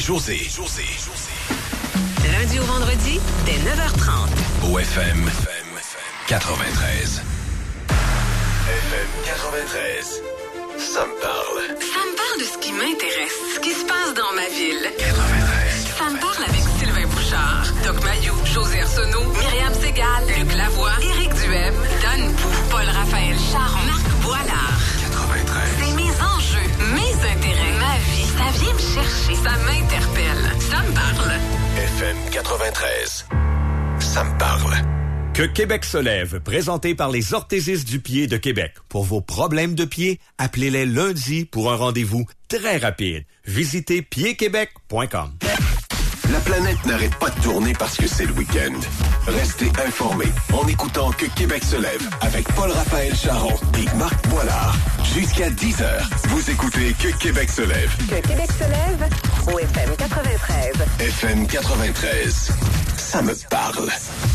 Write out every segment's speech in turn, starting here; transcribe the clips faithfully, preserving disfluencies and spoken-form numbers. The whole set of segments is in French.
José. José. José. Lundi au vendredi, dès neuf heures trente. Au F M quatre-vingt-treize. F M quatre-vingt-treize. Ça me parle. Ça me parle de ce qui m'intéresse, ce qui se passe dans ma ville. quatre-vingt-treize. Ça me parle avec Sylvain Bouchard, Doc Mayou, José Arsenault, Myriam Ségal, Luc Lavoie, Éric Duhem, Dan Pou, Paul-Raphaël Charon, Marc Boilard. quatre-vingt-treize. C'est mes enjeux, mes intérêts, ma vie. Ça vient me chercher, ça m'interpelle. Ça me parle. F M quatre-vingt-treize. Ça me parle. Que Québec se lève, présenté par les orthésistes du pied de Québec. Pour vos problèmes de pied, appelez-les lundi pour un rendez-vous très rapide. Visitez pied québec point com. La planète n'arrête pas de tourner parce que c'est le week-end. Restez informés en écoutant Que Québec se lève avec Paul-Raphaël Charon et Marc Boilard. Jusqu'à dix heures, vous écoutez Que Québec se lève. Que Québec se lève au F M quatre-vingt-treize. F M quatre-vingt-treize. Ça me parle.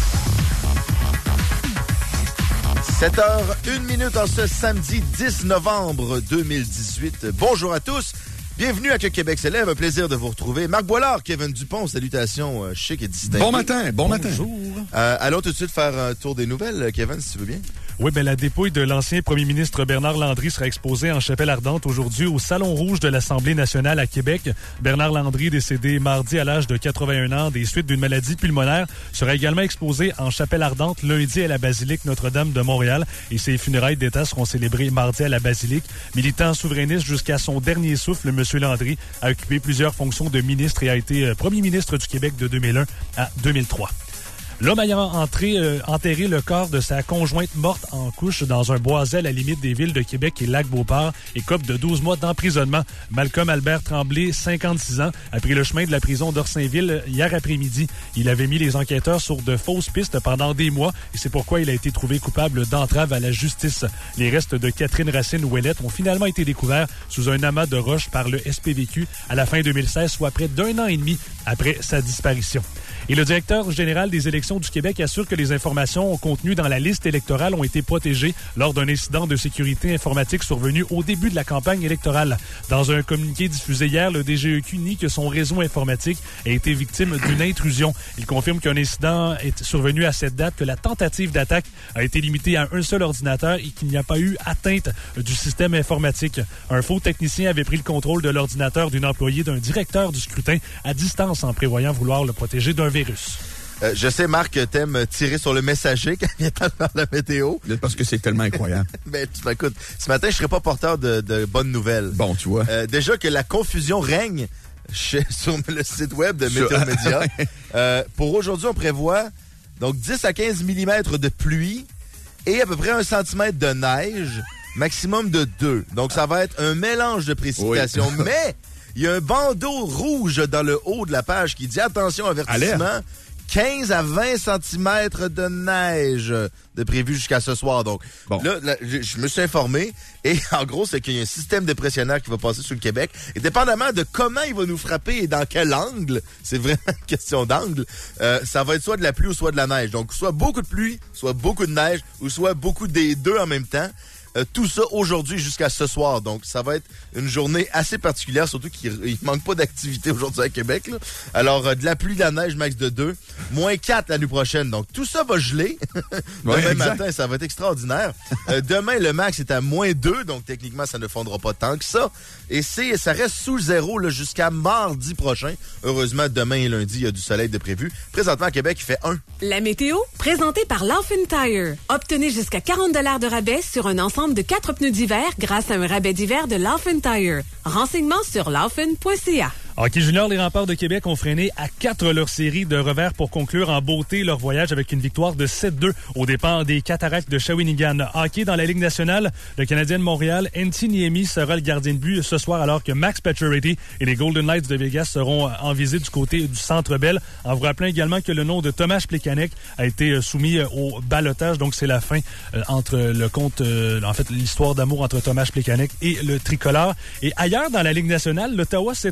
sept heures une minute en ce samedi dix novembre deux mille dix-huit. Bonjour à tous. Bienvenue à Que Québec se lève. Un plaisir de vous retrouver. Marc Boilard, Kevin Dupont, salutations euh, chic et distinguées. Bon matin, bon matin. Bonjour. Euh, allons tout de suite faire un tour des nouvelles, Kevin, si tu veux bien. Oui, bien, la dépouille de l'ancien premier ministre Bernard Landry sera exposée en Chapelle Ardente aujourd'hui au Salon Rouge de l'Assemblée nationale à Québec. Bernard Landry, décédé mardi à l'âge de quatre-vingt-un ans des suites d'une maladie pulmonaire, sera également exposé en Chapelle Ardente lundi à la Basilique Notre-Dame de Montréal et ses funérailles d'État seront célébrées mardi à la Basilique. Militant souverainiste jusqu'à son dernier souffle, M. Landry a occupé plusieurs fonctions de ministre et a été premier ministre du Québec de deux mille un à deux mille trois. L'homme ayant entré, euh, enterré le corps de sa conjointe morte en couche dans un boisé à la limite des villes de Québec et Lac-Beauport écope de douze mois d'emprisonnement. Malcolm Albert Tremblay, cinquante-six ans, a pris le chemin de la prison d'Orsainville hier après-midi. Il avait mis les enquêteurs sur de fausses pistes pendant des mois et c'est pourquoi il a été trouvé coupable d'entrave à la justice. Les restes de Catherine Racine-Ouellette ont finalement été découverts sous un amas de roches par le S P V Q à la fin deux mille seize, soit près d'un an et demi après sa disparition. Et le directeur général des élections du Québec assure que les informations contenues dans la liste électorale ont été protégées lors d'un incident de sécurité informatique survenu au début de la campagne électorale. Dans un communiqué diffusé hier, le D G E Q nie que son réseau informatique a été victime d'une intrusion. Il confirme qu'un incident est survenu à cette date, que la tentative d'attaque a été limitée à un seul ordinateur et qu'il n'y a pas eu atteinte du système informatique. Un faux technicien avait pris le contrôle de l'ordinateur d'une employée d'un directeur du scrutin à distance en prévoyant vouloir le protéger d'un virus. Euh, je sais, Marc, t'aimes tirer sur le messager quand il est temps de faire la météo. Parce que c'est tellement incroyable. Mais tu m'écoutes, ce matin, je serai pas porteur de, de bonnes nouvelles. Bon, tu vois. Euh, déjà que la confusion règne chez, sur le site web de Météo Média. euh, pour aujourd'hui, on prévoit donc dix à quinze millimètres de pluie et à peu près un centimètre de neige, maximum de deux. Donc, ça va être un mélange de précipitations. Oui. Mais il y a un bandeau rouge dans le haut de la page qui dit « Attention, avertissement ». Alerte. quinze à vingt centimètres de neige de prévu jusqu'à ce soir. Donc, bon. là, là je, je me suis informé et en gros, c'est qu'il y a un système dépressionnaire qui va passer sur le Québec et dépendamment de comment il va nous frapper et dans quel angle, c'est vraiment une question d'angle, euh, ça va être soit de la pluie ou soit de la neige. Donc, soit beaucoup de pluie, soit beaucoup de neige ou soit beaucoup des deux en même temps. Euh, tout ça aujourd'hui jusqu'à ce soir. Donc, ça va être une journée assez particulière, surtout qu'il ne manque pas d'activité aujourd'hui à Québec. Là. Alors, euh, de la pluie, de la neige, max de deux. moins quatre la nuit prochaine. Donc, tout ça va geler. Demain ouais, matin, ça va être extraordinaire. euh, demain, le max est à moins deux. Donc, techniquement, ça ne fondra pas tant que ça. Et c'est, ça reste sous zéro là, jusqu'à mardi prochain. Heureusement, demain et lundi, il y a du soleil de prévu. Présentement, à Québec, il fait un. La météo, présentée par Laughlin Tire. Obtenez jusqu'à quarante dollars de rabais sur un ensemble de quatre pneus d'hiver grâce à un rabais d'hiver de Laughlin Tire. Renseignements sur laughlin point c a. Hockey junior, les Remparts de Québec ont freiné à quatre leur série de revers pour conclure en beauté leur voyage avec une victoire de sept deux aux dépens des Cataractes de Shawinigan. Hockey dans la Ligue nationale, le Canadien de Montréal, N T Niemi sera le gardien de but ce soir alors que Max Pacioretty et les Golden Knights de Vegas seront en visite du côté du Centre Bell. En vous rappelant également que le nom de Tomáš Plekanec a été soumis au ballottage, donc c'est la fin euh, entre le compte, euh, en fait l'histoire d'amour entre Tomáš Plekanec et le tricolore. Et ailleurs dans la Ligue nationale, l'Ottawa Citizen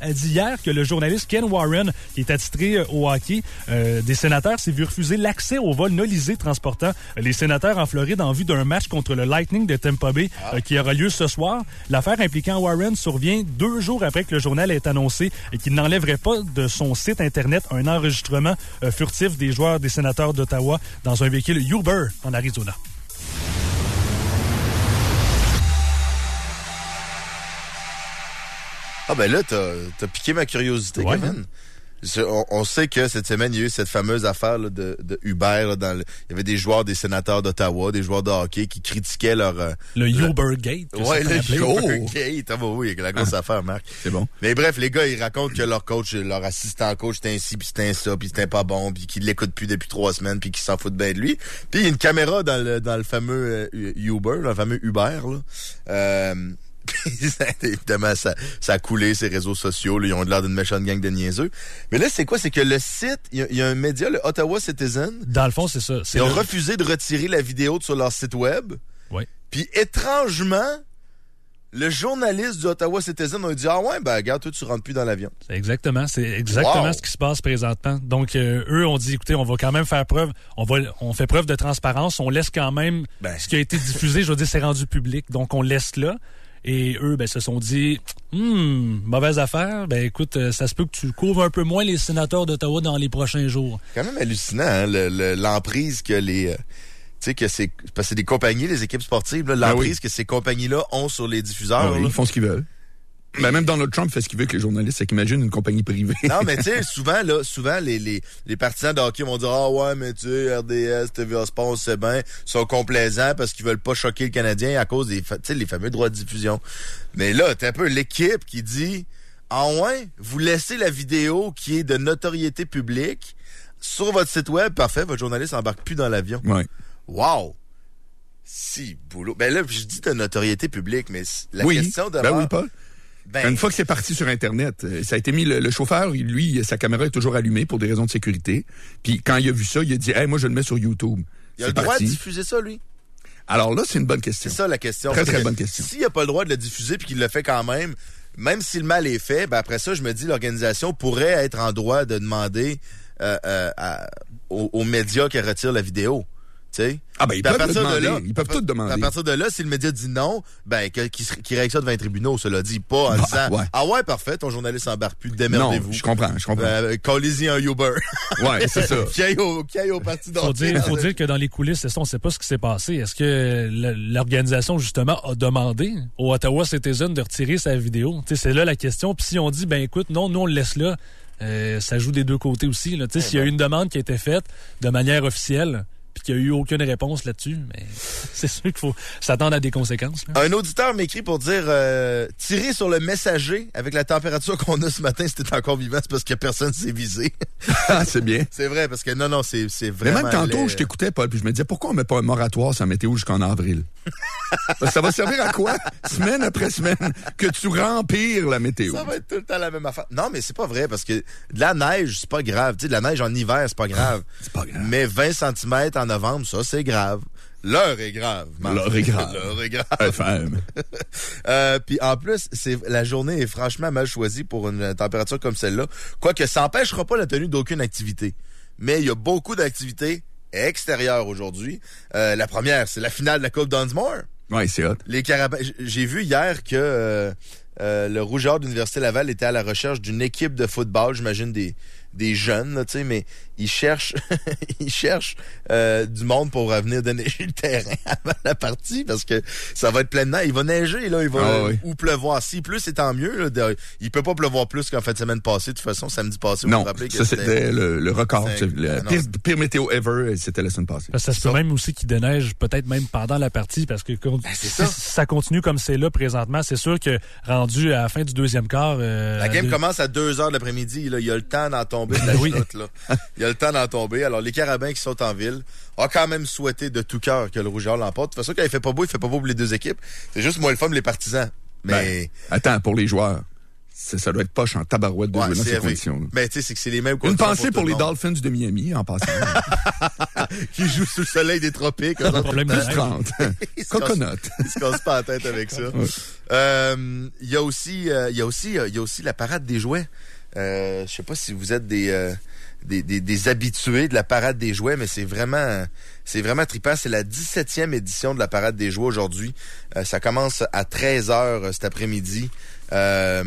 a dit hier que le journaliste Ken Warren, qui est attitré au hockey euh, des sénateurs, s'est vu refuser l'accès au vol Nolisé transportant les sénateurs en Floride en vue d'un match contre le Lightning de Tampa Bay ah. euh, qui aura lieu ce soir. L'affaire impliquant Warren survient deux jours après que le journal ait annoncé qu'il n'enlèverait pas de son site Internet un enregistrement euh, furtif des joueurs des sénateurs d'Ottawa dans un véhicule Uber en Arizona. Ah ben là, t'as, t'as piqué ma curiosité, ouais. Kevin. On, on sait que cette semaine, il y a eu cette fameuse affaire là, de, de Uber. Là, dans le, il y avait des joueurs des sénateurs d'Ottawa, des joueurs de hockey qui critiquaient leur... Euh, le Ubergate. Ouais, le Ubergate. Ah bah oui, la grosse ah. affaire, Marc. C'est bon. Mais bref, les gars, ils racontent que leur coach, leur assistant coach, c'était ainsi, puis c'était ça, puis c'était pas bon, puis qu'ils l'écoutent plus depuis trois semaines, puis qu'ils s'en foutent bien de lui. Puis il y a une caméra dans le, dans le fameux euh, Uber, dans le fameux Uber, là. Euh... Évidemment, ça, ça a coulé ces réseaux sociaux. Là, ils ont l'air d'une méchante gang de niaiseux. Mais là, c'est quoi? C'est que le site, il y, y a un média, le Ottawa Citizen. Dans le fond, c'est ça. C'est ils ont le... refusé de retirer la vidéo de sur leur site web. Oui. Puis étrangement, le journaliste du Ottawa Citizen a dit « Ah ouais, ben regarde, toi, tu rentres plus dans l'avion. » C'est exactement. C'est exactement wow. ce qui se passe présentement. Donc, euh, eux ont dit, écoutez, on va quand même faire preuve, on va, on fait preuve de transparence, on laisse quand même ben. ce qui a été diffusé, je veux dire, c'est rendu public. Donc, on laisse là. Et eux, ben, se sont dit, hum, mauvaise affaire. Ben, écoute, ça se peut que tu couvres un peu moins les sénateurs d'Ottawa dans les prochains jours. C'est quand même hallucinant, hein, le, le, l'emprise que les, euh, tu sais, que c'est, parce que c'est des compagnies, les équipes sportives, là, l'emprise ah oui. que ces compagnies-là ont sur les diffuseurs. Ah oui, ils font ce qu'ils veulent. Ben, même Donald Trump fait ce qu'il veut avec les journalistes, c'est qu'imagine une compagnie privée. Non, mais tu sais, souvent, là, souvent, les, les, les partisans de hockey vont dire, ah ouais, mais tu sais, R D S, T V A Sport, c'est bien, sont complaisants parce qu'ils veulent pas choquer le Canadien à cause des, tu sais, les fameux droits de diffusion. Mais là, t'as un peu l'équipe qui dit, ah ouais, vous laissez la vidéo qui est de notoriété publique sur votre site web, parfait, votre journaliste embarque plus dans l'avion. Ouais. Wow! Si, boulot. Ben là, je dis de notoriété publique, mais la oui. question de ben oui, Paul. Ben, une fois que c'est parti sur Internet, ça a été mis, le, le chauffeur, lui, sa caméra est toujours allumée pour des raisons de sécurité. Puis quand il a vu ça, il a dit, hey, moi, je le mets sur YouTube. Il a le droit parti. de diffuser ça, lui? Alors là, c'est une bonne question. C'est ça, la question. Très, très bonne question. S'il n'a pas le droit de le diffuser puis qu'il le fait quand même, même si le mal est fait, ben après ça, je me dis, l'organisation pourrait être en droit de demander euh, euh, à, aux, aux médias qui retirent la vidéo. T'sais? Ah ben ils peuvent, le demander. De là, ils peuvent tout demander. À partir de là, si le média dit non, ben qu'il qu règle ça devant les tribunaux, cela dit pas en bah, disant ouais. ah ouais parfait, ton journaliste s'embarque plus, démerdez-vous. Non, je comprends, je comprends. Euh, Callez-y un Uber. Ouais, c'est ça. Qui aille au, qui aille au parti d'hockey. Faut dire, faut dire que dans les coulisses, c'est ça, on sait pas ce qui s'est passé. Est-ce que l'organisation justement a demandé au Ottawa Citizen de retirer sa vidéo? T'sais, c'est là la question. Puis si on dit ben écoute, non, nous on le laisse là, euh, ça joue des deux côtés aussi. Là. Ouais, s'il y a eu une demande qui a été faite de manière officielle. Puis qu'il n'y a eu aucune réponse là-dessus, mais c'est sûr qu'il faut s'attendre à des conséquences. Là. Un auditeur m'écrit pour dire euh, tirer sur le messager avec la température qu'on a ce matin, si t'es encore vivant, c'est parce que personne s'est visé. Ah, c'est bien. C'est vrai, parce que non, non, c'est, c'est vraiment... Mais même tantôt, laid. Je t'écoutais, Paul, puis je me disais, pourquoi on met pas un moratoire sur la météo jusqu'en avril? Ça va servir à quoi, semaine après semaine, que tu rempires la météo? Ça va être tout le temps la même affaire. Non, mais c'est pas vrai, parce que de la neige, c'est pas grave. Tu sais, de la neige en hiver, c'est pas grave. C'est pas grave. Mais vingt centimètres en novembre, ça, c'est grave. L'heure est grave. L'heure est grave. L'heure est grave. F M. euh, puis en plus, c'est la journée est franchement mal choisie pour une température comme celle-là. Quoique ça n'empêchera pas la tenue d'aucune activité. Mais il y a beaucoup d'activités extérieures aujourd'hui. Euh, la première, c'est la finale de la Coupe Dunsmore. Oui, c'est hot. Les Carabins. J'ai vu hier que euh, euh, le Rougeur de l'Université Laval était à la recherche d'une équipe de football, j'imagine des des jeunes, là, tu sais, mais ils cherchent ils cherchent euh, du monde pour venir déneiger le terrain avant la partie parce que ça va être plein de neige. Il va neiger, là, il va ah, oui. ou pleuvoir. Si plus, c'est tant mieux. Là, de, il peut pas pleuvoir plus qu'en fin de semaine passée. De toute façon, samedi passé, vous non, vous rappelez que ça c'était, c'était le, le record. C'est, le pire, pire météo ever, c'était la semaine passée. Parce que ça se peut même aussi qu'il déneige peut-être même pendant la partie parce que quand, ben, si ça. ça continue comme c'est là présentement, c'est sûr que rendu à la fin du deuxième quart... Euh, la game de... commence à deux heures de l'après-midi. Là. Il y a le temps d'en tomber de la oui. chute, là. Il y a le temps d'en tomber. Alors, les Carabins qui sont en ville ont quand même souhaité de tout cœur que le Rougeur l'emporte. De toute façon, quand il fait pas beau, il fait pas beau pour les deux équipes. C'est juste moins le fun les partisans. Mais ben, attends, pour les joueurs, ça, ça doit être poche en tabarouette de ouais, jouer dans ces conditions. Mais tu sais, c'est que c'est les mêmes conditions. Une pensée pour, pour les monde. Dolphins de Miami, en passant. qui jouent sous le soleil des tropiques. Un problème plus trente. Coconut. Ils se cassent pas la tête avec ça. Il ouais. euh, y a aussi, il euh, y a aussi, il y a aussi la parade des jouets. Euh, je sais pas si vous êtes des, euh, des, des, des habitués de la parade des jouets, mais c'est vraiment, c'est vraiment trippant. C'est la dix-septième édition de la parade des jouets aujourd'hui. Euh, ça commence à treize heures cet après-midi. Euh,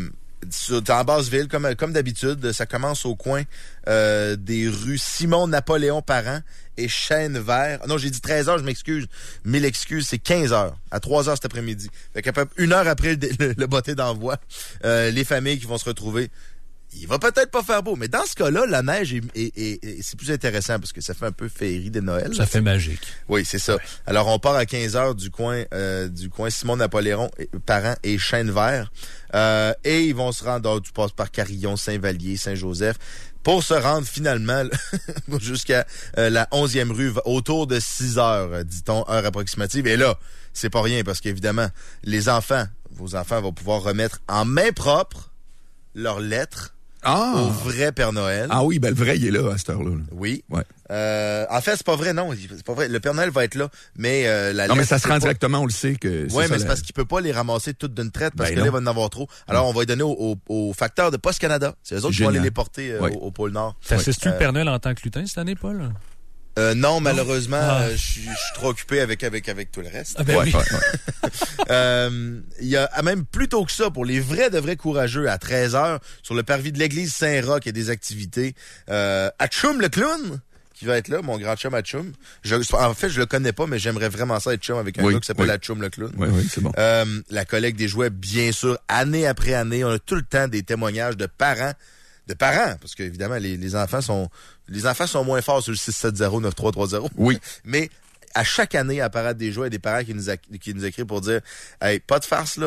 en Basse-Ville, comme, comme d'habitude. Ça commence au coin euh, des rues Simon-Napoléon-Parent et Chêne-Vert. Non, j'ai dit treize heures, je m'excuse. Mille excuses, c'est quinze heures. À trois heures cet après-midi. Fait qu'à peu une heure après le, le, le botté d'envoi, euh, les familles qui vont se retrouver. Il va peut-être pas faire beau, mais dans ce cas-là, la neige est, est, est, est c'est plus intéressant parce que ça fait un peu féerie de Noël. Ça fait magique. Oui, c'est ça. Ouais. Alors, on part à quinze heures du coin euh, du coin Simon-Napoléon, Parent et Chêne-Vert. Euh, et ils vont se rendre, tu passes par Carillon, Saint-Vallier, Saint-Joseph, pour se rendre finalement jusqu'à euh, la onzième rue, autour de six heures, dit-on, heure approximative. Et là, c'est pas rien parce qu'évidemment, les enfants, vos enfants vont pouvoir remettre en main propre leurs lettres ah. au vrai Père Noël. Ah oui, ben le vrai, il est là à cette heure-là. Là. Oui. Ouais. Euh, en fait, c'est pas vrai, non. C'est pas vrai. Le Père Noël va être là, mais euh, la Non, lettre, mais ça se rend pas... directement, on le sait que c'est Oui, ça, mais c'est la... parce qu'il peut pas les ramasser toutes d'une traite parce ben que là, il va en avoir trop. Alors, on va les donner au, au, au facteur de Poste Canada. C'est eux autres qui vont aller les porter euh, ouais. au, au pôle Nord. T'assistes-tu ouais. le Père Noël en tant que lutin cette année, Paul? Euh, non, malheureusement, ah. euh, je suis trop occupé avec avec avec tout le reste. Ah ben ouais, oui. ouais, ouais. euh, il y a même plus tôt que ça pour les vrais de vrais courageux à treize heures sur le parvis de l'église Saint-Roch, il y a des activités. Euh, Atchoum le clown qui va être là, mon grand chum Atchoum. Je, en fait, je le connais pas, mais j'aimerais vraiment ça être chum avec un oui, gars qui s'appelle oui. Atchoum le clown. Oui, oui, c'est bon. Euh, la collecte des jouets, bien sûr, année après année, on a tout le temps des témoignages de parents. De parents, parce qu'évidemment, les, les enfants sont les enfants sont moins forts sur le six sept zéro neuf trois trois zéro. Oui. Mais à chaque année, à Parade des jouets, il y a des parents qui nous, a, qui nous écrivent pour dire « Hey, pas de farce, là. »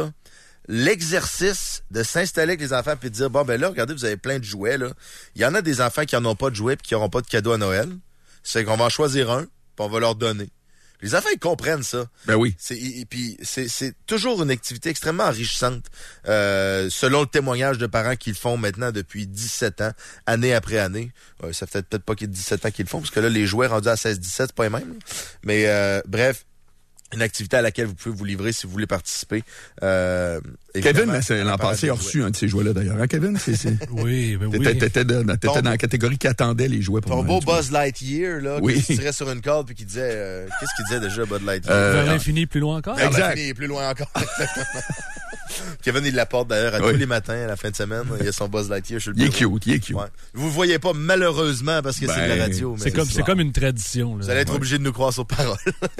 L'exercice de s'installer avec les enfants puis de dire « Bon, ben là, regardez, vous avez plein de jouets, là. » Il y en a des enfants qui en ont pas de jouets puis qui n'auront pas de cadeaux à Noël. C'est qu'on va en choisir un puis on va leur donner. Les enfants, ils comprennent ça. Ben oui. C'est, et puis, c'est, c'est toujours une activité extrêmement enrichissante, euh, selon le témoignage de parents qui le font maintenant depuis dix-sept ans, année après année. Euh, ça fait peut-être pas qu'il y ait dix-sept ans qu'ils le font, parce que là, les jouets rendus à seize dix-sept, c'est pas les mêmes. Mais euh, bref, une activité à laquelle vous pouvez vous livrer si vous voulez participer. Euh, Kevin, l'an passé, a reçu un de ces jouets-là, d'ailleurs. Hein, Kevin? C'est, c'est... Oui, ben oui. T'étais, t'étais, de, t'étais ton, dans la catégorie qui attendait les jouets pour ton beau Buzz Lightyear, là, oui. qui tirait sur une corde puis qui disait... Euh, qu'est-ce qu'il disait déjà, Buzz Lightyear? Euh, Vers l'infini, plus loin encore? Vers l'infini, plus loin encore. Kevin, il l'apporte d'ailleurs à oui. tous les matins, à la fin de semaine. Il y a son Buzz Lightyear sur le bureau. Il est cute, il est cute. Ouais. Vous le voyez pas, malheureusement, parce que ben, c'est de la radio. C'est, comme, c'est comme une tradition. Là. Vous allez être ouais. obligé de nous croire sur parole.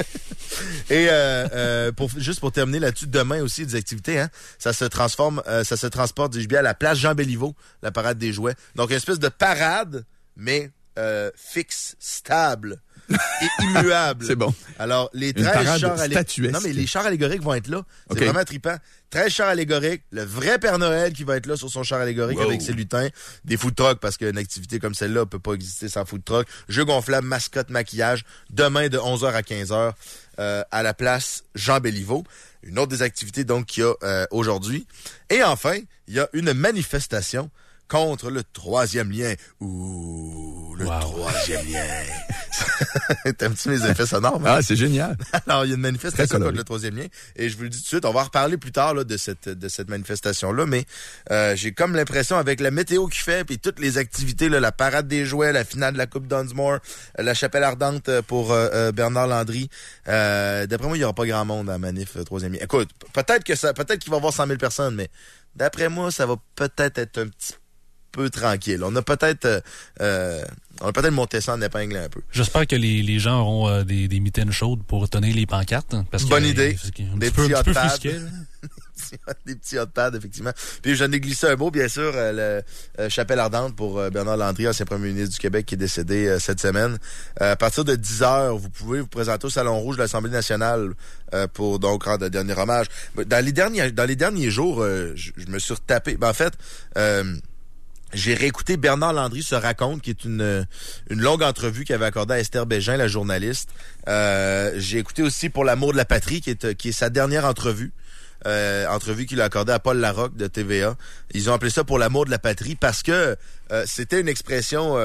Et euh, euh, pour, juste pour terminer là-dessus, demain aussi, des activités, hein, ça se transforme, euh, ça se transporte, dis-je bien, à la place Jean-Béliveau, la parade des jouets. Donc, une espèce de parade, mais euh, fixe, stable et immuable. C'est bon. Alors, les treize chars allégoriques. Non, mais les chars allégoriques vont être là. C'est okay. vraiment trippant. treize chars allégoriques, le vrai Père Noël qui va être là sur son char allégorique wow. avec ses lutins, des food trucks, parce qu'une activité comme celle-là peut pas exister sans food truck. Jeux gonflables, mascotte, maquillage, demain de onze heures à quinze heures euh, à la place Jean-Béliveau. Une autre des activités donc qu'il y a euh, aujourd'hui. Et enfin, il y a une manifestation contre le troisième lien. Ouh, le wow. troisième lien. T'aimes-tu mes effets sonores? Ah, c'est génial. Alors, il y a une manifestation contre le troisième lien. Et je vous le dis tout de suite, on va en reparler plus tard là, de cette de cette manifestation-là. Mais euh, j'ai comme l'impression, avec la météo qu'il fait, puis toutes les activités, là, la parade des jouets, la finale de la Coupe Dunsmore, la chapelle ardente pour euh, euh, Bernard Landry, euh, d'après moi, il n'y aura pas grand monde à la manif euh, troisième lien. Écoute, peut-être que ça, peut-être qu'il va y avoir cent mille personnes, mais d'après moi, ça va peut-être être un petit peu tranquille. On a peut-être euh, on a peut-être monté ça en épingle un peu. J'espère que les, les gens auront euh, des, des mitaines chaudes pour tenir les pancartes. Hein, parce Bonne que, idée. Un des petit petits peu, hot un petit peu pads. fusqué, des petits hot pads, effectivement. Puis j'en ai glissé un mot, bien sûr, euh, le euh, chapelle ardente pour euh, Bernard Landry, ancien premier ministre du Québec, qui est décédé euh, cette semaine. Euh, à partir de dix heures, vous pouvez vous présenter au Salon Rouge de l'Assemblée nationale euh, pour donc rendre un dernier hommage. Dans les derniers, dans les derniers jours, euh, je, je me suis retapé. Ben, en fait, euh, j'ai réécouté Bernard Landry se raconte, qui est une une longue entrevue qu'il avait accordée à Esther Bégin, la journaliste. Euh, j'ai écouté aussi Pour l'amour de la patrie, qui est qui est sa dernière entrevue. Euh, entrevue qu'il a accordée à Paul Larocque de T V A. Ils ont appelé ça Pour l'amour de la patrie parce que euh, c'était une expression euh,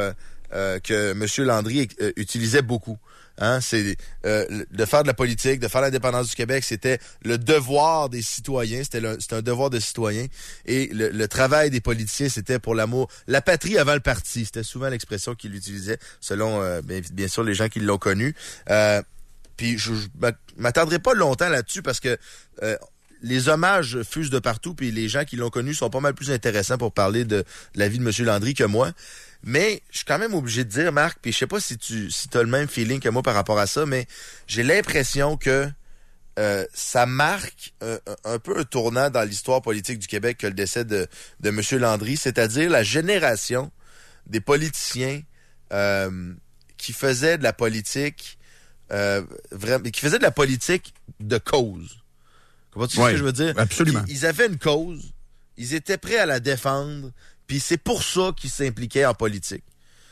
euh, que M. Landry euh, utilisait beaucoup. Hein, c'est euh, de faire de la politique, de faire l'indépendance du Québec, c'était le devoir des citoyens, c'était, le, c'était un devoir de citoyen. Et le, le travail des politiciens, c'était pour l'amour, la patrie avant le parti. C'était souvent l'expression qu'il utilisait, selon euh, bien, bien sûr les gens qui l'ont connu. Euh, puis je, je m'attendrai pas longtemps là-dessus parce que euh, les hommages fusent de partout, puis les gens qui l'ont connu sont pas mal plus intéressants pour parler de, de la vie de M. Landry que moi. Mais je suis quand même obligé de dire, Marc, puis je sais pas si tu si t'as le même feeling que moi par rapport à ça, mais j'ai l'impression que euh, ça marque un, un peu un tournant dans l'histoire politique du Québec que le décès de, de M. Landry, c'est-à-dire la génération des politiciens euh, qui faisaient de la politique euh, vraiment, qui faisaient de la politique de cause. Comprends-tu ouais, ce que je veux dire? Absolument. Ils, ils avaient une cause, ils étaient prêts à la défendre. Puis c'est pour ça qu'ils s'impliquaient en politique.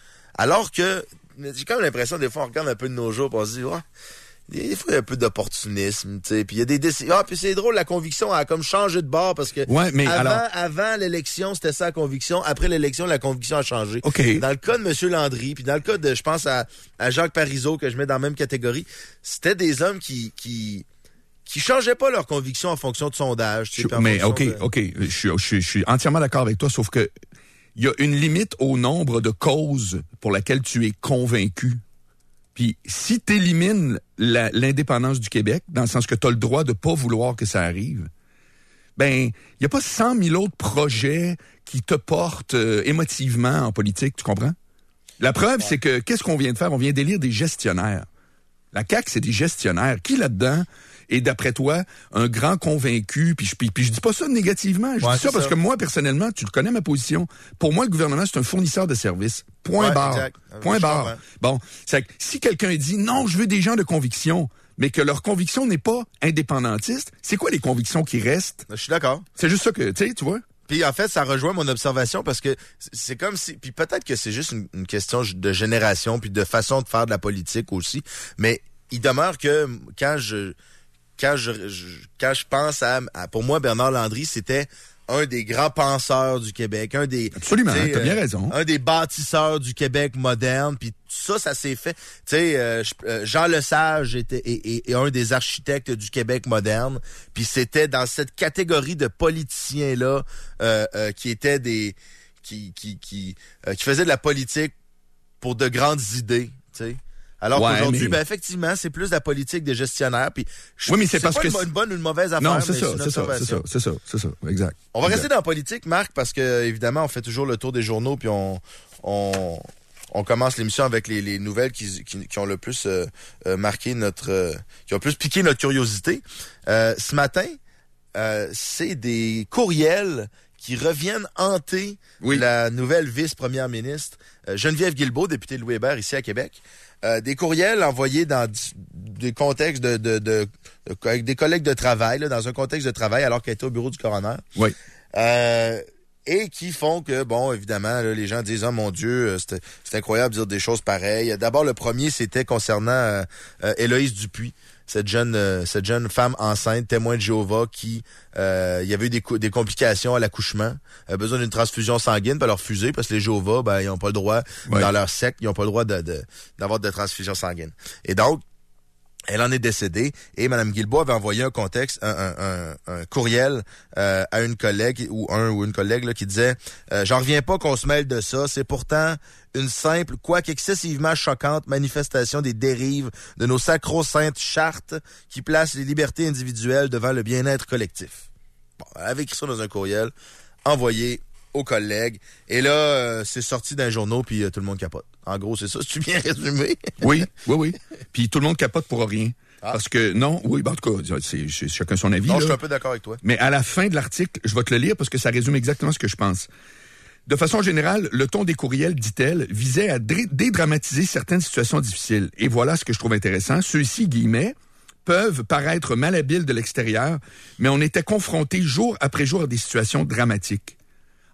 Alors que, j'ai quand même l'impression, des fois, on regarde un peu de nos jours, puis on se dit, ouais, des fois, il y a un peu d'opportunisme, tu sais. Puis il y a des décisions. Ah, puis c'est drôle, la conviction a comme changé de bord parce que ouais, mais avant, alors... avant l'élection, c'était ça la conviction. Après l'élection, la conviction a changé. Okay. Dans le cas de M. Landry, puis dans le cas de, je pense à, à Jacques Parizeau, que je mets dans la même catégorie, c'était des hommes qui, qui, qui changeaient pas leurs convictions en fonction de sondage. Tu sais, mais OK, de... OK, je suis, je, suis, je suis entièrement d'accord avec toi, sauf que il y a une limite au nombre de causes pour lesquelles tu es convaincu. Puis si tu élimines la, l'indépendance du Québec, dans le sens que tu as le droit de pas vouloir que ça arrive, ben il y a pas cent mille autres projets qui te portent euh, émotivement en politique, tu comprends? La preuve, ouais. c'est que qu'est-ce qu'on vient de faire? On vient d'élire des gestionnaires. La C A Q, c'est des gestionnaires. Qui là-dedans est, d'après toi, un grand convaincu? Puis je, puis, puis je dis pas ça négativement. Je ouais, dis ça parce ça. que moi, personnellement, tu connais ma position. Pour moi, le gouvernement, c'est un fournisseur de services. Point ouais, barre. Exact. Point je barre. Comprends. Bon, c'est que si quelqu'un dit non, je veux des gens de conviction, mais que leur conviction n'est pas indépendantiste, c'est quoi les convictions qui restent? Je suis d'accord. C'est juste ça que, tu sais, tu vois? Puis en fait, ça rejoint mon observation parce que c'est comme si... Puis peut-être que c'est juste une, une question de génération puis de façon de faire de la politique aussi, mais il demeure que quand je... Quand je, je quand je pense à, à pour moi Bernard Landry, c'était un des grands penseurs du Québec, un des absolument, t'as euh, bien raison, un des bâtisseurs du Québec moderne. Puis ça, ça s'est fait. Tu sais, euh, Jean Lesage était est, est, est un des architectes du Québec moderne. Puis c'était dans cette catégorie de politiciens là euh, euh, qui étaient des qui qui qui euh, qui faisaient de la politique pour de grandes idées. Tu sais. Alors ouais, qu'aujourd'hui, mais... ben effectivement, c'est plus la politique des gestionnaires. Puis je, oui, mais c'est, c'est parce pas que une, une bonne ou une mauvaise affaire. Non, c'est mais ça, c'est, c'est ça, c'est ça, c'est ça, c'est ça, exact. On va exact. rester dans la politique, Marc, parce que évidemment, on fait toujours le tour des journaux, puis on on on commence l'émission avec les, les nouvelles qui, qui qui ont le plus euh, euh, marqué notre, euh, qui ont le plus piqué notre curiosité. Euh, ce matin, euh, c'est des courriels qui reviennent hanter oui. la nouvelle vice-première ministre euh, Geneviève Guilbeault, députée de Louis Hébert ici à Québec. Euh, des courriels envoyés dans d- des contextes de, de, de, de avec des collègues de travail, là, dans un contexte de travail alors qu'elle était au bureau du coroner. Oui. Euh, et qui font que, bon, évidemment, là, les gens disent « Oh mon Dieu, c'est, c'est incroyable de dire des choses pareilles. » D'abord, le premier, c'était concernant euh, euh, Héloïse Dupuis, cette jeune euh, cette jeune femme enceinte, témoin de Jéhovah, qui euh, il y avait eu des, co- des complications à l'accouchement, euh, besoin d'une transfusion sanguine, puis elle a refusé parce que les Jéhovah, ben ils n'ont pas le droit, ouais. dans leur secte, ils n'ont pas le droit de, de d'avoir de transfusion sanguine. Et donc, elle en est décédée et Mme Guilbeault avait envoyé un contexte, un, un, un, un courriel euh, à une collègue ou un ou une collègue là, qui disait euh, « J'en reviens pas qu'on se mêle de ça, c'est pourtant une simple, quoique excessivement choquante manifestation des dérives de nos sacro-saintes chartes qui placent les libertés individuelles devant le bien-être collectif. » Bon, elle avait écrit ça dans un courriel envoyé aux collègues. Et là, euh, c'est sorti d'un journal, puis euh, tout le monde capote. En gros, c'est ça. C'est-tu bien résumé? Oui, oui, oui. Puis tout le monde capote pour rien. Ah. Parce que, non, oui, ben, en tout cas, c'est, c'est chacun son avis. Non, là. je suis un peu d'accord avec toi. Mais à la fin de l'article, je vais te le lire parce que ça résume exactement ce que je pense. De façon générale, le ton des courriels, dit-elle, visait à dé- dédramatiser certaines situations difficiles. Et voilà ce que je trouve intéressant. Ceux-ci, guillemets, peuvent paraître malhabiles de l'extérieur, mais on était confrontés jour après jour à des situations dramatiques.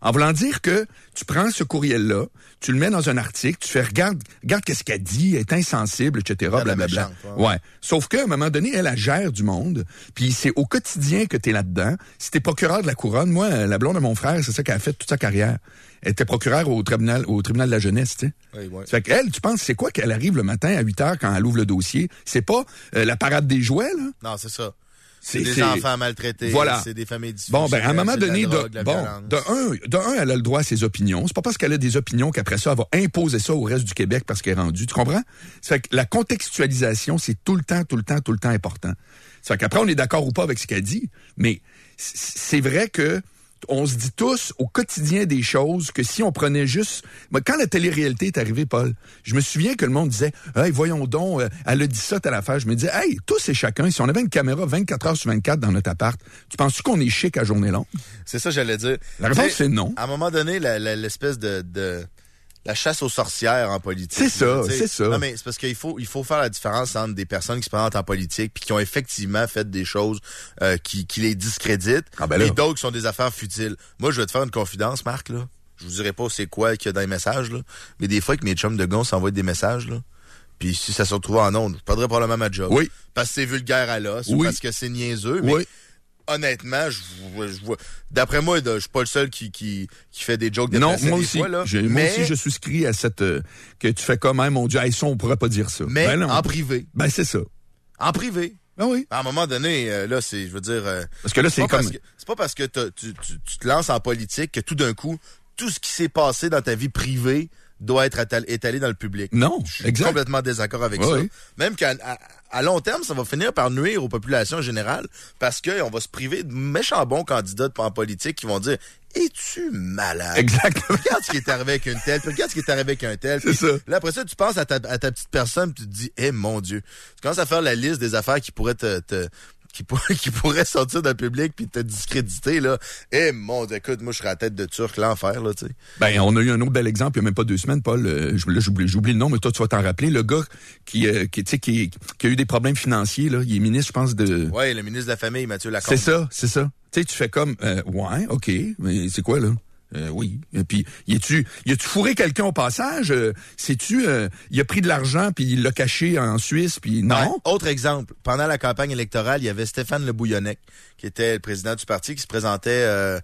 En voulant dire que tu prends ce courriel-là, tu le mets dans un article, tu fais regarde, regarde qu'est-ce qu'elle dit, elle est insensible, et cetera. Blablabla. Ouais. ouais. Sauf qu'à un moment donné, elle, elle gère du monde, puis c'est au quotidien que t'es là-dedans. Si t'es procureur de la couronne, moi, la blonde de mon frère, c'est ça qu'elle a fait toute sa carrière. Elle était procureure au tribunal, au tribunal de la jeunesse, tu sais. Oui, oui. Fait qu'elle, tu penses, c'est quoi qu'elle arrive le matin à huit heures quand elle ouvre le dossier? C'est pas euh, la parade des jouets, là? Non, c'est ça. C'est, C'est des c'est... enfants maltraités, voilà. C'est des familles dysfonctionnelles. Bon, ben, à un moment donné, de, drogue, de, bon, de un, de un, elle a le droit à ses opinions. C'est pas parce qu'elle a des opinions qu'après ça, elle va imposer ça au reste du Québec parce qu'elle est rendue. Tu comprends? C'est que la contextualisation, c'est tout le temps, tout le temps, tout le temps important. C'est qu'après, on est d'accord ou pas avec ce qu'elle dit, mais c'est vrai que on se dit tous au quotidien des choses que si on prenait juste... Quand la télé-réalité est arrivée, Paul, je me souviens que le monde disait « Hey, voyons donc, elle a dit ça, telle affaire. » Je me disais « Hey, tous et chacun, si on avait une caméra vingt-quatre heures sur vingt-quatre dans notre appart, tu penses-tu qu'on est chic à journée longue? » C'est ça, j'allais dire. La réponse, c'est non. À un moment donné, la, la, l'espèce de... de... la chasse aux sorcières en politique. C'est ça, t'sais. c'est ça. Non, mais c'est parce qu'il faut, il faut faire la différence entre des personnes qui se présentent en politique puis qui ont effectivement fait des choses euh, qui, qui les discréditent ah ben là. et d'autres qui sont des affaires futiles. Moi, je vais te faire une confidence, Marc, là. Je vous dirai pas c'est quoi qu'il y a dans les messages, là. Mais des fois que mes chums de gars s'envoient des messages, là. Puis si ça se retrouve en ondes, je perdrais probablement ma job. Oui. Parce que c'est vulgaire à l'os, oui. ou parce que c'est niaiseux, mais... Oui. Honnêtement, je, je vois. D'après moi, je suis pas le seul qui qui qui fait des jokes de non, moi des aussi. fois, là. Je, mais, moi aussi, je souscris à cette euh, que tu fais comme même, mon Dieu, hey, ça, on pourrait pas dire ça. Mais ben non, en privé. Ben c'est ça. En privé. Ben oui. À un moment donné, euh, là, c'est, je veux dire. Euh, parce que là, c'est, c'est comme. Que, c'est pas parce que tu, tu, tu te lances en politique que tout d'un coup, tout ce qui s'est passé dans ta vie privée doit être étalé dans le public. Non, je suis exact. complètement désaccord avec oui, ça. Oui. Même qu'à à, à long terme, ça va finir par nuire aux populations générales parce qu'on va se priver de méchants bons candidats en politique qui vont dire « Es-tu malade? » Exactement. Regarde ce qui est arrivé avec une telle, puis regarde ce qui est arrivé avec un tel. C'est ça. Là, après ça, tu penses à ta, à ta petite personne, puis tu te dis « Eh, mon Dieu! » Tu commences à faire la liste des affaires qui pourraient te... te Qui, pour, qui pourrait sortir dans le public puis te discréditer, là. Eh, mon Dieu, écoute, moi, je serais à la tête de Turc, l'enfer, là, tu sais. Ben, on a eu un autre bel exemple il y a même pas deux semaines, Paul. Euh, là, j'oublie, j'oublie le nom, mais toi, tu vas t'en rappeler. Le gars qui, euh, qui, tu sais, qui, qui a eu des problèmes financiers, là. Il est ministre, je pense, de... Ouais, le ministre de la Famille, Mathieu Lacombe. C'est ça, c'est ça. Tu sais, tu fais comme, euh, ouais, OK, mais c'est quoi, là? Euh, oui. Et puis, y a-tu, y a-tu fourré quelqu'un au passage? Euh, sais-tu, euh, il a pris de l'argent puis il l'a caché en Suisse puis non? Ouais. Autre exemple. Pendant la campagne électorale, il y avait Stéphane Le Bouillonnec, qui était le président du parti, qui se présentait, euh,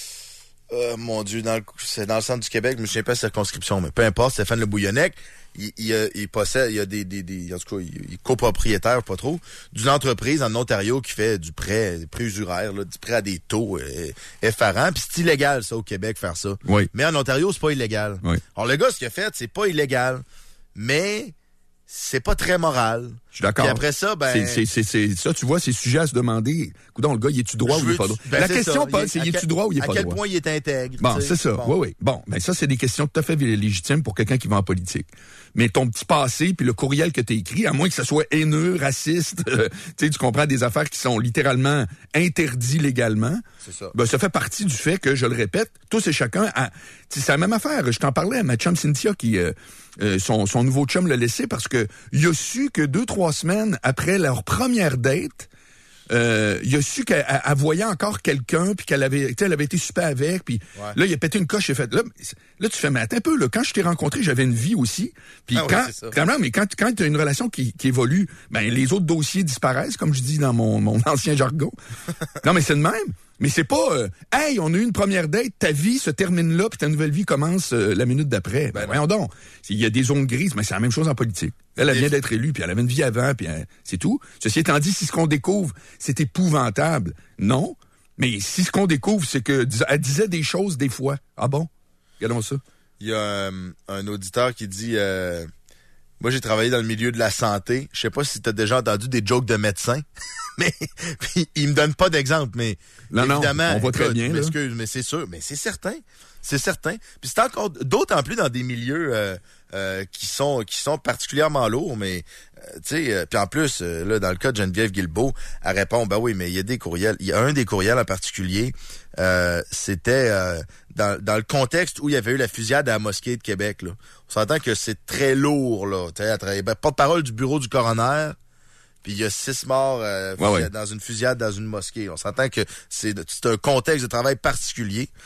euh, mon Dieu, dans le, c'est dans le centre du Québec, je me souviens pas de circonscription, mais peu importe, Stéphane Le Bouillonnec, il, il, il possède, il y a des, des, des, en tout cas, il est copropriétaire, pas trop, d'une entreprise en Ontario qui fait du prêt, des prêts usuraires, là, du prêt à des taux euh, effarants. Puis c'est illégal, ça, au Québec, faire ça. Oui. Mais en Ontario, c'est pas illégal. Oui. Alors, le gars, ce qu'il a fait, c'est pas illégal. Mais c'est pas très moral. Je suis d'accord. Puis après ça, ben... C'est, c'est, c'est, c'est, ça, tu vois, c'est sujet à se demander. Coudonc, le gars, il est-tu droit ou il est pas droit? Ben la c'est question, ça. Paul, il, c'est, il est-tu droit ou il est pas droit? À quel point il est intègre. Bon, c'est ça. Bon. Oui, oui. Bon, ben ça, c'est des questions tout à fait légitimes pour quelqu'un qui va en politique. Mais ton petit passé, puis le courriel que t'as écrit, à moins que ça soit haineux, raciste, euh, tu sais, tu comprends, des affaires qui sont littéralement interdites légalement. C'est ça. Ben, ça fait partie du fait que, je le répète, tous et chacun, a, c'est la même affaire. Je t'en parlais à ma chum Cynthia qui, euh, euh, son, son nouveau chum l'a laissé parce que il a su que deux, trois semaines après leur première date, euh, il a su qu'elle elle voyait encore quelqu'un puis qu'elle avait, elle avait été super avec puis ouais. Là il a pété une coche, il a fait là, là tu fais mais attends un peu là, quand je t'ai rencontré j'avais une vie aussi puis ah quand ouais, quand même mais quand quand tu as une relation qui, qui évolue ben les autres dossiers disparaissent comme je dis dans mon mon ancien jargon. Non mais c'est de même. Mais c'est pas euh, hey, on a eu une première date, ta vie se termine là, puis ta nouvelle vie commence euh, la minute d'après. Ben voyons donc. Il y a des zones grises, mais c'est la même chose en politique. Elle, elle vient d'être élue, puis elle avait une vie avant, puis euh, c'est tout. Ceci étant dit, si ce qu'on découvre, c'est épouvantable, non. Mais si ce qu'on découvre, c'est que elle disait des choses des fois. Ah bon? Regardons ça. Il y a euh, un auditeur qui dit euh, moi j'ai travaillé dans le milieu de la santé. Je sais pas si tu as déjà entendu des jokes de médecins. Mais puis, il me donne pas d'exemple, mais non, évidemment, non, on voit très bien. Excuse, mais c'est sûr, mais c'est certain, c'est certain. Puis c'est encore d'autant plus dans des milieux euh, euh, qui sont qui sont particulièrement lourds, mais euh, tu sais, euh, puis en plus euh, là dans le cas de Geneviève Guilbeault, elle répond ben oui, mais il y a des courriels, il y a un des courriels en particulier, euh, c'était euh, dans dans le contexte où il y avait eu la fusillade à la mosquée de Québec là. On s'entend que c'est très lourd là, tu sais, ben, porte-parole du bureau du coroner. Puis il y a six morts euh, ouais, ouais. dans une fusillade dans une mosquée. On s'entend que c'est, c'est un contexte de travail particulier.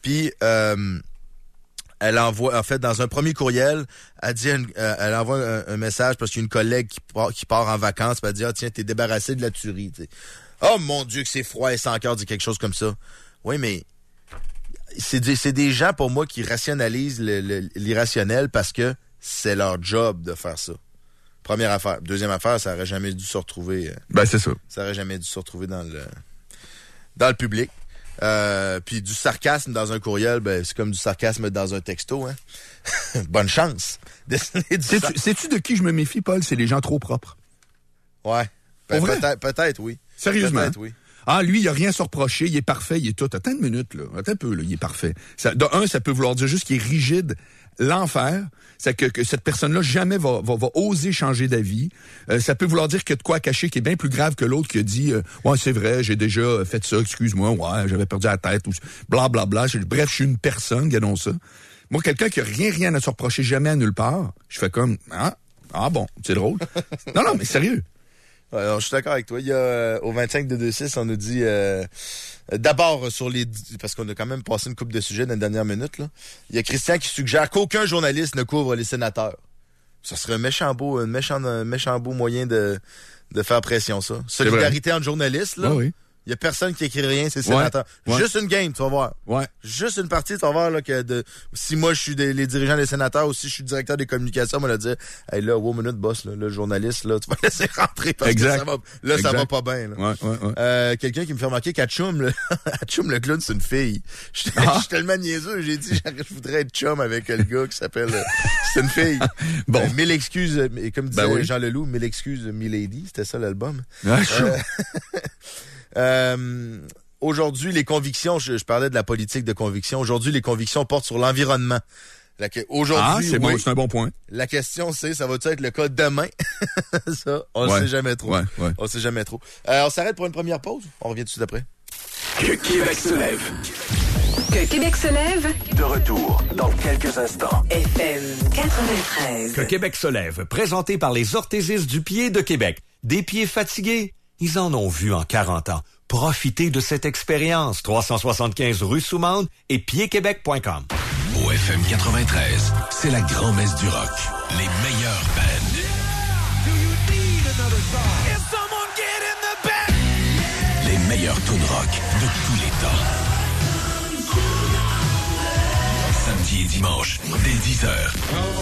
Puis, euh, elle envoie, en fait, dans un premier courriel, elle dit, une, euh, elle envoie un, un message parce qu'il y a une collègue qui part, qui part en vacances, puis elle dit, ah, tiens, t'es débarrassé de la tuerie, tu sais. Oh mon Dieu, que c'est froid et sans cœur, dit quelque chose comme ça. Oui, mais c'est des, c'est des gens, pour moi, qui rationalisent le, le, l'irrationnel parce que c'est leur job de faire ça. Première affaire. Deuxième affaire, ça aurait jamais dû se retrouver. Euh, ben, c'est ça. Ça aurait jamais dû se retrouver dans le, dans le public. Euh, puis du sarcasme dans un courriel, ben c'est comme du sarcasme dans un texto, hein. Bonne chance. Sais-tu, sar- sais-tu de qui je me méfie, Paul? C'est les gens trop propres. Ouais. Ben, peut-être, peut-être, oui. Sérieusement? Peut-être, oui. Ah, lui, il a rien à se reprocher, il est parfait, il est tout. Attends une minute, là. Attends un peu, là, il est parfait. Ça, de un, ça peut vouloir dire juste qu'il est rigide. L'enfer, c'est que, que cette personne-là jamais va, va, va oser changer d'avis. Euh, ça peut vouloir dire qu'il y a de quoi cacher qui est bien plus grave que l'autre qui a dit euh, « Ouais, c'est vrai, j'ai déjà fait ça, excuse-moi, ouais, j'avais perdu la tête. » ou blablabla. Bref, je suis une personne, gardons ça. Moi, quelqu'un qui a rien, rien à se reprocher jamais à nulle part, je fais comme « Ah, ah bon, c'est drôle. » Non, non, mais sérieux. Ouais, alors, je suis d'accord avec toi. Il y a euh, au vingt-cinq deux vingt-six, on nous dit euh, d'abord sur les parce qu'on a quand même passé une couple de sujets dans les dernières minutes là. Il y a Christian qui suggère qu'aucun journaliste ne couvre les sénateurs. Ça serait un méchant beau, un méchant, un méchant beau moyen de de faire pression ça. Solidarité entre journalistes là. Oui, oui. Il y a personne qui écrit rien, c'est sénateur. Ouais, ouais. Juste une game, tu vas voir. Ouais. Juste une partie, tu vas voir là que de si moi je suis des, les dirigeants des sénateurs ou si je suis directeur des communications, on va dire hey là, wow minute boss là, le journaliste là, tu vas laisser rentrer parce exact. que ça va là exact. ça va pas bien là. Ouais, ouais, ouais. Euh, quelqu'un qui me fait remarquer qu'à Chum, le, à Chum le clown, c'est une fille. Je ah. suis tellement niaiseux, j'ai dit je voudrais être chum avec le gars qui s'appelle c'est une fille. Bon, euh, mille excuses et comme disait ben oui. Jean Leloup, mille excuses Milady, c'était ça l'album. Ah, euh, Euh, aujourd'hui, les convictions, je, je parlais de la politique de conviction. Aujourd'hui, les convictions portent sur l'environnement. La, aujourd'hui, ah, c'est, oui, bon, c'est un bon point. La question, c'est, ça va-tu être le cas demain? Ça, on ouais. ne sait jamais trop. Ouais, ouais. On ne sait jamais trop. Euh, on s'arrête pour une première pause. On revient tout de suite après. Que Québec se lève. Que Québec se lève. De retour dans quelques instants. F M quatre-vingt-treize. Que Québec se lève, présenté par les orthésistes du pied de Québec. Des pieds fatigués? Ils en ont vu en quarante ans. Profitez de cette expérience. trois cent soixante-quinze rue Soumande et pied québec point com. Au F M quatre-vingt-treize, c'est la grand-messe du rock. Les meilleures bands. Les meilleurs tunes rock de tous les temps. Samedi et dimanche, dès dix heures.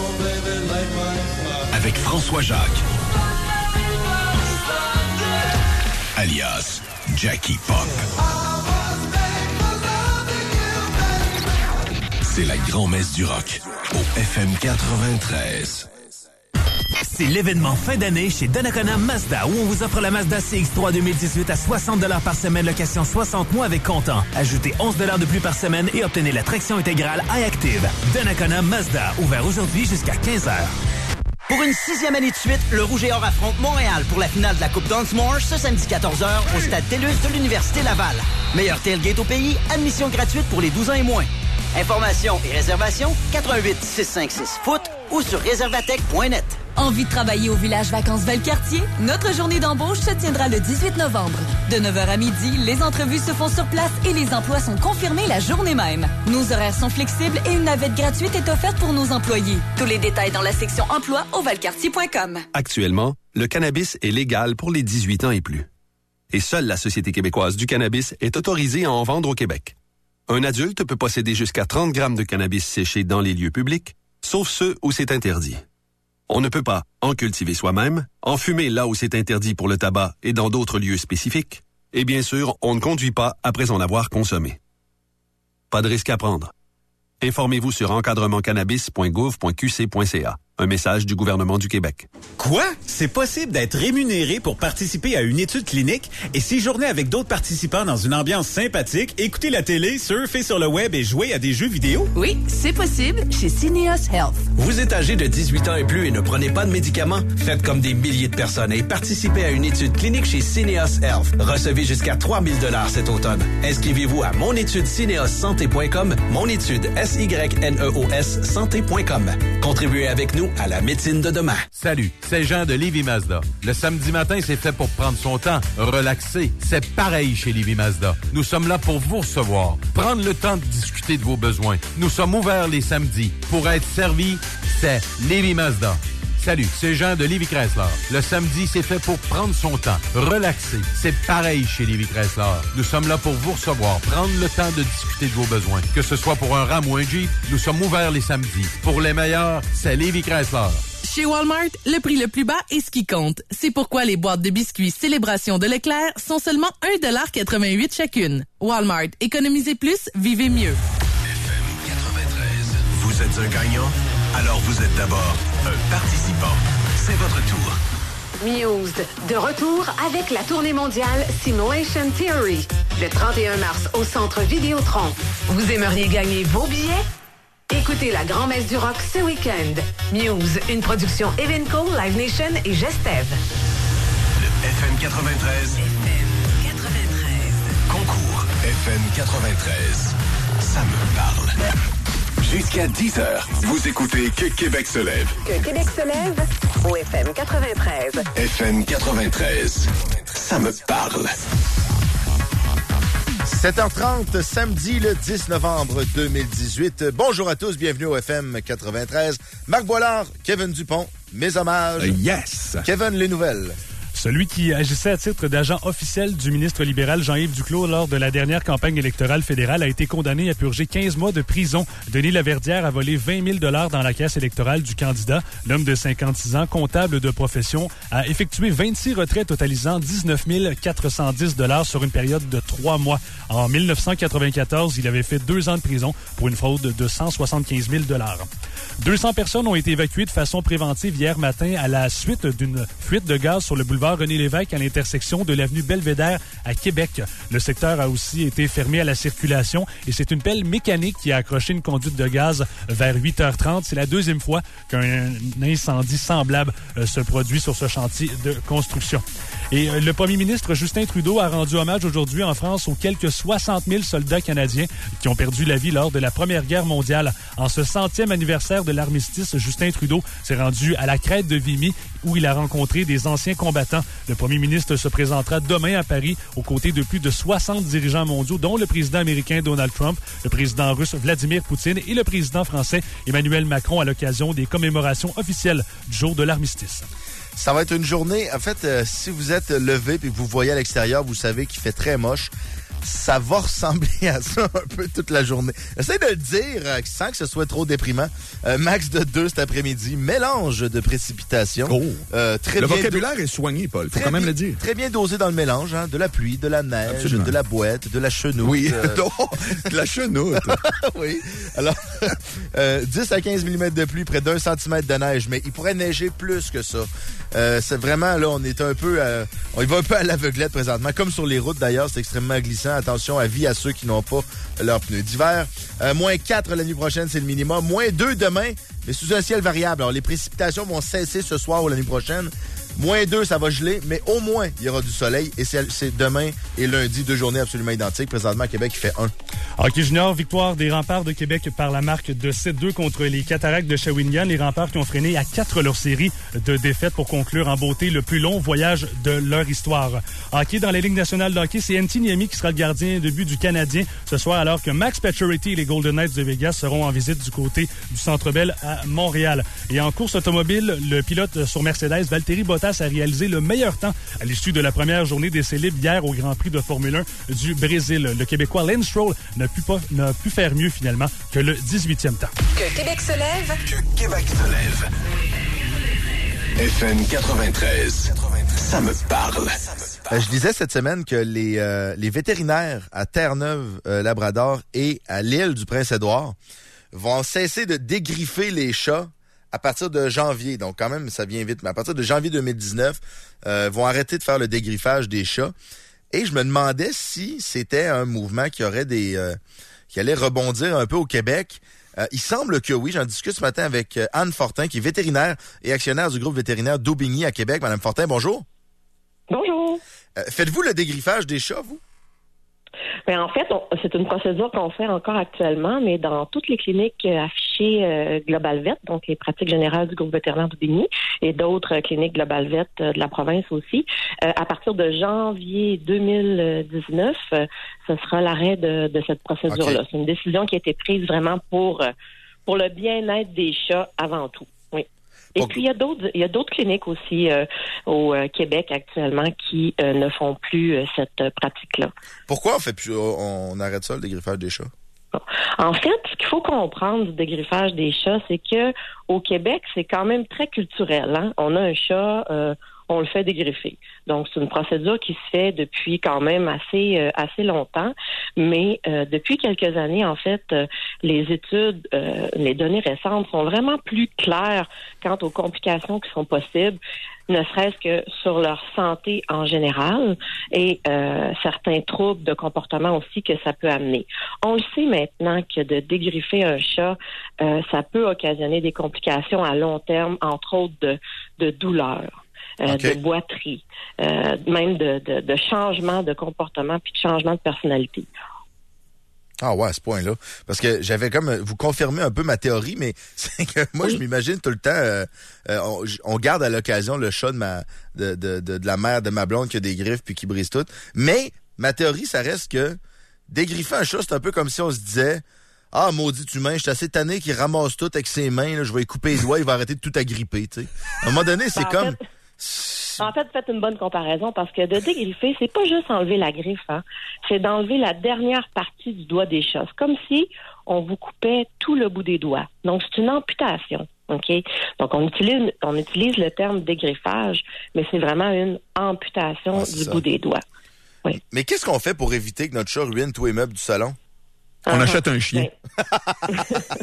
Avec François Jacques. Alias Jackie Pop. C'est la grand-messe du rock au F M quatre-vingt-treize. C'est l'événement fin d'année chez Donnacona Mazda où on vous offre la Mazda C X trois deux mille dix-huit à soixante dollars par semaine, location soixante mois avec comptant. Ajoutez onze dollars de plus par semaine et obtenez la traction intégrale iActive. Donnacona Mazda, ouvert aujourd'hui jusqu'à quinze heures. Pour une sixième année de suite, le Rouge et Or affronte Montréal pour la finale de la Coupe Dunsmore ce samedi quatorze heures au stade TELUS de l'Université Laval. Meilleur tailgate au pays, admission gratuite pour les douze ans et moins. Informations et réservations quatre un huit six cinq six foot ou sur réservatech point net. Envie de travailler au village Vacances Valcartier? Notre journée d'embauche se tiendra le dix-huit novembre. De neuf heures à midi, les entrevues se font sur place et les emplois sont confirmés la journée même. Nos horaires sont flexibles et une navette gratuite est offerte pour nos employés. Tous les détails dans la section emploi au valcartier point com. Actuellement, le cannabis est légal pour les dix-huit ans et plus. Et seule la Société québécoise du cannabis est autorisée à en vendre au Québec. Un adulte peut posséder jusqu'à trente grammes de cannabis séché dans les lieux publics, sauf ceux où c'est interdit. On ne peut pas en cultiver soi-même, en fumer là où c'est interdit pour le tabac et dans d'autres lieux spécifiques, et bien sûr, on ne conduit pas après en avoir consommé. Pas de risque à prendre. Informez-vous sur encadrement cannabis point gouv point q c point c a. Un message du gouvernement du Québec. Quoi? C'est possible d'être rémunéré pour participer à une étude clinique et séjourner avec d'autres participants dans une ambiance sympathique, écouter la télé, surfer sur le web et jouer à des jeux vidéo? Oui, c'est possible chez Syneos Health. Vous êtes âgé de dix-huit ans et plus et ne prenez pas de médicaments? Faites comme des milliers de personnes et participez à une étude clinique chez Syneos Health. Recevez jusqu'à trois mille dollars cet automne. Inscrivez-vous à monétude syneos santé point com, monétude S Y N E O S santé point com. Contribuez avec nous à la médecine de demain. Salut, c'est Jean de Lévis Mazda. Le samedi matin, c'est fait pour prendre son temps, relaxer. C'est pareil chez Lévis Mazda. Nous sommes là pour vous recevoir, prendre le temps de discuter de vos besoins. Nous sommes ouverts les samedis. Pour être servi, c'est Lévis Mazda. Salut, c'est Jean de Lévis Chrysler. Le samedi, c'est fait pour prendre son temps, relaxer. C'est pareil chez Lévis Chrysler. Nous sommes là pour vous recevoir, prendre le temps de discuter de vos besoins. Que ce soit pour un Ram ou un Jeep, nous sommes ouverts les samedis. Pour les meilleurs, c'est Lévis Chrysler. Chez Walmart, le prix le plus bas est ce qui compte. C'est pourquoi les boîtes de biscuits Célébration de Leclerc sont seulement un dollar quatre-vingt-huit chacune. Walmart, économisez plus, vivez mieux. F M quatre-vingt-treize. Vous êtes un gagnant? Alors vous êtes d'abord un participant. C'est votre tour. Mused, de retour avec la tournée mondiale Simulation Theory. Le trente et un mars au Centre Vidéotron. Vous aimeriez gagner vos billets? Écoutez la grand-messe du rock ce week-end. Muse, une production Evenco, Live Nation et Gestev. Le F M quatre-vingt-treize. F M quatre-vingt-treize. Concours F M quatre-vingt-treize. Ça me parle. Jusqu'à dix heures, vous écoutez Que Québec se lève. Que Québec se lève au F M quatre-vingt-treize. F M quatre-vingt-treize. Ça me parle. sept heures trente, samedi le dix novembre deux mille dix-huit. Bonjour à tous, bienvenue au F M quatre-vingt-treize. Marc Boilard, Kevin Dupont, mes hommages. Uh, yes! Kevin, les nouvelles. Celui qui agissait à titre d'agent officiel du ministre libéral Jean-Yves Duclos lors de la dernière campagne électorale fédérale a été condamné à purger quinze mois de prison. Denis Laverdière a volé vingt mille dollars dans la caisse électorale du candidat. L'homme de cinquante-six ans, comptable de profession, a effectué vingt-six retraits totalisant dix-neuf mille quatre cent dix dollars sur une période de trois mois. En mille neuf cent quatre-vingt-quatorze, il avait fait deux ans de prison pour une fraude de cent soixante-quinze mille dollars. deux cents personnes ont été évacuées de façon préventive hier matin à la suite d'une fuite de gaz sur le boulevard René-Lévesque à l'intersection de l'avenue Belvédère à Québec. Le secteur a aussi été fermé à la circulation et c'est une pelle mécanique qui a accroché une conduite de gaz vers huit heures trente. C'est la deuxième fois qu'un incendie semblable euh, se produit sur ce chantier de construction. Et euh, le premier ministre Justin Trudeau a rendu hommage aujourd'hui en France aux quelques soixante mille soldats canadiens qui ont perdu la vie lors de la Première Guerre mondiale. En ce centième anniversaire de l'armistice, Justin Trudeau s'est rendu à la crête de Vimy où il a rencontré des anciens combattants. Le premier ministre se présentera demain à Paris aux côtés de plus de soixante dirigeants mondiaux, dont le président américain Donald Trump, le président russe Vladimir Poutine et le président français Emmanuel Macron à l'occasion des commémorations officielles du jour de l'armistice. Ça va être une journée, en fait, euh, si vous êtes levé et que vous voyez à l'extérieur, vous savez qu'il fait très moche. Ça va ressembler à ça un peu toute la journée. Essaye de le dire euh, sans que ce soit trop déprimant. Euh, max de deux cet après-midi. Mélange de précipitations. Oh. Euh, très le bien vocabulaire do... est soigné, Paul. Faut très quand même bien, le dire. Très bien dosé dans le mélange. Hein? De la pluie, de la neige, Absolument. de la boîte, de la chenoute. Oui, euh... de la chenoute. Oui. Alors, euh, dix à quinze millimètres de pluie, près d'un centimètre de neige. Mais il pourrait neiger plus que ça. Euh, c'est vraiment, là, on est un peu... Euh, on y va un peu à l'aveuglette présentement. Comme sur les routes, d'ailleurs, c'est extrêmement glissant. Attention, avis à ceux qui n'ont pas leurs pneus d'hiver. Euh, moins quatre la nuit prochaine, c'est le minimum. Moins deux demain, mais sous un ciel variable. Alors, les précipitations vont cesser ce soir ou la nuit prochaine. Moins deux, ça va geler, mais au moins, il y aura du soleil. Et c'est, c'est demain et lundi, deux journées absolument identiques. Présentement, à Québec, il fait un. Hockey junior, victoire des Remparts de Québec par la marque de sept deux contre les Cataractes de Shawinigan. Les Remparts qui ont freiné à quatre leur série de défaites pour conclure en beauté le plus long voyage de leur histoire. Hockey dans la Ligue nationale de hockey, c'est Antti Niemi qui sera le gardien de but du Canadien ce soir, alors que Max Pacioretty et les Golden Knights de Vegas seront en visite du côté du Centre Bell à Montréal. Et en course automobile, le pilote sur Mercedes, Valtteri Bottas, a réalisé le meilleur temps à l'issue de la première journée des célèbres hier au Grand Prix de Formule un du Brésil. Le Québécois Lance Stroll n'a pu, pas, n'a pu faire mieux finalement que le dix-huitième temps. Que Québec se lève. Que Québec se lève. F M quatre-vingt-treize. Ça me parle. Euh, je disais cette semaine que les, euh, les vétérinaires à Terre-Neuve-Labrador euh, et à l'île du Prince-Édouard vont cesser de dégriffer les chats à partir de janvier. Donc, quand même, ça vient vite. Mais à partir de janvier deux mille dix-neuf, euh, vont arrêter de faire le dégriffage des chats. Et je me demandais si c'était un mouvement qui aurait des... Euh, qui allait rebondir un peu au Québec. Euh, il semble que oui. J'en discute ce matin avec euh, Anne Fortin, qui est vétérinaire et actionnaire du groupe vétérinaire d'Aubigny à Québec. Madame Fortin, bonjour. Bonjour. Euh, faites-vous le dégriffage des chats, vous? Ben, en fait, on, c'est une procédure qu'on fait encore actuellement, mais dans toutes les cliniques euh, affichées euh, GlobalVet, donc les pratiques générales du groupe vétérinaire du Bigny et d'autres euh, cliniques GlobalVet euh, de la province aussi, euh, à partir de janvier deux mille dix-neuf, euh, ce sera l'arrêt de, de cette procédure-là. Okay. C'est une décision qui a été prise vraiment pour, euh, pour le bien-être des chats avant tout. Oui. Et okay. puis, il y a d'autres, il y a d'autres cliniques aussi euh, au euh, Québec actuellement qui euh, ne font plus euh, cette euh, pratique-là. Pourquoi on fait plus, on arrête ça, le dégriffage des chats? En fait, ce qu'il faut comprendre du dégriffage des chats, c'est que au Québec, c'est quand même très culturel. Hein? On a un chat, euh, on le fait dégriffer. Donc, c'est une procédure qui se fait depuis quand même assez euh, assez longtemps. Mais euh, depuis quelques années, en fait, euh, les études, euh, les données récentes sont vraiment plus claires quant aux complications qui sont possibles, ne serait-ce que sur leur santé en général et euh, certains troubles de comportement aussi que ça peut amener. On le sait maintenant que de dégriffer un chat, euh, ça peut occasionner des complications à long terme, entre autres de, de douleurs. Euh, okay. De boiterie, euh, même de, de, de changement de comportement puis de changement de personnalité. Ah ouais, à ce point-là. Parce que j'avais comme... Vous confirmez un peu ma théorie, mais c'est que moi, oui. je m'imagine tout le temps... Euh, euh, on, on garde à l'occasion le chat de ma de, de, de, de la mère de ma blonde qui a des griffes puis qui brise tout. Mais ma théorie, ça reste que dégriffer un chat, c'est un peu comme si on se disait... Ah, maudit humain, je suis assez tanné qu'il ramasse tout avec ses mains, là, je vais lui couper les doigts, il va arrêter de tout agripper, tu sais. À un moment donné, c'est ben, comme... Fait, en fait, faites une bonne comparaison parce que de dégriffer, c'est pas juste enlever la griffe, hein. C'est d'enlever la dernière partie du doigt des chats. C'est comme si on vous coupait tout le bout des doigts. Donc, c'est une amputation, OK? Donc, on utilise, on utilise le terme dégriffage, mais c'est vraiment une amputation ah, du ça. bout des doigts. Oui. Mais qu'est-ce qu'on fait pour éviter que notre chat ruine tous les meubles du salon? On uh-huh. achète un chien. Ben,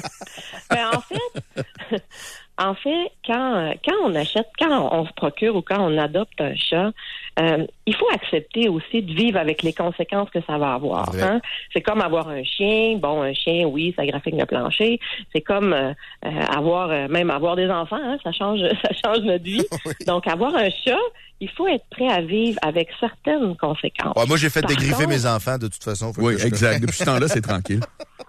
ben en fait, en fait, quand quand on achète, quand on se procure ou quand on adopte un chat, euh, il faut accepter aussi de vivre avec les conséquences que ça va avoir. Hein? C'est comme avoir un chien. Bon, un chien, oui, ça graphique le plancher. C'est comme euh, avoir, euh, même avoir des enfants. Hein? Ça change, ça change notre vie. Oui. Donc, avoir un chat, il faut être prêt à vivre avec certaines conséquences. Ouais, moi, j'ai fait Par dégriffer contre... mes enfants, de toute façon. Oui, exact. Depuis ce temps-là, c'est tranquille.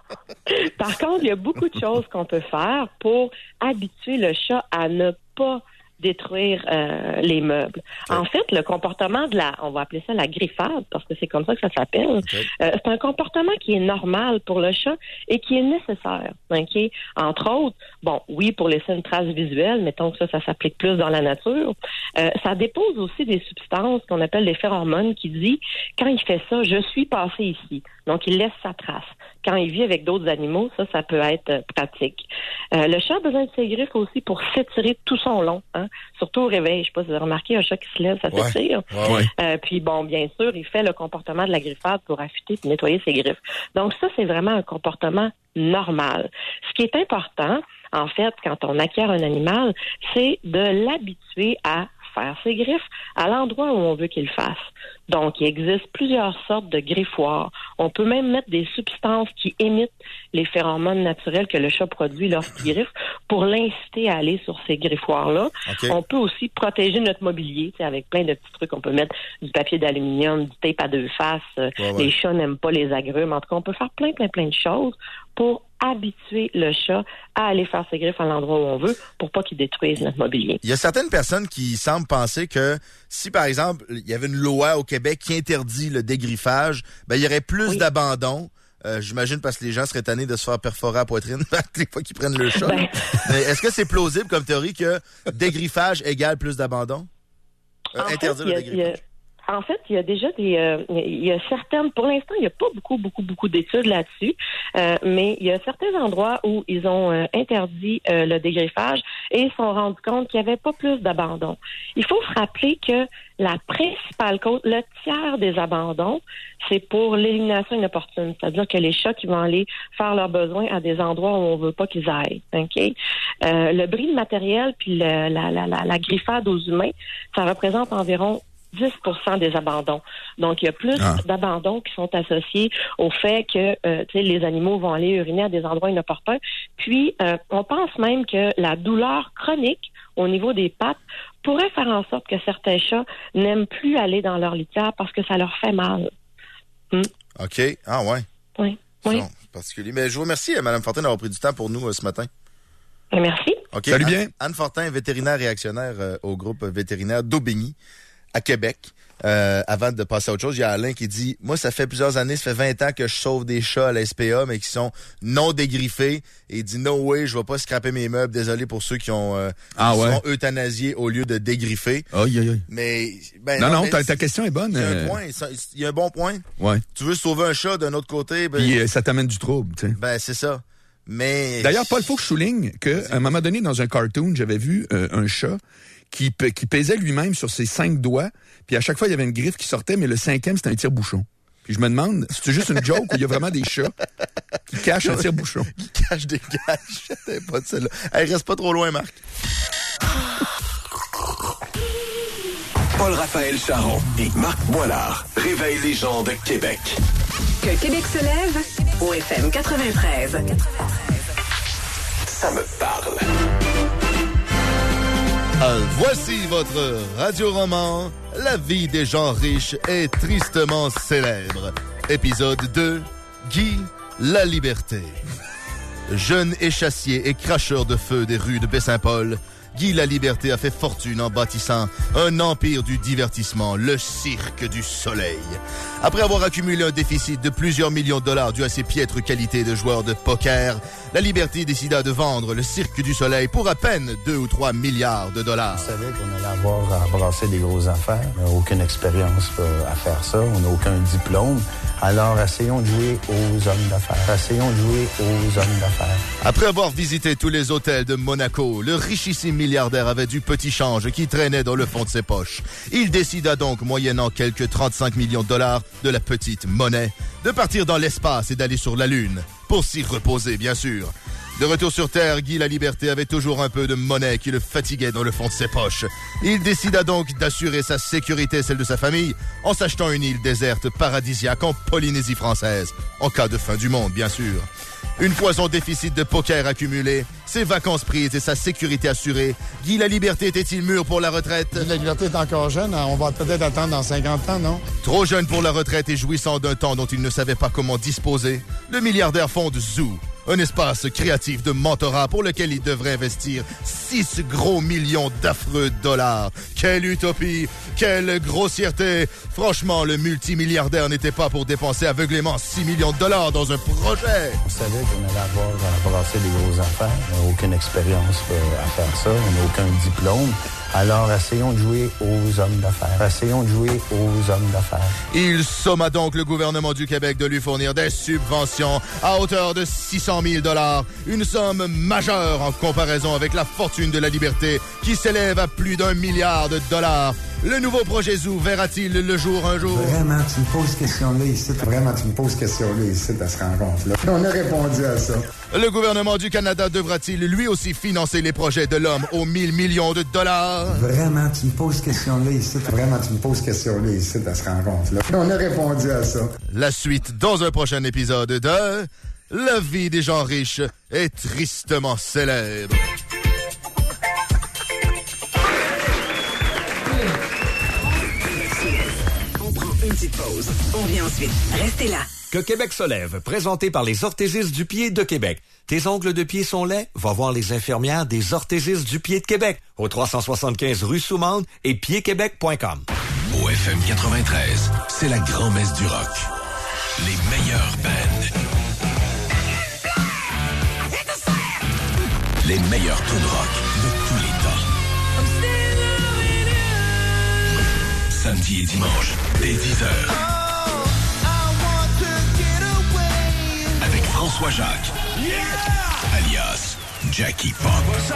Par contre, il y a beaucoup de choses qu'on peut faire pour habituer le chat à ne pas détruire euh, les meubles. Okay. En fait, le comportement de la, on va appeler ça la griffade, parce que c'est comme ça que ça s'appelle, okay. euh, c'est un comportement qui est normal pour le chat et qui est nécessaire. Okay? Entre autres, bon, oui, pour laisser une trace visuelle, mettons que ça, ça s'applique plus dans la nature, euh, ça dépose aussi des substances qu'on appelle des phéromones qui dit, quand il fait ça, je suis passé ici. Donc, il laisse sa trace. Quand il vit avec d'autres animaux, ça, ça peut être euh, pratique. Euh, le chat a besoin de ses griffes aussi pour s'étirer tout son long, hein? Surtout au réveil. Je sais pas si vous avez remarqué, un chat qui se lève, ça ouais. s'étire. Ouais, ouais. Euh, puis bon, bien sûr, il fait le comportement de la griffade pour affûter et nettoyer ses griffes. Donc ça, c'est vraiment un comportement normal. Ce qui est important, en fait, quand on acquiert un animal, c'est de l'habituer à faire ses griffes à l'endroit où on veut qu'il le fasse. Donc, il existe plusieurs sortes de griffoirs. On peut même mettre des substances qui émettent les phéromones naturels que le chat produit lorsqu'il griffe pour l'inciter à aller sur ces griffoirs-là. Okay. On peut aussi protéger notre mobilier, avec plein de petits trucs. On peut mettre du papier d'aluminium, du tape à deux faces. Ouais, ouais. Les chats n'aiment pas les agrumes. En tout cas, on peut faire plein, plein, plein de choses pour habituer le chat à aller faire ses griffes à l'endroit où on veut pour pas qu'il détruise notre mobilier. Il y a certaines personnes qui semblent penser que si, par exemple, il y avait une loi au Québec qui interdit le dégriffage, ben il y aurait plus oui. d'abandon. Euh, j'imagine parce que les gens seraient tannés de se faire perforer à la poitrine les fois qu'ils prennent le chat. Ben... Mais est-ce que c'est plausible comme théorie que dégriffage égale plus d'abandon? Euh, interdire fait, le dégriffage. En fait, il y a déjà des, euh, il y a certaines, pour l'instant, il n'y a pas beaucoup, beaucoup, beaucoup d'études là-dessus, euh, mais il y a certains endroits où ils ont euh, interdit euh, le dégriffage et ils se sont rendus compte qu'il n'y avait pas plus d'abandon. Il faut se rappeler que la principale cause, le tiers des abandons, c'est pour l'élimination inopportune, c'est-à-dire que les chats qui vont aller faire leurs besoins à des endroits où on veut pas qu'ils aillent. Okay? Euh, le bris de matériel puis le, la, la, la, la griffade aux humains, ça représente environ dix pour cent des abandons. Donc, il y a plus ah. d'abandons qui sont associés au fait que euh, tu sais, les animaux vont aller uriner à des endroits inopportuns. Puis, euh, on pense même que la douleur chronique au niveau des pattes pourrait faire en sorte que certains chats n'aiment plus aller dans leur litière parce que ça leur fait mal. Hmm. OK. Ah, ouais. Oui. Oui. Bon, particulier. Mais je vous remercie, Mme Fortin, d'avoir pris du temps pour nous euh, ce matin. Merci. Okay. Salut Anne, bien. Anne Fortin, vétérinaire et actionnaire euh, au groupe vétérinaire d'Aubigny, à Québec. Euh, avant de passer à autre chose, il y a Alain qui dit « Moi, ça fait plusieurs années, ça fait vingt ans que je sauve des chats à la S P A, mais qui sont non dégriffés. » Et il dit « No way, je vais pas scraper mes meubles. Désolé pour ceux qui ont euh, ah, qui ouais. sont euthanasiés au lieu de dégriffer. » Aïe, aïe, aïe. Mais, ben, non, non, mais ta, ta question est bonne. Il y a euh... un point. Il y a un bon point. Ouais. Tu veux sauver un chat d'un autre côté. Ben, Puis euh, ça t'amène du trouble, tu sais. Ben, c'est ça. Mais... D'ailleurs, Paul, il faut que je souligne qu'à un moment donné, dans un cartoon, j'avais vu euh, un chat qui, qui pesait lui-même sur ses cinq doigts, puis à chaque fois, il y avait une griffe qui sortait, mais le cinquième, c'était un tire-bouchon. Puis je me demande, c'est juste une joke où il y a vraiment des chats qui cachent un tire-bouchon? Qui cachent des gages. T'es pas de celle-là. Hey, reste pas trop loin, Marc. Paul-Raphaël Charon et Marc Boilard réveillent les gens de Québec. Que Québec se lève au F M quatre-vingt-treize. Ça me parle. Euh, voici votre radio-roman La vie des gens riches est tristement célèbre. Épisode deux, Guy la Liberté. Jeune échassier et cracheur de feu des rues de Baie-Saint-Paul, Guy la Liberté a fait fortune en bâtissant un empire du divertissement, le Cirque du Soleil. Après avoir accumulé un déficit de plusieurs millions de dollars dû à ses piètres qualités de joueur de poker, la Liberté décida de vendre le Cirque du Soleil pour à peine deux ou trois milliards de dollars. On savait qu'on allait avoir à brasser des grosses affaires. On n'a aucune expérience à faire ça. On n'a aucun diplôme. Alors, essayons de jouer aux hommes d'affaires. Essayons de jouer aux hommes d'affaires. Après avoir visité tous les hôtels de Monaco, le richissime milliardaire avait du petit change qui traînait dans le fond de ses poches. Il décida donc, moyennant quelques trente-cinq millions de dollars de la petite monnaie, de partir dans l'espace et d'aller sur la Lune, pour s'y reposer, bien sûr. De retour sur Terre, Guy la Liberté avait toujours un peu de monnaie qui le fatiguait dans le fond de ses poches. Il décida donc d'assurer sa sécurité et celle de sa famille en s'achetant une île déserte paradisiaque en Polynésie française, en cas de fin du monde, bien sûr. Une fois son déficit de poker accumulé, ses vacances prises et sa sécurité assurée, Guy la Liberté était-il mûr pour la retraite? Guy la Liberté est encore jeune, on va peut-être attendre dans cinquante ans, non? Trop jeune pour la retraite et jouissant d'un temps dont il ne savait pas comment disposer, le milliardaire fonde Zoo, un espace créatif de mentorat pour lequel il devrait investir six gros millions d'affreux dollars. Quelle utopie! Quelle grossièreté! Franchement, le multimilliardaire n'était pas pour dépenser aveuglément six millions de dollars dans un projet. On savait qu'on allait avoir à brasser des grosses affaires. On n'a aucune expérience à faire ça. On n'a aucun diplôme. Alors, essayons de jouer aux hommes d'affaires. Essayons de jouer aux hommes d'affaires. Il somma donc le gouvernement du Québec de lui fournir des subventions à hauteur de six cent mille dollars, une somme majeure en comparaison avec la fortune de la Liberté qui s'élève à plus d'un milliard de dollars. Le nouveau projet Zoo verra-t-il le jour un jour? Vraiment, tu me poses question-là ici. Vraiment, tu me poses question-là ici à cette rencontre-là. On a répondu à ça. Le gouvernement du Canada devra-t-il lui aussi financer les projets de l'homme aux mille millions de dollars? Vraiment, tu me poses question-là ici. Vraiment, tu me poses question-là ici à cette rencontre-là. On a répondu à ça. La suite dans un prochain épisode de La vie des gens riches est tristement célèbre. Une petite pause. On revient ensuite. Restez là. Que Québec se lève, présenté par les orthésistes du pied de Québec. Tes ongles de pied sont laids? Va voir les infirmières des orthésistes du pied de Québec au trois cent soixante-quinze rue Soumande et pied québec point com. Au F M quatre-vingt-treize, c'est la grand-messe du rock. Les meilleures bands. Les meilleurs tunes rock de tous les temps. Samedi et dimanche, dès dix heures. Avec François Jacques, yeah! Alias Jackie Pop.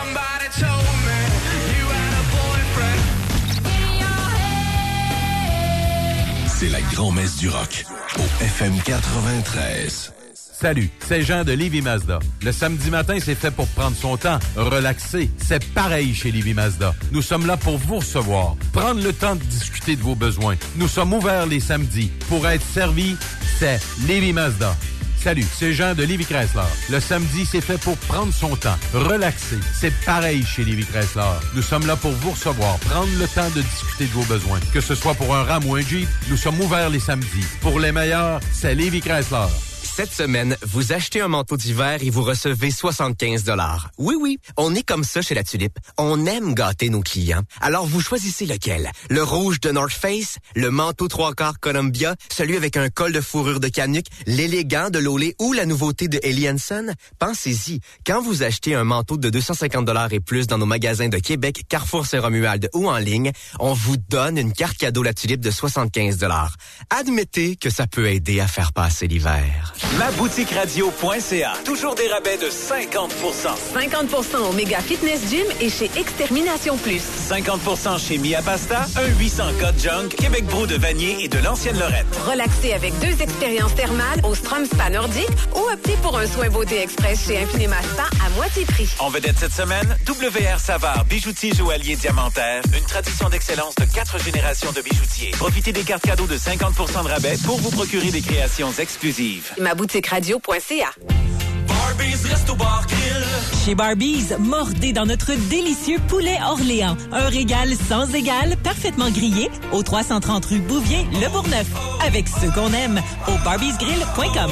C'est la grand-messe du rock au F M quatre-vingt-treize. Salut, c'est Jean de Lévis Mazda. Le samedi matin, c'est fait pour prendre son temps, relaxer. C'est pareil chez Lévis Mazda. Nous sommes là pour vous recevoir, prendre le temps de discuter de vos besoins. Nous sommes ouverts les samedis. Pour être servi, c'est Lévis Mazda. Salut, c'est Jean de Lévis Chrysler. Le samedi, c'est fait pour prendre son temps, relaxer. C'est pareil chez Lévis Chrysler. Nous sommes là pour vous recevoir, prendre le temps de discuter de vos besoins. Que ce soit pour un RAM ou un Jeep, nous sommes ouverts les samedis. Pour les meilleurs, c'est Lévis Chrysler. Cette semaine, vous achetez un manteau d'hiver et vous recevez soixante-quinze dollars. Oui, oui, on est comme ça chez La Tulipe. On aime gâter nos clients. Alors, vous choisissez lequel? Le rouge de North Face, le manteau trois quarts Columbia, celui avec un col de fourrure de Canuck, l'élégant de Lolé ou la nouveauté de Ellie Hansen? Pensez-y, quand vous achetez un manteau de deux cent cinquante dollars et plus dans nos magasins de Québec, Carrefour Saint-Romuald ou en ligne, on vous donne une carte cadeau La Tulipe de soixante-quinze dollars. Admettez que ça peut aider à faire passer l'hiver. ma boutique radio point c a. Toujours des rabais de cinquante pour cent. cinquante pour cent au Méga Fitness Gym et chez Extermination Plus. cinquante pour cent chez Mia Pasta, un huit cents Code Junk, Québec Brou de Vanier et de l'Ancienne Lorette. Relaxez avec deux expériences thermales au Strom Spa Nordique ou optez pour un soin beauté express chez Infinima Spa à moitié prix. En vedette cette semaine, W R Savard, bijoutier joaillier diamantaire, une tradition d'excellence de quatre générations de bijoutiers. Profitez des cartes cadeaux de cinquante pour cent de rabais pour vous procurer des créations exclusives. ma boutique radio point c a. Barbies Resto Bar Grill. Chez Barbies, mordez dans notre délicieux poulet Orléans. Un régal sans égal, parfaitement grillé, au trois cent trente rue Bouvier, Le Bourgneuf. Avec ceux qu'on aime, au barbies grill point com.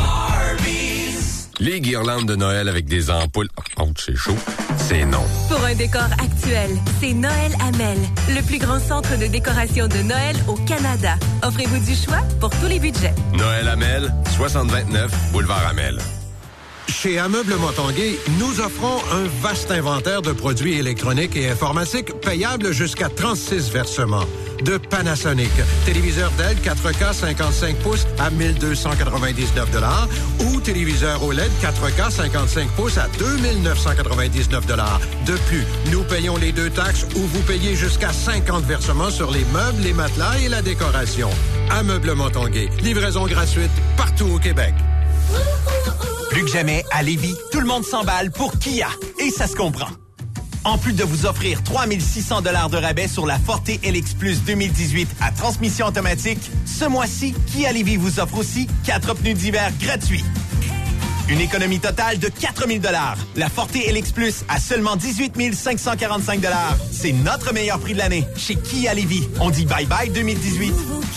Les guirlandes de Noël avec des ampoules... Oh, c'est chaud. C'est non. Pour un décor actuel, c'est Noël Amel, le plus grand centre de décoration de Noël au Canada. Offrez-vous du choix pour tous les budgets. Noël Amel, soixante vingt-neuf, boulevard Amel. Chez Ameublement Tanguay, nous offrons un vaste inventaire de produits électroniques et informatiques payables jusqu'à trente-six versements. De Panasonic, téléviseur D E L quatre K cinquante-cinq pouces à mille deux cent quatre-vingt-dix-neuf dollars ou téléviseur O L E D quatre K cinquante-cinq pouces à deux mille neuf cent quatre-vingt-dix-neuf dollars. De plus, nous payons les deux taxes ou vous payez jusqu'à cinquante versements sur les meubles, les matelas et la décoration. Ameublement Tanguay, livraison gratuite partout au Québec. Plus que jamais, à Lévis, tout le monde s'emballe pour Kia. Et ça se comprend. En plus de vous offrir trois mille six cents dollars de rabais sur la Forte L X Plus deux mille dix-huit à transmission automatique, ce mois-ci, Kia Lévis vous offre aussi quatre pneus d'hiver gratuits. Une économie totale de quatre mille dollars. La Forte L X Plus à seulement dix-huit mille cinq cent quarante-cinq dollars. C'est notre meilleur prix de l'année chez Kia Lévis. On dit bye-bye deux mille dix-huit.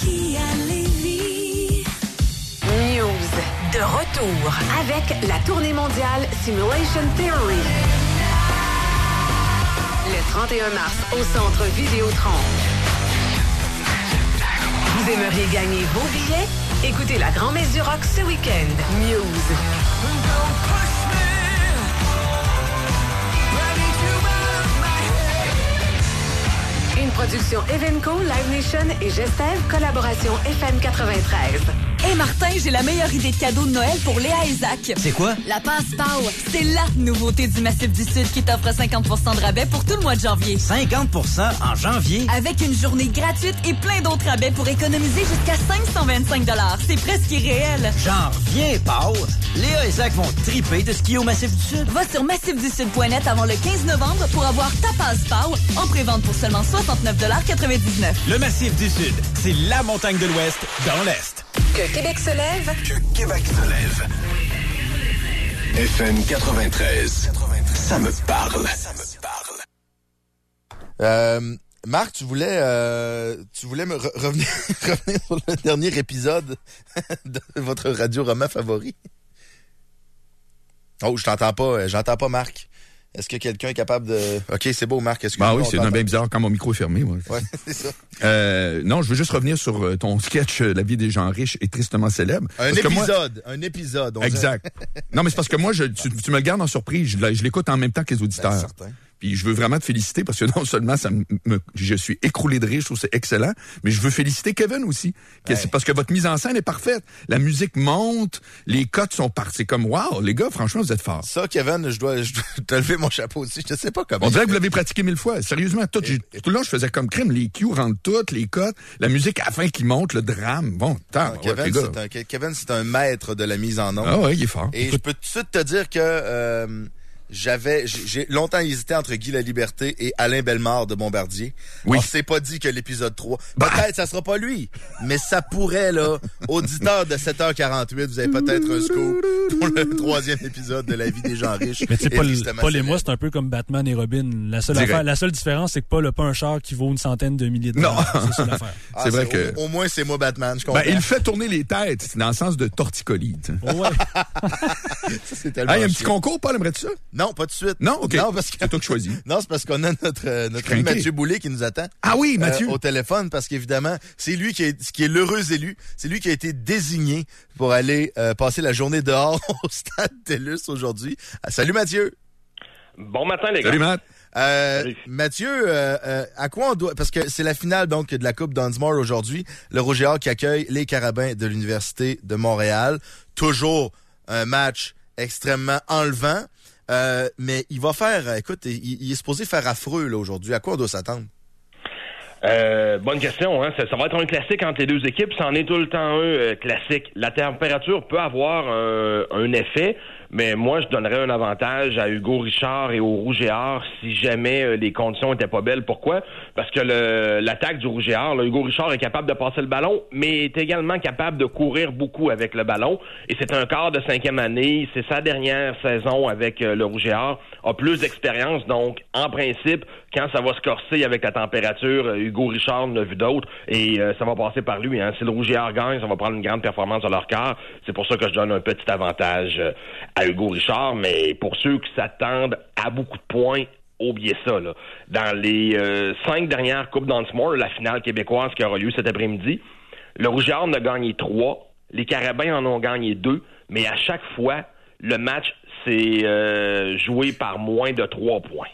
News. De retour avec la tournée mondiale Simulation Theory. Le trente et un mars au Centre Vidéotron. Vous aimeriez gagner vos billets? Écoutez la grand-messe du rock ce week-end. Muse. Une production Evenco, Live Nation et Gestev, collaboration F M quatre-vingt-treize. Hé hey Martin, j'ai la meilleure idée de cadeau de Noël pour Léa et Zach. C'est quoi? La passe-power. C'est la nouveauté du Massif du Sud qui t'offre cinquante pour cent de rabais pour tout le mois de janvier. cinquante pour cent en janvier? Avec une journée gratuite et plein d'autres rabais pour économiser jusqu'à cinq cent vingt-cinq dollars. C'est presque irréel. J'en reviens, Paul. Léa et Zach vont triper de skier au Massif du Sud. Va sur massif du sud point net avant le quinze novembre pour avoir ta passe-power en prévente pour seulement soixante-neuf quatre-vingt-dix-neuf. Le Massif du Sud, c'est la montagne de l'Ouest dans l'Est. Que Québec se lève. Que Québec se lève. F M quatre-vingt-treize. Ça me parle. Ça me parle. Euh, Marc, tu voulais, euh, tu voulais me re- revenir, revenir sur le dernier épisode de votre radio-roman favori? Oh, je t'entends pas, j'entends pas Marc. Est-ce que quelqu'un est capable de... OK, c'est beau, Marc. Est-ce que bah oui, c'est bien bizarre quand mon micro est fermé. Ouais, ouais c'est ça. Euh, non, je veux juste revenir sur ton sketch « La vie des gens riches et tristement célèbres ». Un épisode, moi... un épisode. On exact. non, mais c'est parce que moi, je, tu, tu me le gardes en surprise. Je, je l'écoute en même temps que les auditeurs. Ben, certain. Puis je veux vraiment te féliciter parce que non seulement ça me, je suis écroulé de rire, je trouve que c'est excellent, mais je veux féliciter Kevin aussi. Que ouais. C'est parce que votre mise en scène est parfaite. La musique monte, les cotes sont parties. C'est comme, wow, les gars, franchement, vous êtes forts. Ça, Kevin, je dois, je dois te lever mon chapeau aussi. Je ne sais pas comment. On dirait que vous l'avez pratiqué mille fois. Sérieusement, tout, et, et, tout le long, je faisais comme crime. Les cues rentrent toutes, les cotes, la musique à la fin qui monte, le drame. Bon, tant, ah, Kevin, ouais, c'est un, Kevin, c'est un maître de la mise en onde. Ah ouais, il est fort. Et Écoute. Je peux tout de suite te dire que... Euh, J'avais, j'ai, j'ai longtemps hésité entre Guy Laliberté et Alain Bellemare de Bombardier. Oui. On s'est pas dit que l'épisode trois, bah. peut-être ça sera pas lui, mais ça pourrait, là. Auditeur de sept heures quarante-huit, vous avez peut-être un scoop pour le troisième épisode de La vie des gens riches. Mais tu sais, Paul, Paul et moi, c'est un peu comme Batman et Robin. La seule affaire, la seule différence, c'est que Paul n'a pas un char qui vaut une centaine de milliers de dollars. Non. C'est ça l'affaire. Ah, c'est vrai c'est, que... Au, au moins, c'est moi Batman, je comprends. Ben, il fait tourner les têtes, dans le sens de torticolis. Ouais. Ça, c'est tellement ah, il y a un petit concours, Paul, aimerais-tu ça? Non, pas tout de suite. Non, OK. Non, parce que... C'est toi qui choisis. Non, c'est parce qu'on a notre, euh, notre ami Mathieu Boulay qui nous attend. Ah oui, Mathieu. Euh, au téléphone, parce qu'évidemment, c'est lui qui est, qui est l'heureux élu. C'est lui qui a été désigné pour aller euh, passer la journée dehors au Stade TELUS aujourd'hui. Ah, salut Mathieu. Bon matin, les gars. Salut, Matt. Euh, Mathieu, euh, euh, à quoi on doit... Parce que c'est la finale donc de la Coupe Dunsmore aujourd'hui. Le Rouge et Or qui accueille les Carabins de l'Université de Montréal. Toujours un match extrêmement enlevant. Euh, mais il va faire... Écoute, il, il est supposé faire affreux là aujourd'hui. À quoi on doit s'attendre? Euh, bonne question, hein. Ça, ça va être un classique entre les deux équipes. Ça en est tout le temps un euh, classique. La température peut avoir un, un effet, mais moi, je donnerais un avantage à Hugo Richard et au Rouge et Or si jamais euh, les conditions étaient pas belles. Pourquoi? Parce que le, l'attaque du Rouge et Or, là, Hugo Richard est capable de passer le ballon, mais est également capable de courir beaucoup avec le ballon. Et c'est un quart de cinquième année. C'est sa dernière saison avec euh, le Rouge et Or. A plus d'expérience, donc, en principe, quand ça va se corser avec la température, euh, Hugo Richard n'a vu d'autres et euh, ça va passer par lui. Hein. Si le Rouge et Or gagne, ça va prendre une grande performance de leur quart. C'est pour ça que je donne un petit avantage euh, à Hugo Richard, mais pour ceux qui s'attendent à beaucoup de points, oubliez ça. Là. Dans les euh, cinq dernières Coupes Dunsmore, la finale québécoise qui aura lieu cet après-midi, le Rouge et Or en a gagné trois, les Carabins en ont gagné deux, mais à chaque fois, le match s'est euh, joué par moins de trois points.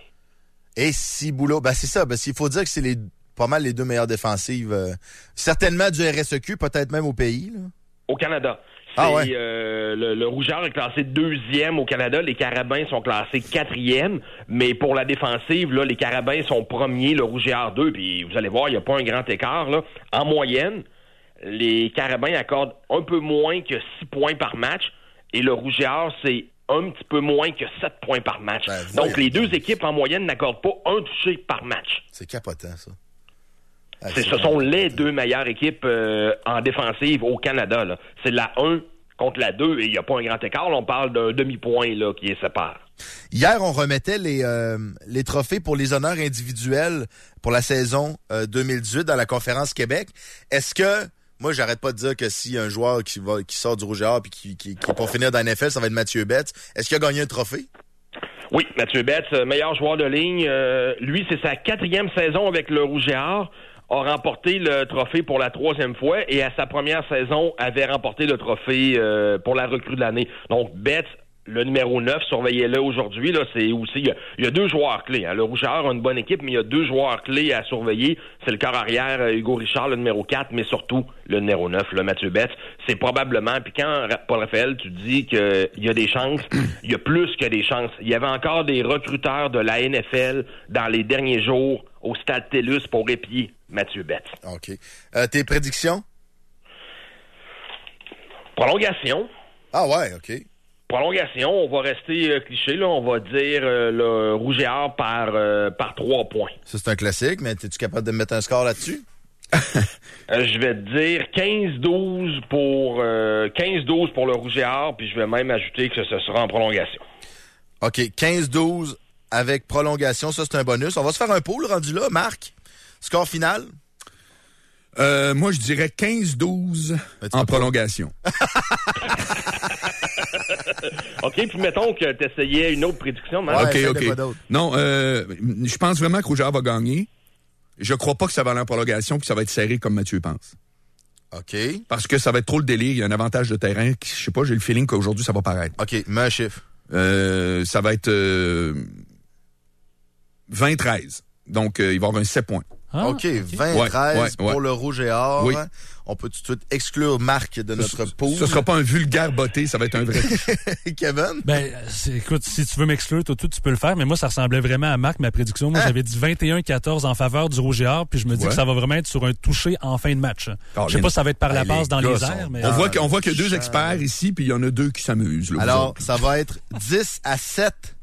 Et si boulot, ben c'est ça, ben il faut dire que c'est les pas mal les deux meilleures défensives, euh, certainement du R S E Q, peut-être même au pays. Là. Au Canada. C'est, ah ouais. euh, le, le Rouge et Or est classé deuxième au Canada. Les Carabins sont classés quatrième. Mais pour la défensive, là, les Carabins sont premiers, le Rouge et Or deux. Puis vous allez voir, il n'y a pas un grand écart. Là. En moyenne, les Carabins accordent un peu moins que six points par match. Et le Rouge et Or, c'est un petit peu moins que sept points par match. Ben, donc, les deux équipes, en moyenne, n'accordent pas un touché par match. C'est capotant, ça. Ah, c'est, ce sont les deux meilleures équipes euh, en défensive au Canada. Là. C'est la un contre la deux et il n'y a pas un grand écart. Là, on parle d'un demi-point là, qui les sépare. Hier, on remettait les, euh, les trophées pour les honneurs individuels pour la saison euh, deux mille dix-huit dans la Conférence Québec. Est-ce que... Moi, j'arrête pas de dire que si un joueur qui va qui sort du Rouge et Or et qui, qui, qui est pour finir dans la N F L, ça va être Mathieu Betts. Est-ce qu'il a gagné un trophée? Oui, Mathieu Betts, meilleur joueur de ligne. Euh, lui, c'est sa quatrième saison avec le Rouge et Or. A remporté le trophée pour la troisième fois et à sa première saison avait remporté le trophée euh, pour la recrue de l'année. Donc, Betts, le numéro neuf, surveillez-le aujourd'hui. Là, c'est aussi il y, a, il y a deux joueurs clés. Hein. Le Rouge et Or a une bonne équipe, mais il y a deux joueurs clés à surveiller. C'est le corps arrière, euh, Hugo Richard, le numéro quatre, mais surtout le numéro neuf, le Mathieu Betts. C'est probablement, puis quand, Paul Raphaël, tu dis qu'il y a des chances, il y a plus que des chances. Il y avait encore des recruteurs de la N F L dans les derniers jours au Stade TELUS pour épier Mathieu Betts. OK. Euh, tes prédictions? Prolongation. Ah ouais, OK. Prolongation, on va rester euh, cliché, là, on va dire euh, le Rouge et Or par, euh, par trois points. Ça, c'est un classique, mais es-tu capable de me mettre un score là-dessus? euh, je vais te dire quinze douze pour euh, quinze douze pour le Rouge et Or, puis je vais même ajouter que ce sera en prolongation. OK, quinze douze avec prolongation, ça c'est un bonus. On va se faire un pool rendu là, Marc. Score final? Euh, moi, je dirais quinze douze en prolongation. OK, puis mettons que tu essayais une autre prédiction. Marc. OK, OK. Non, euh, je pense vraiment que Rouge et Or va gagner. Je crois pas que ça va aller en prolongation puis que ça va être serré comme Mathieu pense. OK. Parce que ça va être trop le délire. Il y a un avantage de terrain. Je sais pas, j'ai le feeling qu'aujourd'hui, ça va paraître. OK, mets un chiffre. Euh, ça va être euh, vingt treize. Donc, euh, il va y avoir un sept points. Ah, OK, vingt treize ouais, ouais, pour ouais. le Rouge et Or. Oui. On peut tout de suite exclure Marc de notre pool. Ce sera pas un vulgaire botté, ça va être un vrai. Kevin? Ben, écoute, si tu veux m'exclure, toi, tout, tu peux le faire, mais moi, ça ressemblait vraiment à Marc, ma prédiction. Moi, ah. j'avais dit vingt et un quatorze en faveur du Rouge et Or, puis je me dis ouais. que ça va vraiment être sur un touché en fin de match. Oh, je sais pas si ça va être par la passe dans les airs, mais... On voit qu'on voit qu'il y a deux experts ici, puis il y en a deux qui s'amusent. Là, Alors, ça va être dix à sept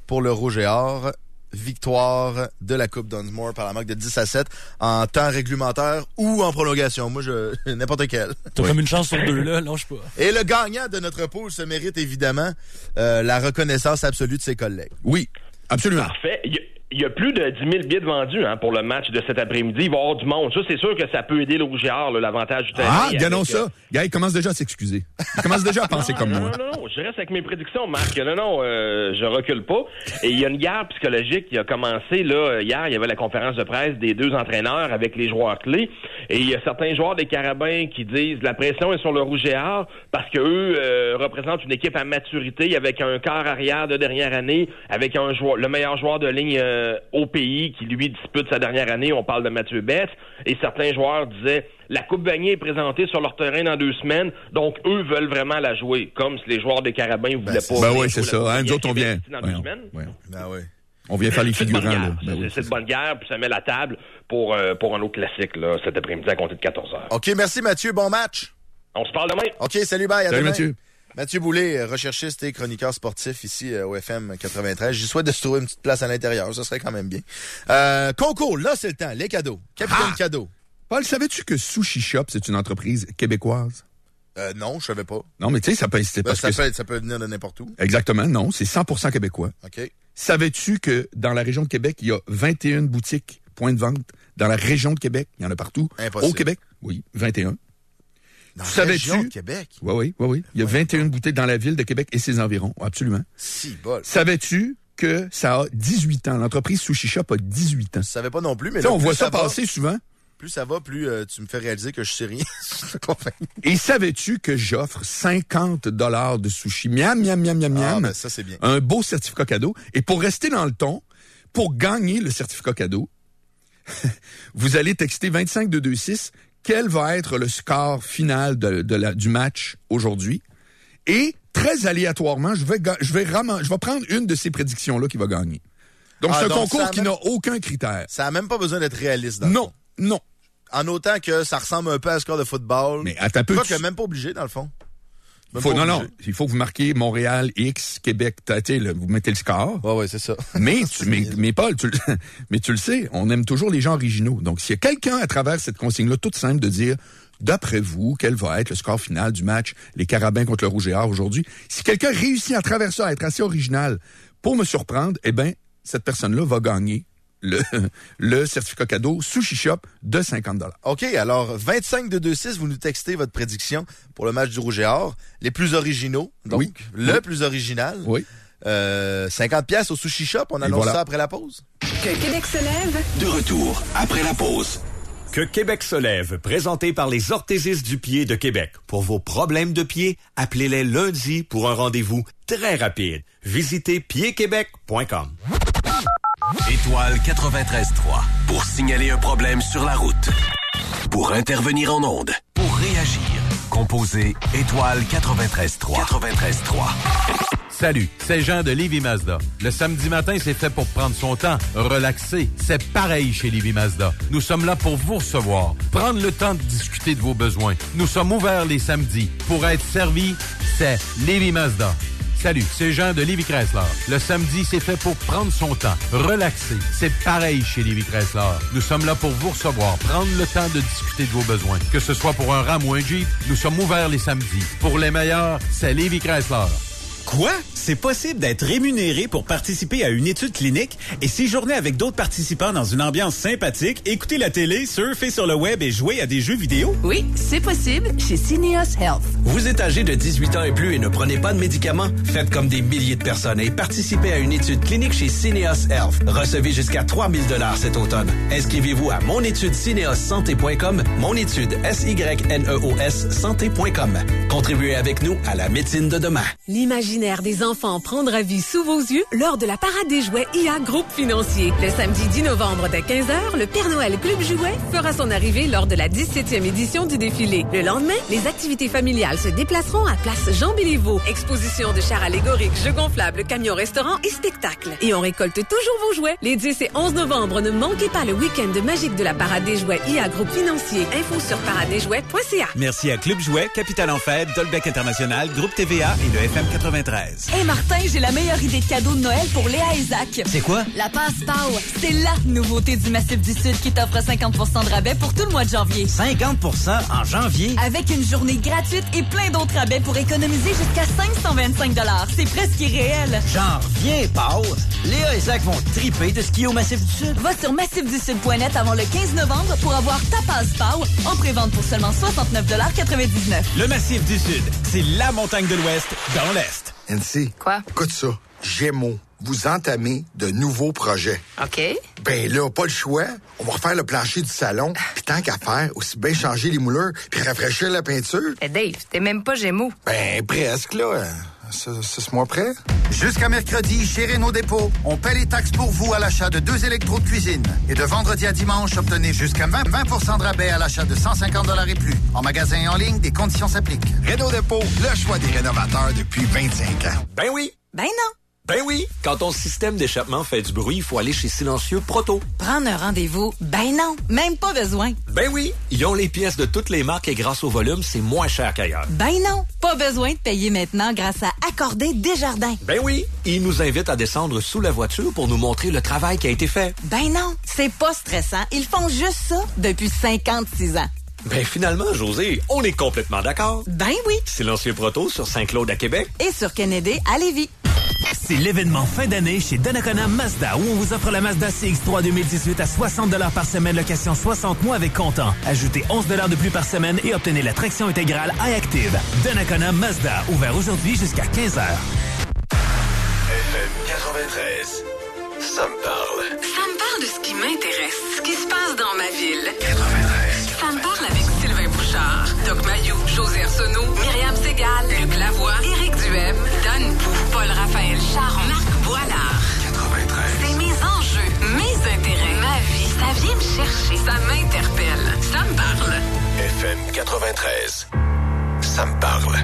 pour le Rouge et Or. Victoire de la Coupe Dunsmore par la marque de dix à sept en temps réglementaire ou en prolongation. Moi, je n'importe quel. T'as oui. comme une chance sur deux, là. Lâche pas. Et le gagnant de notre pool se mérite évidemment euh, la reconnaissance absolue de ses collègues. Oui, absolument. Parfait. Il y a plus de dix mille billets de vendus hein, pour le match de cet après-midi. Il va y avoir du monde. Ça, c'est sûr que ça peut aider le Rouge et Or, là, l'avantage du terrain. Ah, gagnons ça. Euh... Gars, il commence déjà à s'excuser. Il commence déjà à penser non, comme non, moi. Non, non, non. Je reste avec mes prédictions, Marc. Non, non, euh, je recule pas. Et il y a une guerre psychologique qui a commencé là hier. Il y avait la conférence de presse des deux entraîneurs avec les joueurs clés. Et il y a certains joueurs des Carabins qui disent la pression est sur le Rouge et Or parce qu'eux euh, représentent une équipe à maturité avec un quart arrière de dernière année, avec un joueur, le meilleur joueur de ligne euh, au pays qui, lui, dispute sa dernière année. On parle de Mathieu Betts. Et certains joueurs disaient la Coupe Vanier est présentée sur leur terrain dans deux semaines, donc eux veulent vraiment la jouer, comme si les joueurs des Carabins ne voulaient ben pas. Ben oui, c'est ça. Hein, nous autres, on vient. Dans voyons, deux semaines. Voyons. Ben oui. On vient faire les figurants. Là. Ben ben c'est oui, c'est de bonne guerre, puis ça met la table pour, euh, pour un autre classique là, cet après-midi à compter de quatorze heures. OK, merci Mathieu. Bon match. On se parle demain. OK, salut, bye. À salut demain. Mathieu. Mathieu Boulay, recherchiste et chroniqueur sportif ici euh, au F M quatre-vingt-treize. J'y souhaite de se trouver une petite place à l'intérieur. Ça serait quand même bien. Euh, concours, là, c'est le temps. Les cadeaux. Capitaine ah! cadeau. Paul, savais-tu que Sushi Shop, c'est une entreprise québécoise? Euh, non, je savais pas. Non, mais tu sais, ça peut... C'est ben, parce ça, que peut ça peut venir de n'importe où. Exactement, non. C'est cent pour cent québécois. OK. Savais-tu que dans la région de Québec, il y a vingt et une boutiques, points de vente, dans la région de Québec? Il y en a partout. Impossible. Au Québec? Oui, vingt et un. Dans la région de Québec? Oui, oui, oui, oui. Il y a vingt et une boutiques dans la ville de Québec et ses environs, absolument. Si bol. Savais-tu que ça a dix-huit ans? L'entreprise Sushi Shop a dix-huit ans. Je savais pas non plus, mais là, on voit ça, ça passer va, souvent. Plus ça va, plus euh, tu me fais réaliser que je sais rien. Et savais-tu que j'offre cinquante dollars de sushi? Miam, miam, miam, miam, miam. Ah, ben ça, c'est bien. Un beau certificat cadeau. Et pour rester dans le ton, pour gagner le certificat cadeau, vous allez texter vingt-cinq deux deux six quel va être le score final de, de la, du match aujourd'hui. Et très aléatoirement, je vais, je vais, raman, je vais prendre une de ces prédictions-là qui va gagner. Donc, ah, c'est un donc concours qui même... n'a aucun critère. Ça n'a même pas besoin d'être réaliste. Dans non, non. En autant que ça ressemble un peu à un score de football. Mais attends un peu. Tu... même pas obligé, dans le fond. Faut, non, non. Il faut que vous marquiez Montréal, X, Québec. Là, vous mettez le score. Oui, oui, c'est ça. Mais, tu, mais, mais Paul, tu, mais tu le sais, on aime toujours les gens originaux. Donc, s'il y a quelqu'un à travers cette consigne-là, toute simple, de dire, d'après vous, quel va être le score final du match, les Carabins contre le Rouge et Or aujourd'hui, si quelqu'un réussit à travers ça, à être assez original pour me surprendre, eh bien, cette personne-là va gagner le, le certificat cadeau Sushi Shop de cinquante dollars. OK, alors vingt-cinq deux deux six, vous nous textez votre prédiction pour le match du Rouge et Or. Les plus originaux, donc oui. le oui. plus original. Oui. Euh, cinquante piastres au Sushi Shop, on annonce voilà. ça après la pause. Que Québec se lève. De retour après la pause. Que Québec se lève, présenté par les orthésistes du pied de Québec. Pour vos problèmes de pied, appelez-les lundi pour un rendez-vous très rapide. Visitez pied québec point com. Étoile quatre-vingt-treize trois. Pour signaler un problème sur la route. Pour intervenir en ondes. Pour réagir. Composez Étoile quatre-vingt-treize trois. quatre-vingt-treize trois. Salut, c'est Jean de Lévis Mazda. Le samedi matin, c'est fait pour prendre son temps, relaxer. C'est pareil chez Lévis Mazda. Nous sommes là pour vous recevoir, prendre le temps de discuter de vos besoins. Nous sommes ouverts les samedis. Pour être servi, c'est Lévis Mazda. Salut, c'est Jean de Lévis Chrysler. Le samedi, c'est fait pour prendre son temps, relaxer. C'est pareil chez Lévis Chrysler. Nous sommes là pour vous recevoir, prendre le temps de discuter de vos besoins. Que ce soit pour un Ram ou un Jeep, nous sommes ouverts les samedis. Pour les meilleurs, c'est Lévis Chrysler. Quoi? C'est possible d'être rémunéré pour participer à une étude clinique et séjourner avec d'autres participants dans une ambiance sympathique, écouter la télé, surfer sur le web et jouer à des jeux vidéo? Oui, c'est possible chez Syneos Health. Vous êtes âgé de dix-huit ans et plus et ne prenez pas de médicaments? Faites comme des milliers de personnes et participez à une étude clinique chez Syneos Health. Recevez jusqu'à trois mille dollars cet automne. Inscrivez-vous à monétude syneos santé point com, monétude, S Y N E O S, santé point com. Contribuez avec nous à la médecine de demain. L'imaginaire des enfants prendra vie sous vos yeux lors de la parade des jouets I A Groupe Financier. Le samedi dix novembre dès quinze heures, le Père Noël Club Jouet fera son arrivée lors de la dix-septième édition du défilé. Le lendemain, les activités familiales se déplaceront à Place Jean-Béliveau. Exposition de chars allégoriques, jeux gonflables, camions restaurants et spectacles. Et on récolte toujours vos jouets. Les dix et onze novembre, ne manquez pas le week-end magique de la parade des jouets I A Groupe Financier. Info sur paradesjouets point c a. Merci à Club Jouet, Capital en Fête, Dolbec International, Groupe T V A et le F M quatre-vingt-treize. quatre-vingt-treize. Hé hey Martin, j'ai la meilleure idée de cadeau de Noël pour Léa et Zach. C'est quoi? La passe-power. C'est la nouveauté du Massif du Sud qui t'offre cinquante pour cent de rabais pour tout le mois de janvier. cinquante pour cent en janvier? Avec une journée gratuite et plein d'autres rabais pour économiser jusqu'à cinq cent vingt-cinq dollars. C'est presque irréel. J'en reviens, Paul. Léa et Zach vont triper de skier au Massif du Sud. Va sur massif du sud point net avant le quinze novembre pour avoir ta passe-power en prévente pour seulement soixante-neuf quatre-vingt-dix-neuf. Le Massif du Sud, c'est la montagne de l'Ouest dans l'Est. N C. Quoi? Écoute ça. Gémeaux. Vous entamez de nouveaux projets. OK. Ben là, pas le choix. On va refaire le plancher du salon. Puis tant qu'à faire, aussi bien changer les mouleurs puis rafraîchir la peinture. Eh Dave, t'es même pas Gémeaux. Ben, presque, là. Six mois près. Jusqu'à mercredi, chez Renault Dépôt, on paie les taxes pour vous à l'achat de deux électros de cuisine. Et de vendredi à dimanche, obtenez jusqu'à vingt pour cent de rabais à l'achat de cent cinquante dollars et plus. En magasin et en ligne, des conditions s'appliquent. Renault Dépôt, le choix des rénovateurs depuis vingt-cinq ans. Ben oui. Ben non. Ben oui! Quand ton système d'échappement fait du bruit, il faut aller chez Silencieux Proto. Prendre un rendez-vous? Ben non, même pas besoin. Ben oui! Ils ont les pièces de toutes les marques et grâce au volume, c'est moins cher qu'ailleurs. Ben non, pas besoin de payer maintenant grâce à Accordé Desjardins. Ben oui! Ils nous invitent à descendre sous la voiture pour nous montrer le travail qui a été fait. Ben non, c'est pas stressant. Ils font juste ça depuis cinquante-six ans. Ben finalement, José, on est complètement d'accord. Ben oui! Silencieux Proto sur Saint-Claude à Québec. Et sur Kennedy à Lévis. C'est l'événement fin d'année chez Donnacona Mazda où on vous offre la Mazda C X trois deux mille dix-huit à soixante dollars par semaine, location soixante mois avec comptant. Ajoutez onze dollars de plus par semaine et obtenez la traction intégrale iActive. Donnacona Mazda, ouvert aujourd'hui jusqu'à quinze heures. F M quatre-vingt-treize. Ça me parle. Ça me parle de ce qui m'intéresse, ce qui se passe dans ma ville. quatre-vingt-treize. Ça me parle avec Sylvain Bouchard, Doc Mayou, José Arsenault, Myriam Ségal, Luc Lavoie, Éric Duhem, Don Pou, Paul-Raphaël Charon, Marc Boilard. quatre-vingt-treize. C'est mes enjeux, mes intérêts, ma vie. Ça vient me chercher, ça m'interpelle. Ça me parle. F M quatre-vingt-treize. Ça me parle.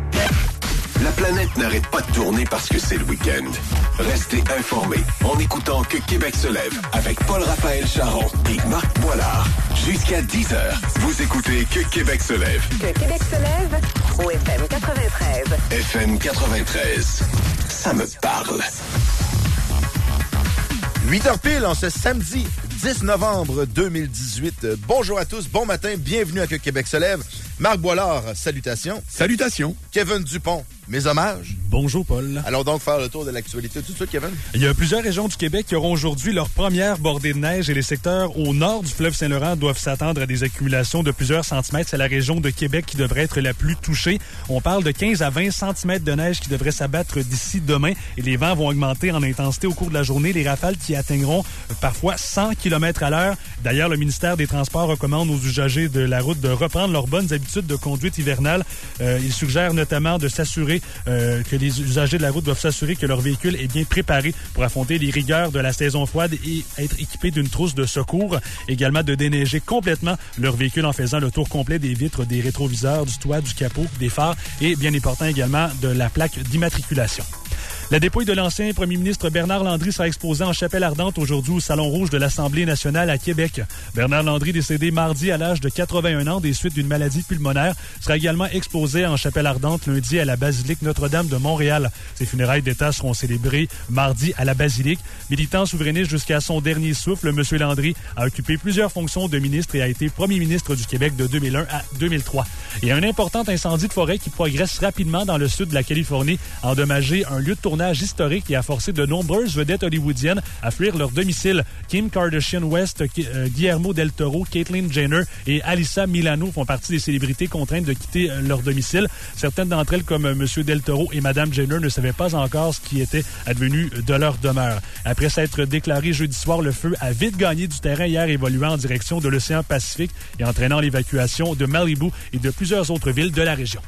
La planète n'arrête pas de tourner parce que c'est le week-end. Restez informés en écoutant Que Québec se lève avec Paul-Raphaël Charon et Marc Boilard. Jusqu'à dix heures, vous écoutez Que Québec se lève. Que Québec se lève au F M quatre-vingt-treize. F M quatre-vingt-treize. Ça me parle. huit heures pile en ce samedi dix novembre deux mille dix-huit. Bonjour à tous, bon matin, bienvenue à Que Québec se lève. Marc Boilard, salutations. Salutations. Kevin Dupont, mes hommages. Bonjour, Paul. Allons donc faire le tour de l'actualité tout de suite, Kevin. Il y a plusieurs régions du Québec qui auront aujourd'hui leur première bordée de neige et les secteurs au nord du fleuve Saint-Laurent doivent s'attendre à des accumulations de plusieurs centimètres. C'est la région de Québec qui devrait être la plus touchée. On parle de quinze à vingt centimètres de neige qui devraient s'abattre d'ici demain et les vents vont augmenter en intensité au cours de la journée. Les rafales qui atteindront parfois cent kilomètres à l'heure. D'ailleurs, le ministère des Transports recommande aux usagers de la route de reprendre leurs bonnes habitudes de conduite hivernale. Euh, il suggère notamment de s'assurer euh, que les usagers de la route doivent s'assurer que leur véhicule est bien préparé pour affronter les rigueurs de la saison froide et être équipé d'une trousse de secours. Également de déneiger complètement leur véhicule en faisant le tour complet des vitres, des rétroviseurs, du toit, du capot, des phares et bien important également de la plaque d'immatriculation. La dépouille de l'ancien premier ministre Bernard Landry sera exposée en chapelle ardente aujourd'hui au Salon Rouge de l'Assemblée nationale à Québec. Bernard Landry, décédé mardi à l'âge de quatre-vingt-un ans des suites d'une maladie pulmonaire, sera également exposé en chapelle ardente lundi à la basilique Notre-Dame de Montréal. Ses funérailles d'État seront célébrées mardi à la basilique. Militant souverainiste jusqu'à son dernier souffle, M. Landry a occupé plusieurs fonctions de ministre et a été premier ministre du Québec de deux mille un à deux mille trois. Et un important incendie de forêt qui progresse rapidement dans le sud de la Californie a endommagé un lieu de tournage historique et a forcé de nombreuses vedettes hollywoodiennes à fuir leur domicile. Kim Kardashian West, euh, Guillermo del Toro, Caitlyn Jenner et Alyssa Milano font partie des célébrités contraintes de quitter euh, leur domicile. Certaines d'entre elles, comme euh, M. del Toro et Mme Jenner, ne savaient pas encore ce qui était advenu de leur demeure. Après s'être déclaré jeudi soir, le feu a vite gagné du terrain hier, évoluant en direction de l'océan Pacifique et entraînant l'évacuation de Malibu et de plusieurs autres villes de la région.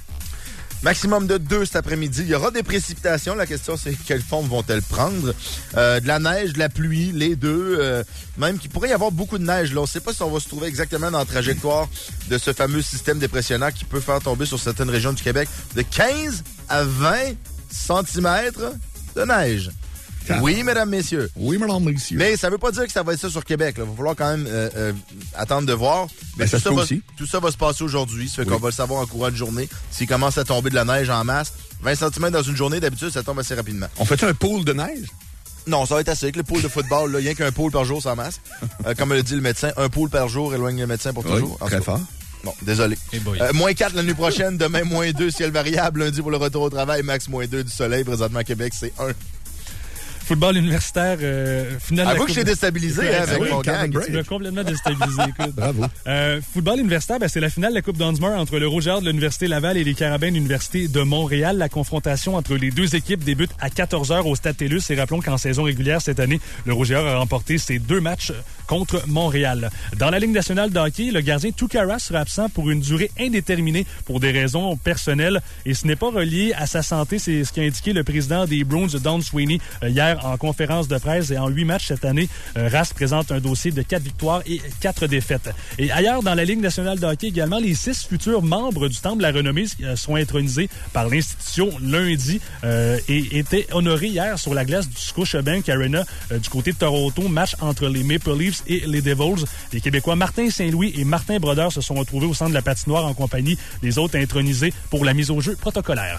Maximum de deux cet après-midi. Il y aura des précipitations. La question, c'est quelle forme vont-elles prendre? Euh, de la neige, de la pluie, les deux. Euh, même qu'il pourrait y avoir beaucoup de neige. Là. On ne sait pas si on va se trouver exactement dans la trajectoire de ce fameux système dépressionnaire qui peut faire tomber sur certaines régions du Québec de quinze à vingt centimètres de neige. Oui, mesdames, messieurs. Oui, mesdames, messieurs. Mais ça veut pas dire que ça va être ça sur Québec. Il va falloir quand même euh, euh, attendre de voir. Mais ben, tout, ça ça va, aussi. tout ça va se passer aujourd'hui. Ça fait oui. qu'on va le savoir en courant de journée. S'il commence à tomber de la neige en masse, vingt centimètres dans une journée, d'habitude, ça tombe assez rapidement. On fait-tu un pool de neige? Non, ça va être assez. Avec le pool de football, là, rien qu'un pool par jour, ça masse. Euh, comme le dit le médecin, un pool par jour éloigne le médecin pour oui, toujours. Très fort. Bon, désolé. Euh, moins quatre la nuit prochaine, demain moins deux, ciel variable. Lundi pour le retour au travail, max moins deux du soleil. Présentement à Québec, c'est un. Football universitaire, euh, finale... Avoue que je t'ai déstabilisé hein, avec oui, mon gag. Tu m'as complètement déstabilisé, écoute. Bravo. Euh, football universitaire, ben, c'est la finale de la Coupe Dunsmore entre le Rouge et Or de l'Université Laval et les Carabins de l'Université de Montréal. La confrontation entre les deux équipes débute à quatorze heures au Stade TELUS. Et rappelons qu'en saison régulière cette année, le Rouge et Or a remporté ses deux matchs contre Montréal. Dans la Ligue nationale de hockey, le gardien Tukara sera absent pour une durée indéterminée pour des raisons personnelles. Et ce n'est pas relié à sa santé. C'est ce qu'a indiqué le président des Bruins, Don Sweeney, hier en conférence de presse. Et en huit matchs cette année, euh, Rask présente un dossier de quatre victoires et quatre défaites. Et ailleurs, dans la Ligue nationale de hockey également, les six futurs membres du Temple de la Renommée euh, seront intronisés par l'institution lundi euh, et étaient honorés hier sur la glace du Scotiabank Arena euh, du côté de Toronto. Match entre les Maple Leafs et les Devils. Les Québécois Martin Saint-Louis et Martin Brodeur se sont retrouvés au centre de la patinoire en compagnie des autres intronisés pour la mise au jeu protocolaire.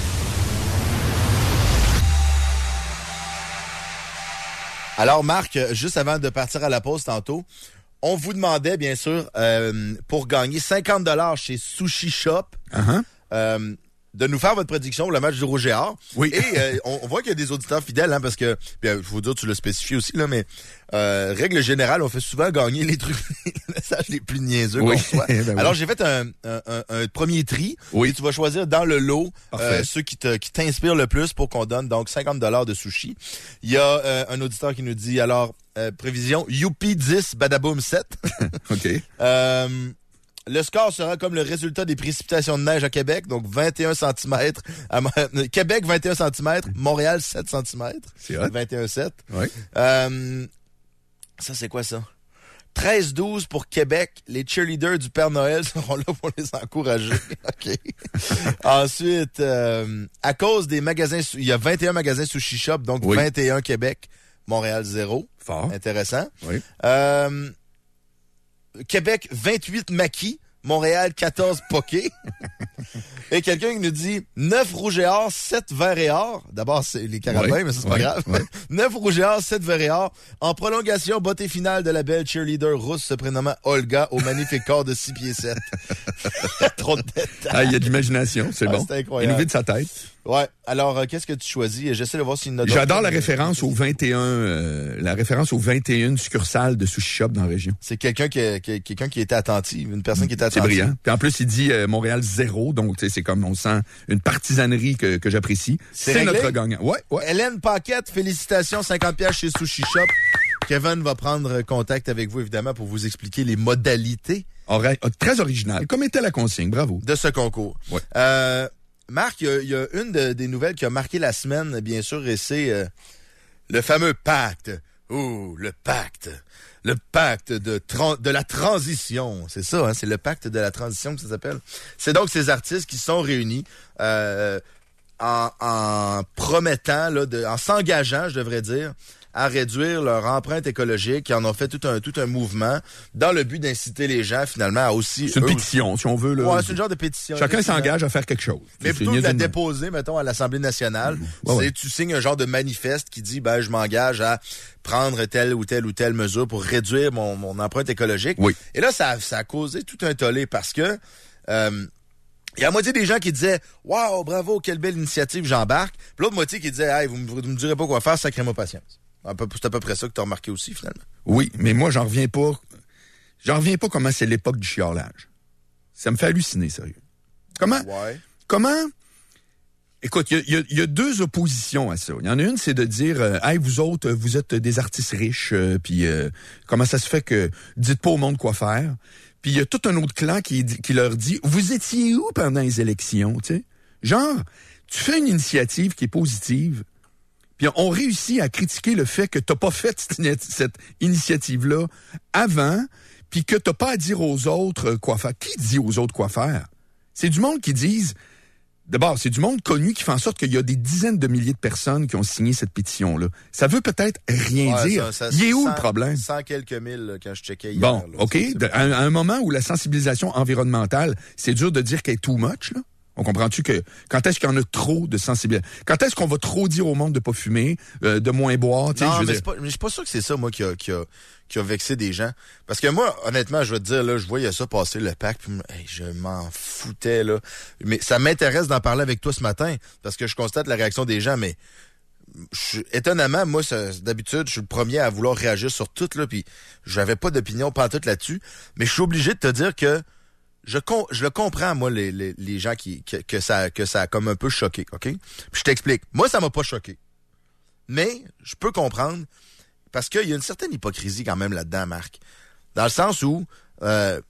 Alors, Marc, juste avant de partir à la pause tantôt, on vous demandait, bien sûr, euh, pour gagner cinquante dollars chez Sushi Shop, uh-huh. euh, de nous faire votre prédiction pour le match du Rouge et Or. Oui. Et euh, on, on voit qu'il y a des auditeurs fidèles, hein, parce que, bien, je vous dire, tu l'as spécifié aussi, là, mais euh, règle générale, on fait souvent gagner les trucs, les messages les plus niaiseux oui. qu'on reçoit. ben Alors, oui. j'ai fait un, un, un, un premier tri. Oui. Et tu vas choisir dans le lot euh, Parfait. ceux qui te qui t'inspirent le plus pour qu'on donne donc cinquante dollars de sushi. Il y a euh, un auditeur qui nous dit, alors, euh, prévision, Youpi dix, Badaboom sept. OK. Euh, le score sera comme le résultat des précipitations de neige à Québec, donc vingt et un centimètres. À, Québec, vingt et un centimètres. Montréal, sept centimètres. C'est hot. vingt et un virgule sept. Oui. Euh, ça, c'est quoi ça? treize douze pour Québec. Les cheerleaders du Père Noël seront là pour les encourager. OK. Ensuite, euh, à cause des magasins, il y a vingt et un magasins Sushi Shop, donc oui. vingt et un Québec. Montréal, zéro. Fort. Intéressant. Oui. Euh, Québec, vingt-huit maquis. Montréal, quatorze poké. Et quelqu'un qui nous dit neuf rouge et or, sept vert et or. D'abord, c'est les carabins, oui, mais ça, c'est oui, pas grave. Oui. neuf rouge et or, sept vert et or. En prolongation, beauté finale de la belle cheerleader russe se prénommant Olga au magnifique corps de six pieds sept. Trop de détails. Ah, il y a de l'imagination, c'est ah, bon. C'est incroyable. Il nous vide sa tête. Ouais. Alors, euh, qu'est-ce que tu choisis? J'essaie de voir s'il y en a d'autres. J'adore la référence au vingt et un, euh, la référence aux vingt et un succursales de Sushi Shop dans la région. C'est quelqu'un qui, qui, quelqu'un qui était attentif, une personne qui était attentive. C'est brillant. Puis en plus, il dit euh, Montréal zéro, donc c'est comme on sent une partisanerie que, que j'apprécie. C'est, c'est notre gagnant. Ouais, ouais. Hélène Paquette, félicitations, cinquante piastres chez Sushi Shop. Kevin va prendre contact avec vous, évidemment, pour vous expliquer les modalités. Ora- très original, comme était la consigne, bravo. De ce concours. Ouais. Euh, Marc, il y, y a une de, des nouvelles qui a marqué la semaine, bien sûr, et c'est euh, le fameux pacte. Ouh, le pacte. Le pacte de, tra- de la transition. C'est ça, hein, c'est le pacte de la transition que ça s'appelle. C'est donc ces artistes qui sont réunis euh, en, en promettant, là, de, en s'engageant, je devrais dire, à réduire leur empreinte écologique. Ils en ont fait tout un tout un mouvement dans le but d'inciter les gens, finalement, à aussi... C'est une eux, pétition, si on veut. Là, ouais, c'est une genre de pétition. Chacun s'engage à faire quelque chose. Mais c'est plutôt que de la déposer, mettons, à l'Assemblée nationale, mmh. ouais, c'est ouais. tu signes un genre de manifeste qui dit, ben, je m'engage à prendre telle ou telle ou telle mesure pour réduire mon, mon empreinte écologique. Oui. Et là, ça, ça a causé tout un tollé parce que... Euh, il y a la moitié des gens qui disaient « Wow, bravo, quelle belle initiative, j'embarque ». Puis l'autre moitié qui disait « Hey, vous ne me direz pas quoi faire, sacrez-moi patience ». C'est à peu près ça que tu as remarqué aussi, finalement. Oui, mais moi, j'en reviens pas. J'en reviens pas comment c'est l'époque du chiolage. Ça me fait halluciner, sérieux. Comment? Ouais. Comment? Écoute, il y, y, y a deux oppositions à ça. Il y en a une, c'est de dire euh, hey, vous autres, vous êtes des artistes riches, euh, puis euh, comment ça se fait que dites pas au monde quoi faire? Puis il y a tout un autre clan qui, qui leur dit vous étiez où pendant les élections, tu sais? Genre, tu fais une initiative qui est positive. Puis on réussit à critiquer le fait que t'as pas fait cette, cette initiative-là avant, puis que t'as pas à dire aux autres quoi faire. Qui dit aux autres quoi faire? C'est du monde qui disent... D'abord, c'est du monde connu qui fait en sorte qu'il y a des dizaines de milliers de personnes qui ont signé cette pétition-là. Ça veut peut-être rien ouais, dire. Ça, ça, Il est où cent, le problème? cent quelques mille là, quand je checkais hier. Bon, là, OK. De, à, à un moment où la sensibilisation environnementale, c'est dur de dire qu'elle est too much, là. On comprend-tu que quand est-ce qu'il y en a trop de sensibilité? Quand est-ce qu'on va trop dire au monde de pas fumer, euh, de moins boire? Non, je mais, c'est pas, mais je suis pas sûr que c'est ça, moi, qui a, qui a, qui a vexé des gens. Parce que moi, honnêtement, je vais te dire, là, je voyais ça passer, le pack, puis hey, je m'en foutais, là. Mais ça m'intéresse d'en parler avec toi ce matin, parce que je constate la réaction des gens, mais je, étonnamment, moi, ça, d'habitude, je suis le premier à vouloir réagir sur tout, là, puis j'avais pas d'opinion pantoute là-dessus, mais je suis obligé de te dire que je com- je le comprends, moi, les, les, les gens qui que, que ça que ça a comme un peu choqué, OK? Puis je t'explique. Moi, ça m'a pas choqué. Mais je peux comprendre, parce qu'il y a une certaine hypocrisie quand même là-dedans, Marc. Dans le sens où, euh,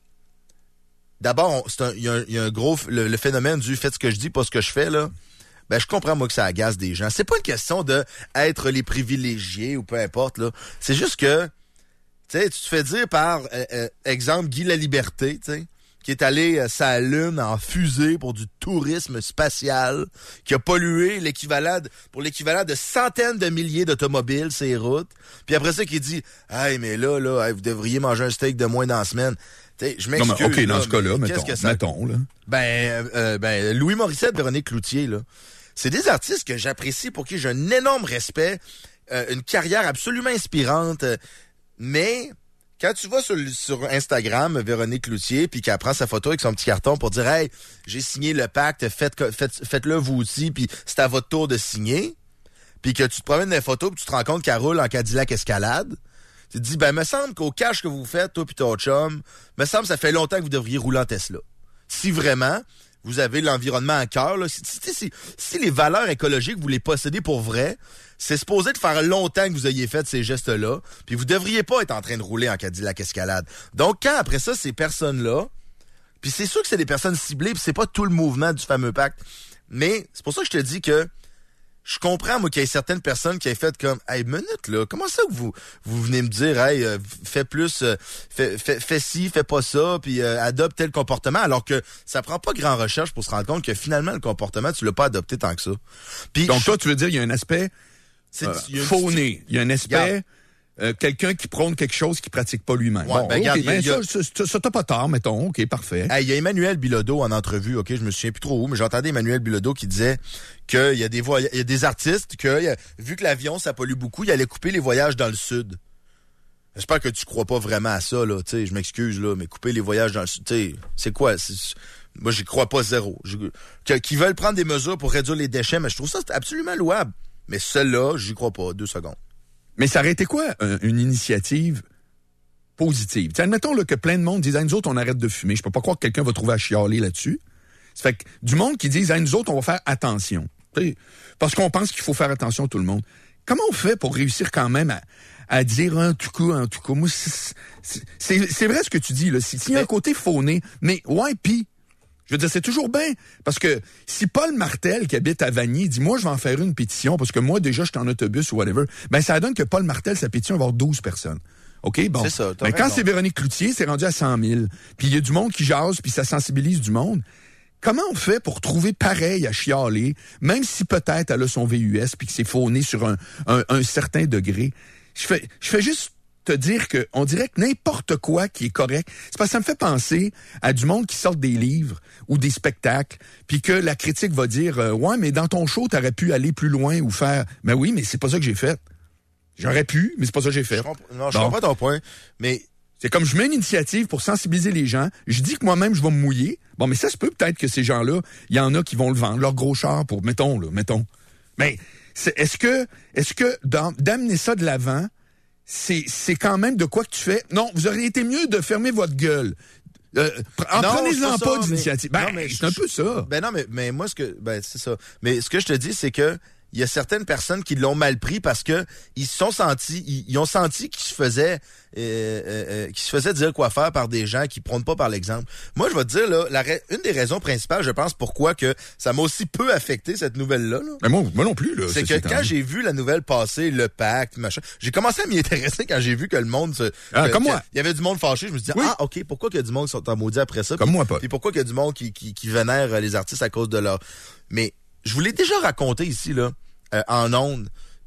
d'abord, il y, y a un gros... Le, le phénomène du « faites ce que je dis, pas ce que je fais », là, ben je comprends, moi, que ça agace des gens. C'est pas une question de être les privilégiés ou peu importe, là. C'est juste que, tu sais, tu te fais dire par, euh, euh, exemple, Guy Laliberté, tu sais, qui est allé euh, sur la Lune en fusée pour du tourisme spatial, qui a pollué l'équivalent de, pour l'équivalent de centaines de milliers d'automobiles sur les routes. Puis après ça, qui dit « Hey, mais là, là, hey, vous devriez manger un steak de moins dans la semaine. » T'sais, je m'excuse. Non, mais, OK, là, dans ce cas-là, mettons, que ça... mettons, là. Ben, euh, ben, Louis Morissette, Véronique Cloutier, là. C'est des artistes que j'apprécie, pour qui j'ai un énorme respect, euh, une carrière absolument inspirante, euh, mais... Quand tu vas sur, sur Instagram, Véronique Cloutier, puis qu'elle prend sa photo avec son petit carton pour dire « Hey, j'ai signé le pacte, faites, faites, faites-le vous aussi, puis c'est à votre tour de signer. » Puis que tu te promènes dans les photos, puis tu te rends compte qu'elle roule en Cadillac Escalade. Tu te dis « Ben, me semble qu'au cash que vous faites, toi puis ton chum, me semble que ça fait longtemps que vous devriez rouler en Tesla. » Si vraiment vous avez l'environnement à cœur, là, si, si, si, si les valeurs écologiques, vous les possédez pour vrai, c'est supposé de faire longtemps que vous ayez fait ces gestes-là, puis vous devriez pas être en train de rouler en Cadillac Escalade. Donc, quand après ça, ces personnes-là, puis c'est sûr que c'est des personnes ciblées, puis c'est pas tout le mouvement du fameux pacte, mais c'est pour ça que je te dis que je comprends, moi, qu'il y ait certaines personnes qui aient fait comme « Hey, minute, là, comment ça que vous, vous venez me dire « Hey, euh, fais plus, euh, fais, fais, fais ci, fais pas ça, puis euh, adopte tel comportement », alors que ça prend pas grand recherche pour se rendre compte que finalement, le comportement, tu l'as pas adopté tant que ça. Puis, donc, je... toi, tu veux dire, il y a un aspect euh, faux-né. Il y a un aspect... Euh, quelqu'un qui prône quelque chose qu'il pratique pas lui-même. Ouais, bon, ben, okay, regarde, ben, y a, ça, ça, ça t'as pas tort, mettons. OK, parfait. Il hey, y a Emmanuel Bilodeau en entrevue, OK, je me souviens plus trop où, mais j'entendais Emmanuel Bilodeau qui disait qu'il y a des voy- y a des artistes que, y a, vu que l'avion, ça pollue beaucoup, il allait couper les voyages dans le sud. J'espère que tu crois pas vraiment à ça, là, tu sais, je m'excuse, là, mais couper les voyages dans le sud, tu sais, c'est quoi? C'est, moi, j'y crois pas zéro. Je, que, qu'ils veulent prendre des mesures pour réduire les déchets, mais je trouve ça absolument louable. Mais celle-là, j'y crois pas, deux secondes. Mais ça aurait été quoi, un, une initiative positive? T'sais, admettons là, que plein de monde disent hey, « Nous autres, on arrête de fumer. » Je peux pas croire que quelqu'un va trouver à chialer là-dessus. Ça fait que du monde qui dit hey, « Nous autres, on va faire attention. » Parce qu'on pense qu'il faut faire attention à tout le monde. Comment on fait pour réussir quand même à, à dire en tout cas, en tout cas, moi, c'est, c'est, c'est vrai ce que tu dis, là. S'il y a un côté fauné, mais ouais, pis. Je veux dire, c'est toujours bien. Parce que si Paul Martel, qui habite à Vanier, dit « Moi, je vais en faire une pétition parce que moi, déjà, je suis en autobus ou whatever. » Ben, ça donne que Paul Martel, sa pétition, va avoir douze personnes. OK? Bon. C'est ça. Ben, quand c'est Véronique Cloutier, c'est rendu à cent mille. Puis il y a du monde qui jase, puis ça sensibilise du monde. Comment on fait pour trouver pareil à chialer, même si peut-être elle a son V U S puis que c'est fauné sur un, un, un certain degré? Je fais, je fais juste te dire que on dirait que n'importe quoi qui est correct, c'est parce que ça me fait penser à du monde qui sort des livres ou des spectacles, puis que la critique va dire euh, ouais, mais dans ton show, t'aurais pu aller plus loin ou faire. Ben oui, mais c'est pas ça que j'ai fait. J'aurais pu, mais c'est pas ça que j'ai fait. Je comprends, non, je bon. comprends ton point, mais c'est comme je mets une initiative pour sensibiliser les gens. Je dis que moi-même je vais me mouiller. Bon, mais ça se peut peut-être que ces gens-là, il y en a qui vont le vendre leur gros char pour mettons là, mettons. Mais c'est, est-ce que est-ce que dans, d'amener ça de l'avant, c'est c'est quand même de quoi que tu fais. Non, vous auriez été mieux de fermer votre gueule. Euh, en non, prenez-en pas, pas d'initiative. Ben, non, mais c'est un peu ça. Ben non, mais, mais moi, ce que, ben, c'est ça. Mais ce que je te dis, c'est que, il y a certaines personnes qui l'ont mal pris parce que ils se sont sentis, ils, ils ont senti qu'ils se faisaient, euh, euh, qu'ils se faisaient dire quoi faire par des gens qui prônent pas par l'exemple. Moi, je vais te dire là, la, une des raisons principales, je pense, pourquoi que ça m'a aussi peu affecté cette nouvelle-là. Là, Mais moi, moi non plus là. C'est que quand temps. j'ai vu la nouvelle passer, le pacte, machin, j'ai commencé à m'y intéresser quand j'ai vu que le monde se, ah, que, comme moi. Il y avait du monde fâché. Je me suis dit oui. ah ok, pourquoi qu'il y a du monde qui sont en maudit après ça? Comme puis, moi pas. Puis pourquoi qu'il y a du monde qui qui, qui vénère les artistes à cause de leur. Mais je vous l'ai déjà raconté ici là. Euh, en ondes.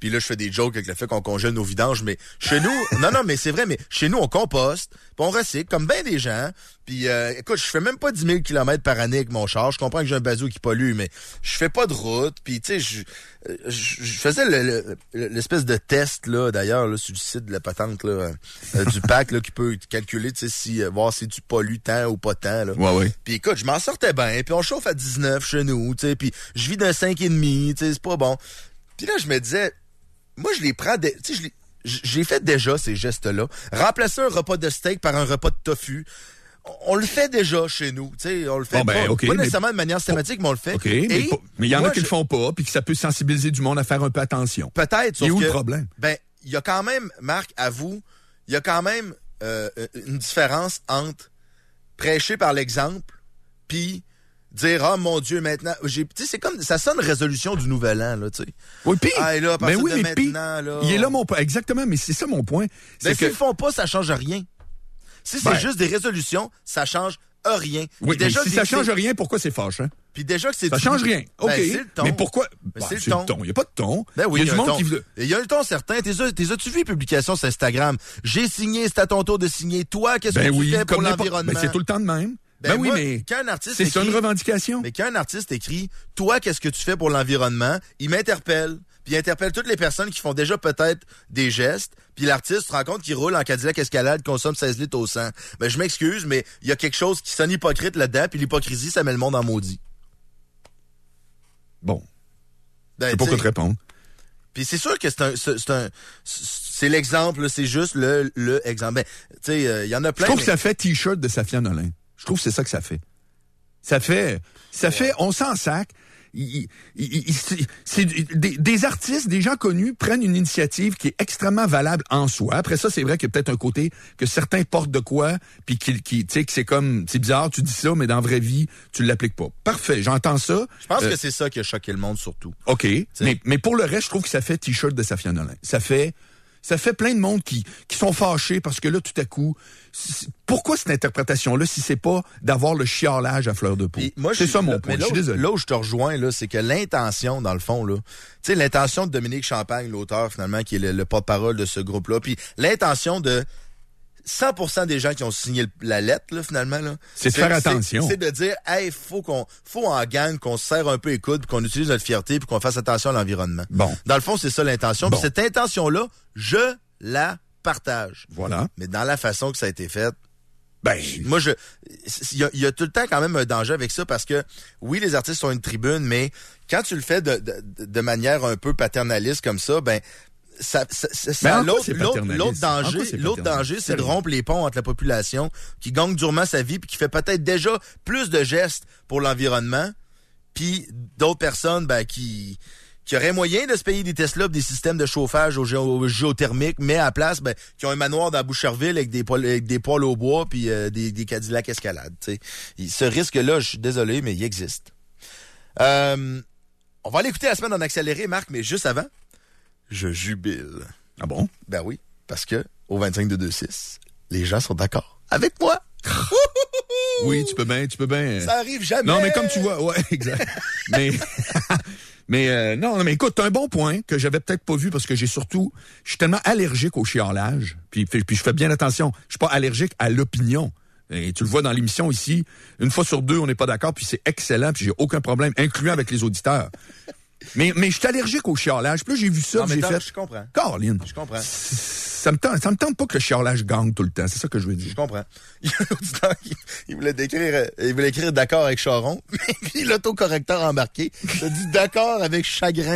Puis là, je fais des jokes avec le fait qu'on congèle nos vidanges, mais chez nous, non, non, mais c'est vrai, mais chez nous, on composte, puis on recycle, comme bien des gens. Puis euh, écoute, je fais même pas dix mille kilomètres par année avec mon char. Je comprends que j'ai un bazou qui pollue, mais je fais pas de route. Puis tu sais, je, je, je faisais le, le, l'espèce de test, là, d'ailleurs, là, sur le site de la patente là, euh, du P A C, là, qui peut calculer, tu sais, si, euh, voir si tu pollues tant ou pas tant. Là. Ouais, ouais. Puis écoute, je m'en sortais bien. Puis on chauffe à dix-neuf chez nous, tu sais. Puis je vis d'un cinq et demi, tu sais, c'est pas bon. Puis là, je me disais, moi, je les prends, tu sais, je les, j'ai fait déjà ces gestes-là. Remplacer un repas de steak par un repas de tofu. On le fait déjà chez nous, tu sais, on le fait bon, ben, pas, okay, pas nécessairement de manière systématique, mais on le fait. OK, Et mais il y en moi, a qui je... le font pas, puis que ça peut sensibiliser du monde à faire un peu attention. Peut-être, sauf Et où que, le problème? Ben, il y a quand même, Marc, avoue, il y a quand même euh, une différence entre prêcher par l'exemple, puis dire, ah, oh, mon Dieu, maintenant, j'ai, tu sais, c'est comme, ça sonne résolution du nouvel an, là, tu sais. Oui, puis, ah, là, à partir mais oui, de mais maintenant, pis, là. Il est là mon point, exactement, mais c'est ça mon point. C'est Ben, que... s'ils le font pas, ça change rien. Si c'est ben, juste des résolutions, ça change rien. Oui, déjà, mais si ça change rien, pourquoi c'est fâchant? Puis déjà que c'est ça du... change rien. OK. Ben, c'est le ton. Mais pourquoi? Ben, bah, c'est, c'est le le ton. Il n'y a pas de ton. Ben oui, il y a du monde ton. qui... Il y a un ton certain. T'es, t'es as-tu vu les publications sur Instagram? J'ai signé, c'est à ton tour de signer. Toi, qu'est-ce ben que oui, tu fais pour comme l'environnement? Ben c'est tout le temps de même. Ben, ben oui, moi, mais quand un artiste c'est écrit, ça une revendication. Mais quand un artiste écrit « Toi, qu'est-ce que tu fais pour l'environnement? » Il m'interpelle. Puis il interpelle toutes les personnes qui font déjà peut-être des gestes. Puis l'artiste se rend compte qu'il roule en Cadillac Escalade, consomme seize litres au cent. Ben je m'excuse, mais il y a quelque chose qui sonne hypocrite là-dedans. Puis l'hypocrisie, ça met le monde en maudit. Bon. Ben, je sais pas quoi te répondre. Puis c'est sûr que c'est un, c'est, c'est un, c'est l'exemple, c'est juste le, le exemple. Ben, tu sais, il euh, y en a plein. Je trouve mais... que ça fait T-shirt de Safia Nolin. Je trouve que c'est ça que ça fait. Ça fait, ça fait, on s'en sac. Il, il, il, c'est des, des artistes, des gens connus prennent une initiative qui est extrêmement valable en soi. Après ça, c'est vrai qu'il y a peut-être un côté que certains portent de quoi, puis qui, qui tu sais, que c'est comme, c'est bizarre, tu dis ça, mais dans la vraie vie, tu l'appliques pas. Parfait, j'entends ça. Je pense euh, que c'est ça qui a choqué le monde surtout. OK, mais, mais pour le reste, je trouve que ça fait T-shirt de Safia Nolin. Ça fait... Ça fait plein de monde qui, qui sont fâchés parce que là, tout à coup, pourquoi cette interprétation-là si c'est pas d'avoir le chiolage à fleur de peau? Moi, c'est ça mon point, je suis désolé. Là où je te rejoins, là, c'est que l'intention, dans le fond, là, tu sais, l'intention de Dominique Champagne, l'auteur, finalement, qui est le, le porte-parole de ce groupe-là, puis l'intention de cent pour cent des gens qui ont signé la lettre, là, finalement, là. C'est de faire attention. C'est, c'est de dire, hey, faut qu'on, faut en gang, qu'on se serre un peu les coudes, puis qu'on utilise notre fierté, puis qu'on fasse attention à l'environnement. Bon. Dans le fond, c'est ça l'intention. Bon. Puis cette intention-là, je la partage. Voilà. Mais dans la façon que ça a été fait, ben, moi, je, il y a, y a tout le temps quand même un danger avec ça parce que, oui, les artistes sont une tribune, mais quand tu le fais de, de, de manière un peu paternaliste comme ça, ben, ça, ça, ça, ça l'autre, l'autre, l'autre danger, l'autre danger, c'est de rompre les ponts entre la population qui gagne durement sa vie puis qui fait peut-être déjà plus de gestes pour l'environnement, puis d'autres personnes, ben, qui, qui auraient moyen de se payer des Tesla, des systèmes de chauffage au, géo, au géothermique, mais à la place, ben, qui ont un manoir dans Boucherville avec des poêles, avec des poêles au bois puis euh, des, des Cadillac Escalade. T'sais. Ce risque-là, je suis désolé, mais il existe. Euh, on va aller écouter la semaine en accéléré, Marc, mais juste avant, je jubile. Ah bon? Ben oui, parce que au vingt-cinq deux vingt-six, les gens sont d'accord avec moi. Oui, tu peux bien, tu peux bien. Ça arrive jamais. Non, mais comme tu vois, ouais, exact. mais, mais euh, non, mais écoute, t'as un bon point que j'avais peut-être pas vu parce que j'ai surtout, je suis tellement allergique au chiolage, puis, puis, puis je fais bien attention. Je suis pas allergique à l'opinion. Et tu le vois dans l'émission ici, une fois sur deux, on n'est pas d'accord, puis c'est excellent, puis j'ai aucun problème, incluant avec les auditeurs. Mais, mais je suis allergique au chiolage. Puis là, j'ai vu ça, non, mais j'ai fait... Je comprends. Caroline. Je comprends. Ça me tente, ça me tente pas que le chiolage gagne tout le temps. C'est ça que je veux dire. Je comprends. Il y a un auditeur qui il voulait décrire, il voulait écrire d'accord avec Charon, mais puis l'autocorrecteur embarqué, ça dit d'accord avec chagrin.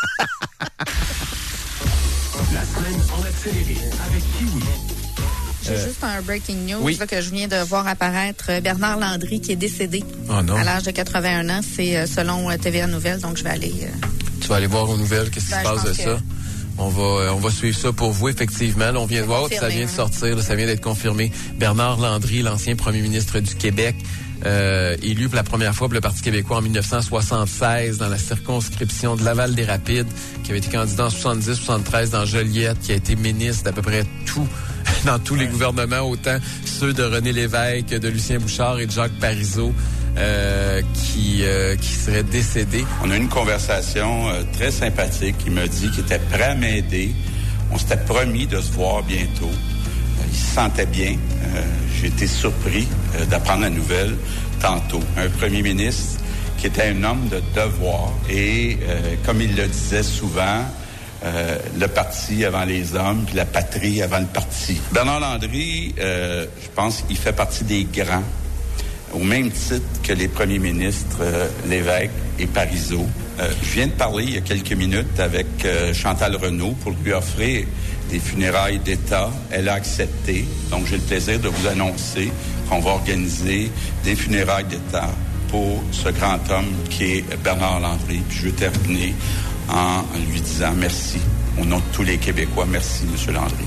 La semaine en accéléré avec Kiwi. J'ai euh, juste un breaking news oui. là, que je viens de voir apparaître. Bernard Landry qui est décédé oh non. à l'âge de quatre-vingt-un ans. C'est euh, selon euh, T V A Nouvelles, donc je vais aller... Euh... Tu vas aller voir aux nouvelles, qu'est-ce ben, qui se passe de que... ça? On va, euh, on va suivre ça pour vous, effectivement. Là, on vient de voir, ça vient de sortir, là, ça vient d'être confirmé. Bernard Landry, l'ancien premier ministre du Québec, euh, élu pour la première fois pour le Parti québécois en dix-neuf cent soixante-seize dans la circonscription de Laval-des-Rapides, qui avait été candidat en soixante-dix soixante-treize dans Joliette, qui a été ministre d'à peu près tout dans tous les gouvernements, autant ceux de René Lévesque, de Lucien Bouchard et de Jacques Parizeau. euh, qui, euh, qui serait décédé. On a eu une conversation euh, très sympathique. Il m'a dit qu'il était prêt à m'aider. On s'était promis de se voir bientôt. Euh, il se sentait bien. Euh, j'ai été surpris euh, d'apprendre la nouvelle tantôt. Un premier ministre qui était un homme de devoir et, euh, comme il le disait souvent, euh, le parti avant les hommes, puis la patrie avant le parti. Bernard Landry, euh, je pense qu'il fait partie des grands, au même titre que les premiers ministres euh, Lévesque et Parizeau. Euh, je viens de parler il y a quelques minutes avec euh, Chantal Renaud pour lui offrir des funérailles d'État. Elle a accepté. Donc, j'ai le plaisir de vous annoncer qu'on va organiser des funérailles d'État pour ce grand homme qui est Bernard Landry. Puis je veux terminer en lui disant merci au nom de tous les Québécois. Merci, M. Landry.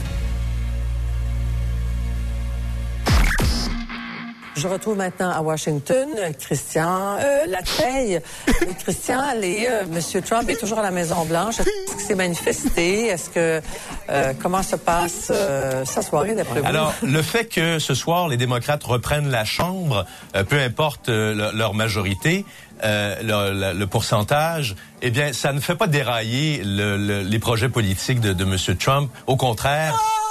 Je retrouve maintenant à Washington Christian euh, Lacreille. Christian, les, euh, M. Trump est toujours à la Maison-Blanche. Est-ce qu'il s'est manifesté? Est-ce que euh, comment se passe euh, sa soirée d'après vous? Alors, le fait que ce soir les démocrates reprennent la Chambre, euh, peu importe euh, leur, leur majorité, euh, le, le, le pourcentage, eh bien, ça ne fait pas dérailler le, le, les projets politiques de, de M. Trump. Au contraire.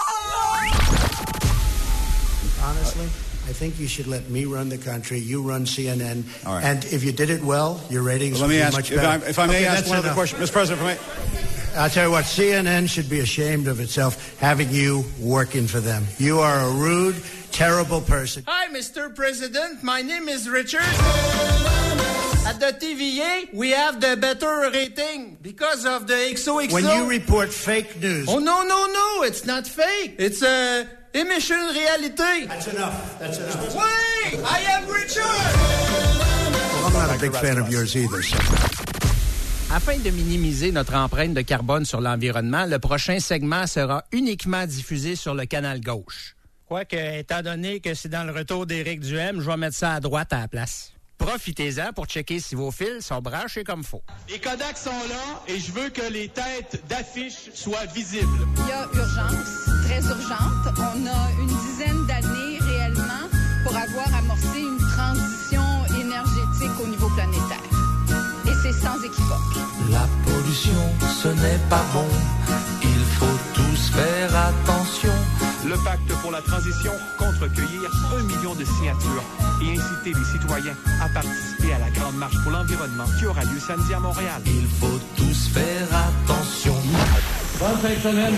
Honestly, I think you should let me run the country. You run C N N. All right. And if you did it well, your ratings Well, would let me be ask, much if better. I, if I may Okay, ask that's one other enough. question. Mister President, if I may... I'll tell you what, C N N should be ashamed of itself having you working for them. You are a rude, terrible person. Hi, Mister President. My name is Richard. At the T V A, we have the better rating because of the X O X O. When you report fake news... Oh, no, no, no. It's not fake. It's a... Uh, émission réalité. That's enough. That's enough. Oui, I am Richard. Well, I'm not a big fan of yours either. So. Afin de minimiser notre empreinte de carbone sur l'environnement, le prochain segment sera uniquement diffusé sur le canal gauche. Quoique, étant donné que c'est dans le retour d'Éric Duhem, je vais mettre ça à droite à la place. Profitez-en pour checker si vos fils sont branchés comme faut. Les Kodaks sont là et je veux que les têtes d'affiche soient visibles. Il y a urgence, très urgente. On a une dizaine d'années réellement pour avoir amorcé une transition énergétique au niveau planétaire. Et c'est sans équivoque. La pollution, ce n'est pas bon. Il faut tous faire attention. Le pacte pour la transition compte recueillir un million de signatures et inciter les citoyens à participer à la grande marche pour l'environnement qui aura lieu samedi à Montréal. Il faut tous faire attention. Bonne fin de semaine.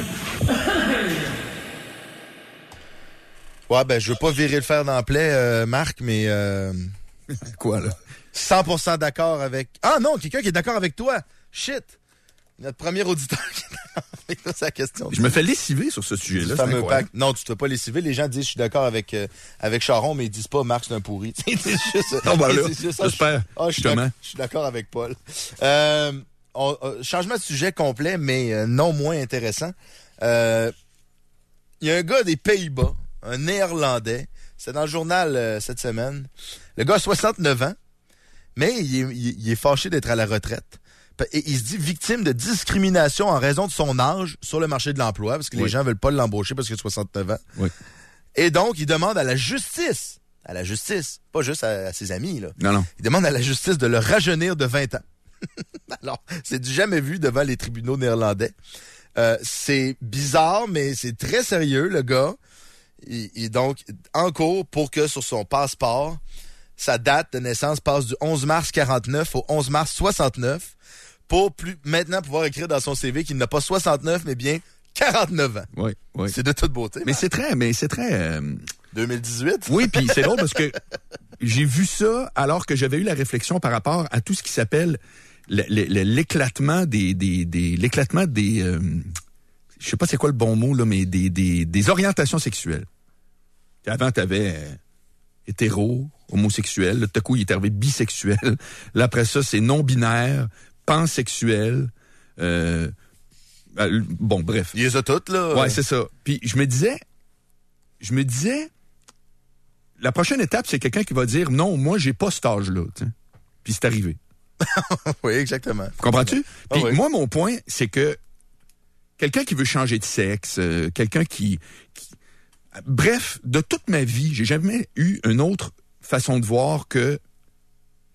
Ouais, ben, je veux pas virer le fer dans le plaie, euh, Marc, mais... Euh... Quoi, là? cent pour cent d'accord avec... Ah non, quelqu'un qui est d'accord avec toi. Shit. Notre premier auditeur qui est d'accord avec toi, c'est la question. Je me fais lessiver sur ce sujet-là. C'est fameux pack. Non, tu te fais pas lessiver. Les gens disent je suis d'accord avec euh, avec Charon, mais ils disent pas Marc c'est un pourri. C'est juste non, ben là, juste j'espère. Ah, je suis d'accord, je suis d'accord avec Paul. Euh, on, euh, changement de sujet complet, mais euh, non moins intéressant. Il euh, y a un gars des Pays-Bas, un Néerlandais. C'est dans le journal euh, cette semaine. Le gars a soixante-neuf ans, mais il est, il, il est fâché d'être à la retraite. Et il se dit victime de discrimination en raison de son âge sur le marché de l'emploi, parce que oui. les gens veulent pas l'embaucher parce qu'il a soixante-neuf ans. Oui. Et donc, il demande à la justice, à la justice, pas juste à, à ses amis, là. Non, non. Il demande à la justice de le rajeunir de vingt ans. Alors, c'est du jamais vu devant les tribunaux néerlandais. Euh, c'est bizarre, mais c'est très sérieux, le gars. Il est donc en cours pour que sur son passeport, sa date de naissance passe du onze mars quarante-neuf au onze mars soixante-neuf. Pour plus maintenant pouvoir écrire dans son C V qu'il n'a pas soixante-neuf, mais bien quarante-neuf ans. Oui, oui. C'est de toute beauté. Mais c'est très, mais c'est très... Euh... deux mille dix-huit? Oui, puis c'est drôle parce que j'ai vu ça alors que j'avais eu la réflexion par rapport à tout ce qui s'appelle l'éclatement des... des, des l'éclatement des... Euh, je sais pas c'est quoi le bon mot, là, mais des, des, des orientations sexuelles. Avant, t'avais euh, hétéro, homosexuel. Là, tout à coup, il est arrivé bisexuel. Là, après ça, c'est non-binaire, pansexuel. Euh, euh, bon, bref. Il les a toutes, là. Ouais, c'est ça. Puis je me disais, je me disais, la prochaine étape, c'est quelqu'un qui va dire, non, moi, j'ai pas cet âge-là. T'sais. Puis c'est arrivé. Oui, exactement. Comprends-tu? Puis oh, oui. moi, mon point, c'est que quelqu'un qui veut changer de sexe, euh, quelqu'un qui, qui... Bref, de toute ma vie, j'ai jamais eu une autre façon de voir que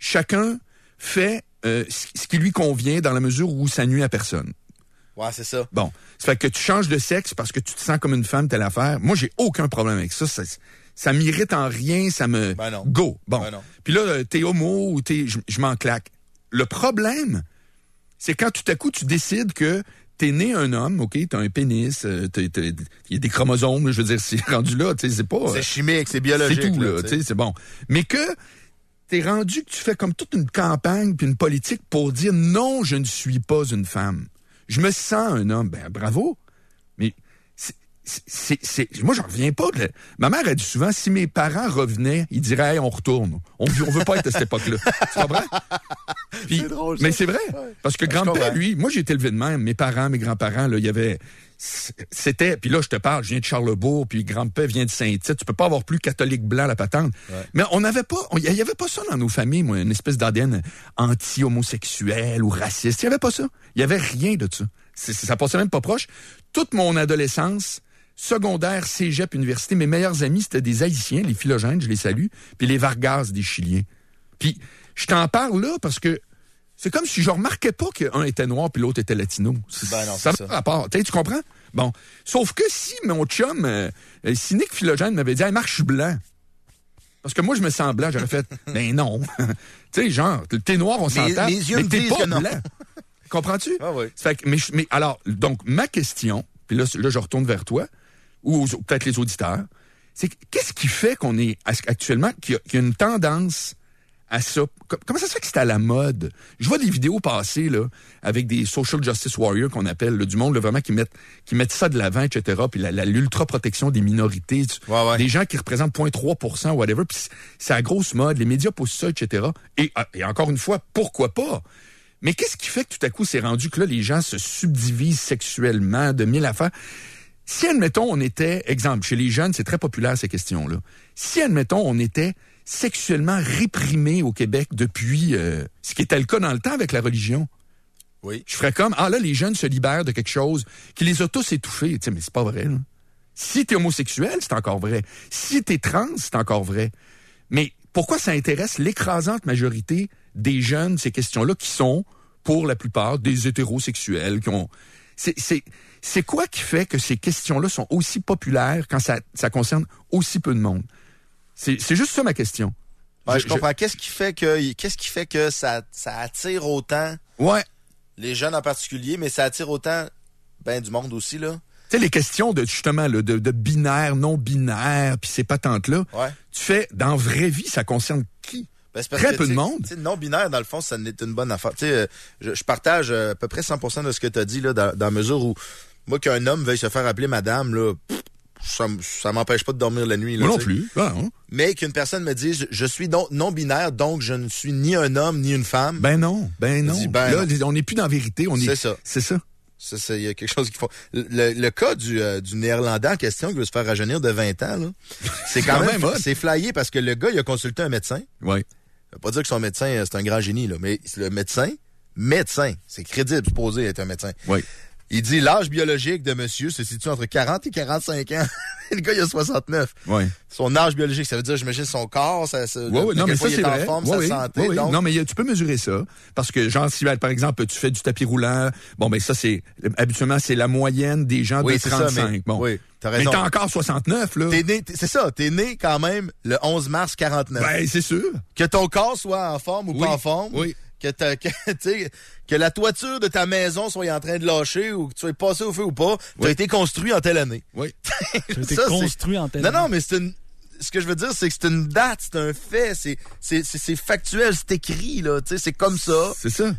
chacun fait euh, ce qui lui convient dans la mesure où ça nuit à personne. Ouais, c'est ça. Bon, ça fait que tu changes de sexe parce que tu te sens comme une femme, telle affaire. Moi, j'ai aucun problème avec ça. Ça, ça m'irrite en rien, ça me... Ben non. Go. Bon. Ben non. Puis là, t'es homo ou t'es... Je, je m'en claque. Le problème, c'est quand tout à coup, tu décides que t'es né un homme, OK, t'as un pénis, euh, il y a des chromosomes, je veux dire, c'est rendu là, tu sais, c'est pas... C'est chimique, c'est biologique. C'est tout, là, tu sais, c'est bon. Mais que t'es rendu que tu fais comme toute une campagne puis une politique pour dire non, je ne suis pas une femme. Je me sens un homme. Ben, bravo. Mais c'est, c'est, c'est, moi, j'en reviens pas. De... Ma mère a dit souvent, si mes parents revenaient, ils diraient, hey, on retourne. On, on veut pas être à cette époque-là. Tu comprends? Puis, c'est drôle, ça. Mais c'est vrai. Ouais. Parce que ben, grand-père, lui, moi, j'ai été élevé de même. Mes parents, mes grands-parents, là, il y avait... C'était... Puis là, je te parle, je viens de Charlebourg, puis grand-père vient de Saint-Tite. Tu peux pas avoir plus catholique blanc, la patente. Ouais. Mais on n'avait pas... Il y avait pas ça dans nos familles, moi, une espèce d'A D N anti-homosexuel ou raciste. Il y avait pas ça. Il y avait rien de ça. C'est, ça passait même pas proche. Toute mon adolescence, secondaire, cégep, université, mes meilleurs amis, c'était des Haïtiens, les Philogènes, je les salue, puis les Vargas, des Chiliens. Puis je t'en parle là parce que c'est comme si je remarquais pas qu'un était noir puis l'autre était latino. Ben non, ça c'est n'a ça. rapport. Tu comprends? Bon. Sauf que si mon chum, euh, si Nick Philogène m'avait dit, hey, Marc, je suis blanc. Parce que moi, je me sens blanc, j'aurais fait, ben non. Tu sais, genre, t'es noir, on s'entend. Mes yeux mais me t'es disent pas que non. blanc. Comprends-tu? Ah oui. Fait que, mais, mais alors, donc, ma question, puis là, là, je retourne vers toi, ou, ou peut-être les auditeurs, c'est qu'est-ce qui fait qu'on est actuellement, qu'il y a, qu'il y a une tendance à ça? Comment ça se fait que c'est à la mode? Je vois des vidéos passer, là, avec des social justice warriors qu'on appelle, là, du monde, là, vraiment, qui mettent, qui mettent ça de l'avant, et cetera, puis la, la, l'ultra-protection des minorités, ouais, ouais. des gens qui représentent zéro virgule trois pour cent, whatever, puis c'est à grosse mode, les médias poussent ça, et cetera. Et, et encore une fois, pourquoi pas? Mais qu'est-ce qui fait que tout à coup, c'est rendu que là, les gens se subdivisent sexuellement de mille affaires? Si, admettons, on était, exemple, chez les jeunes, c'est très populaire, ces questions-là. Si, admettons, on était sexuellement réprimés au Québec depuis, euh, ce qui était le cas dans le temps avec la religion. Oui. Je ferais comme, ah là, les jeunes se libèrent de quelque chose qui les a tous étouffés. Tu sais, mais c'est pas vrai, là. Si t'es homosexuel, c'est encore vrai. Si t'es trans, c'est encore vrai. Mais pourquoi ça intéresse l'écrasante majorité des jeunes, ces questions-là, qui sont, pour la plupart, des hétérosexuels, qui ont... C'est, c'est, c'est quoi qui fait que ces questions-là sont aussi populaires quand ça, ça concerne aussi peu de monde? C'est, c'est juste ça ma question. Ouais, je, je comprends. Je... Qu'est-ce qui fait que, qu'est-ce qui fait que ça, ça attire autant? Ouais. Les jeunes en particulier, mais ça attire autant, ben, du monde aussi, là. Tu sais, les questions de, justement, là, de, de binaire, non-binaire, puis ces patentes-là, ouais. Tu fais, dans vraie vie, ça concerne qui? Ben, très que, peu de monde. Non-binaire, dans le fond, ça n'est une bonne affaire. Euh, je, je partage euh, à peu près cent pour cent de ce que tu as dit, là, dans, dans la mesure où, moi, qu'un homme veuille se faire appeler madame, là, pff, ça, ça m'empêche pas de dormir la nuit. Là, moi non t'sais. plus. Ah, hein. Mais qu'une personne me dise, je suis non, non-binaire, donc je ne suis ni un homme, ni une femme. Ben non, ben non. Dis, ben là, non. on n'est plus dans la vérité. On est, c'est ça. C'est ça. Ça, c'est, il y a quelque chose qu'il faut. Le, le cas du, euh, du Néerlandais en question qui veut se faire rajeunir de vingt ans, là, c'est quand, quand même, même c'est flyé parce que le gars, il a consulté un médecin. Oui. Ça veut pas dire que son médecin, c'est un grand génie, là, mais le médecin, médecin, c'est crédible, supposé être un médecin. Oui. Il dit, l'âge biologique de monsieur se situe entre quarante et quarante-cinq ans. Le gars, il a soixante-neuf. Oui. Son âge biologique, ça veut dire, j'imagine, son corps, ça, ça, oui, oui, non, mais ça, il c'est est vrai. en forme, oui, sa oui, santé. Oui, oui. Donc... Non, mais tu peux mesurer ça. Parce que, genre, si, par exemple, tu fais du tapis roulant, bon, ben, ça, c'est, habituellement, c'est la moyenne des gens oui, de trente-cinq. Ça, mais, bon. Oui, t'as raison. Mais t'as encore soixante-neuf, là. T'es né, t'es, c'est ça, t'es né quand même le onze mars quarante-neuf. Ben, c'est sûr. Que ton corps soit en forme ou oui. pas en forme. Oui. Que, t'as, que, que la toiture de ta maison soit en train de lâcher ou que tu sois passé au feu ou pas, tu as été construit en telle année. Oui. Tu as été construit en telle non, année. Non, non, mais c'est une... Ce que je veux dire, c'est que c'est une date, c'est un fait, c'est, c'est, c'est, c'est factuel, c'est écrit, là, tu sais, c'est comme ça. C'est ça.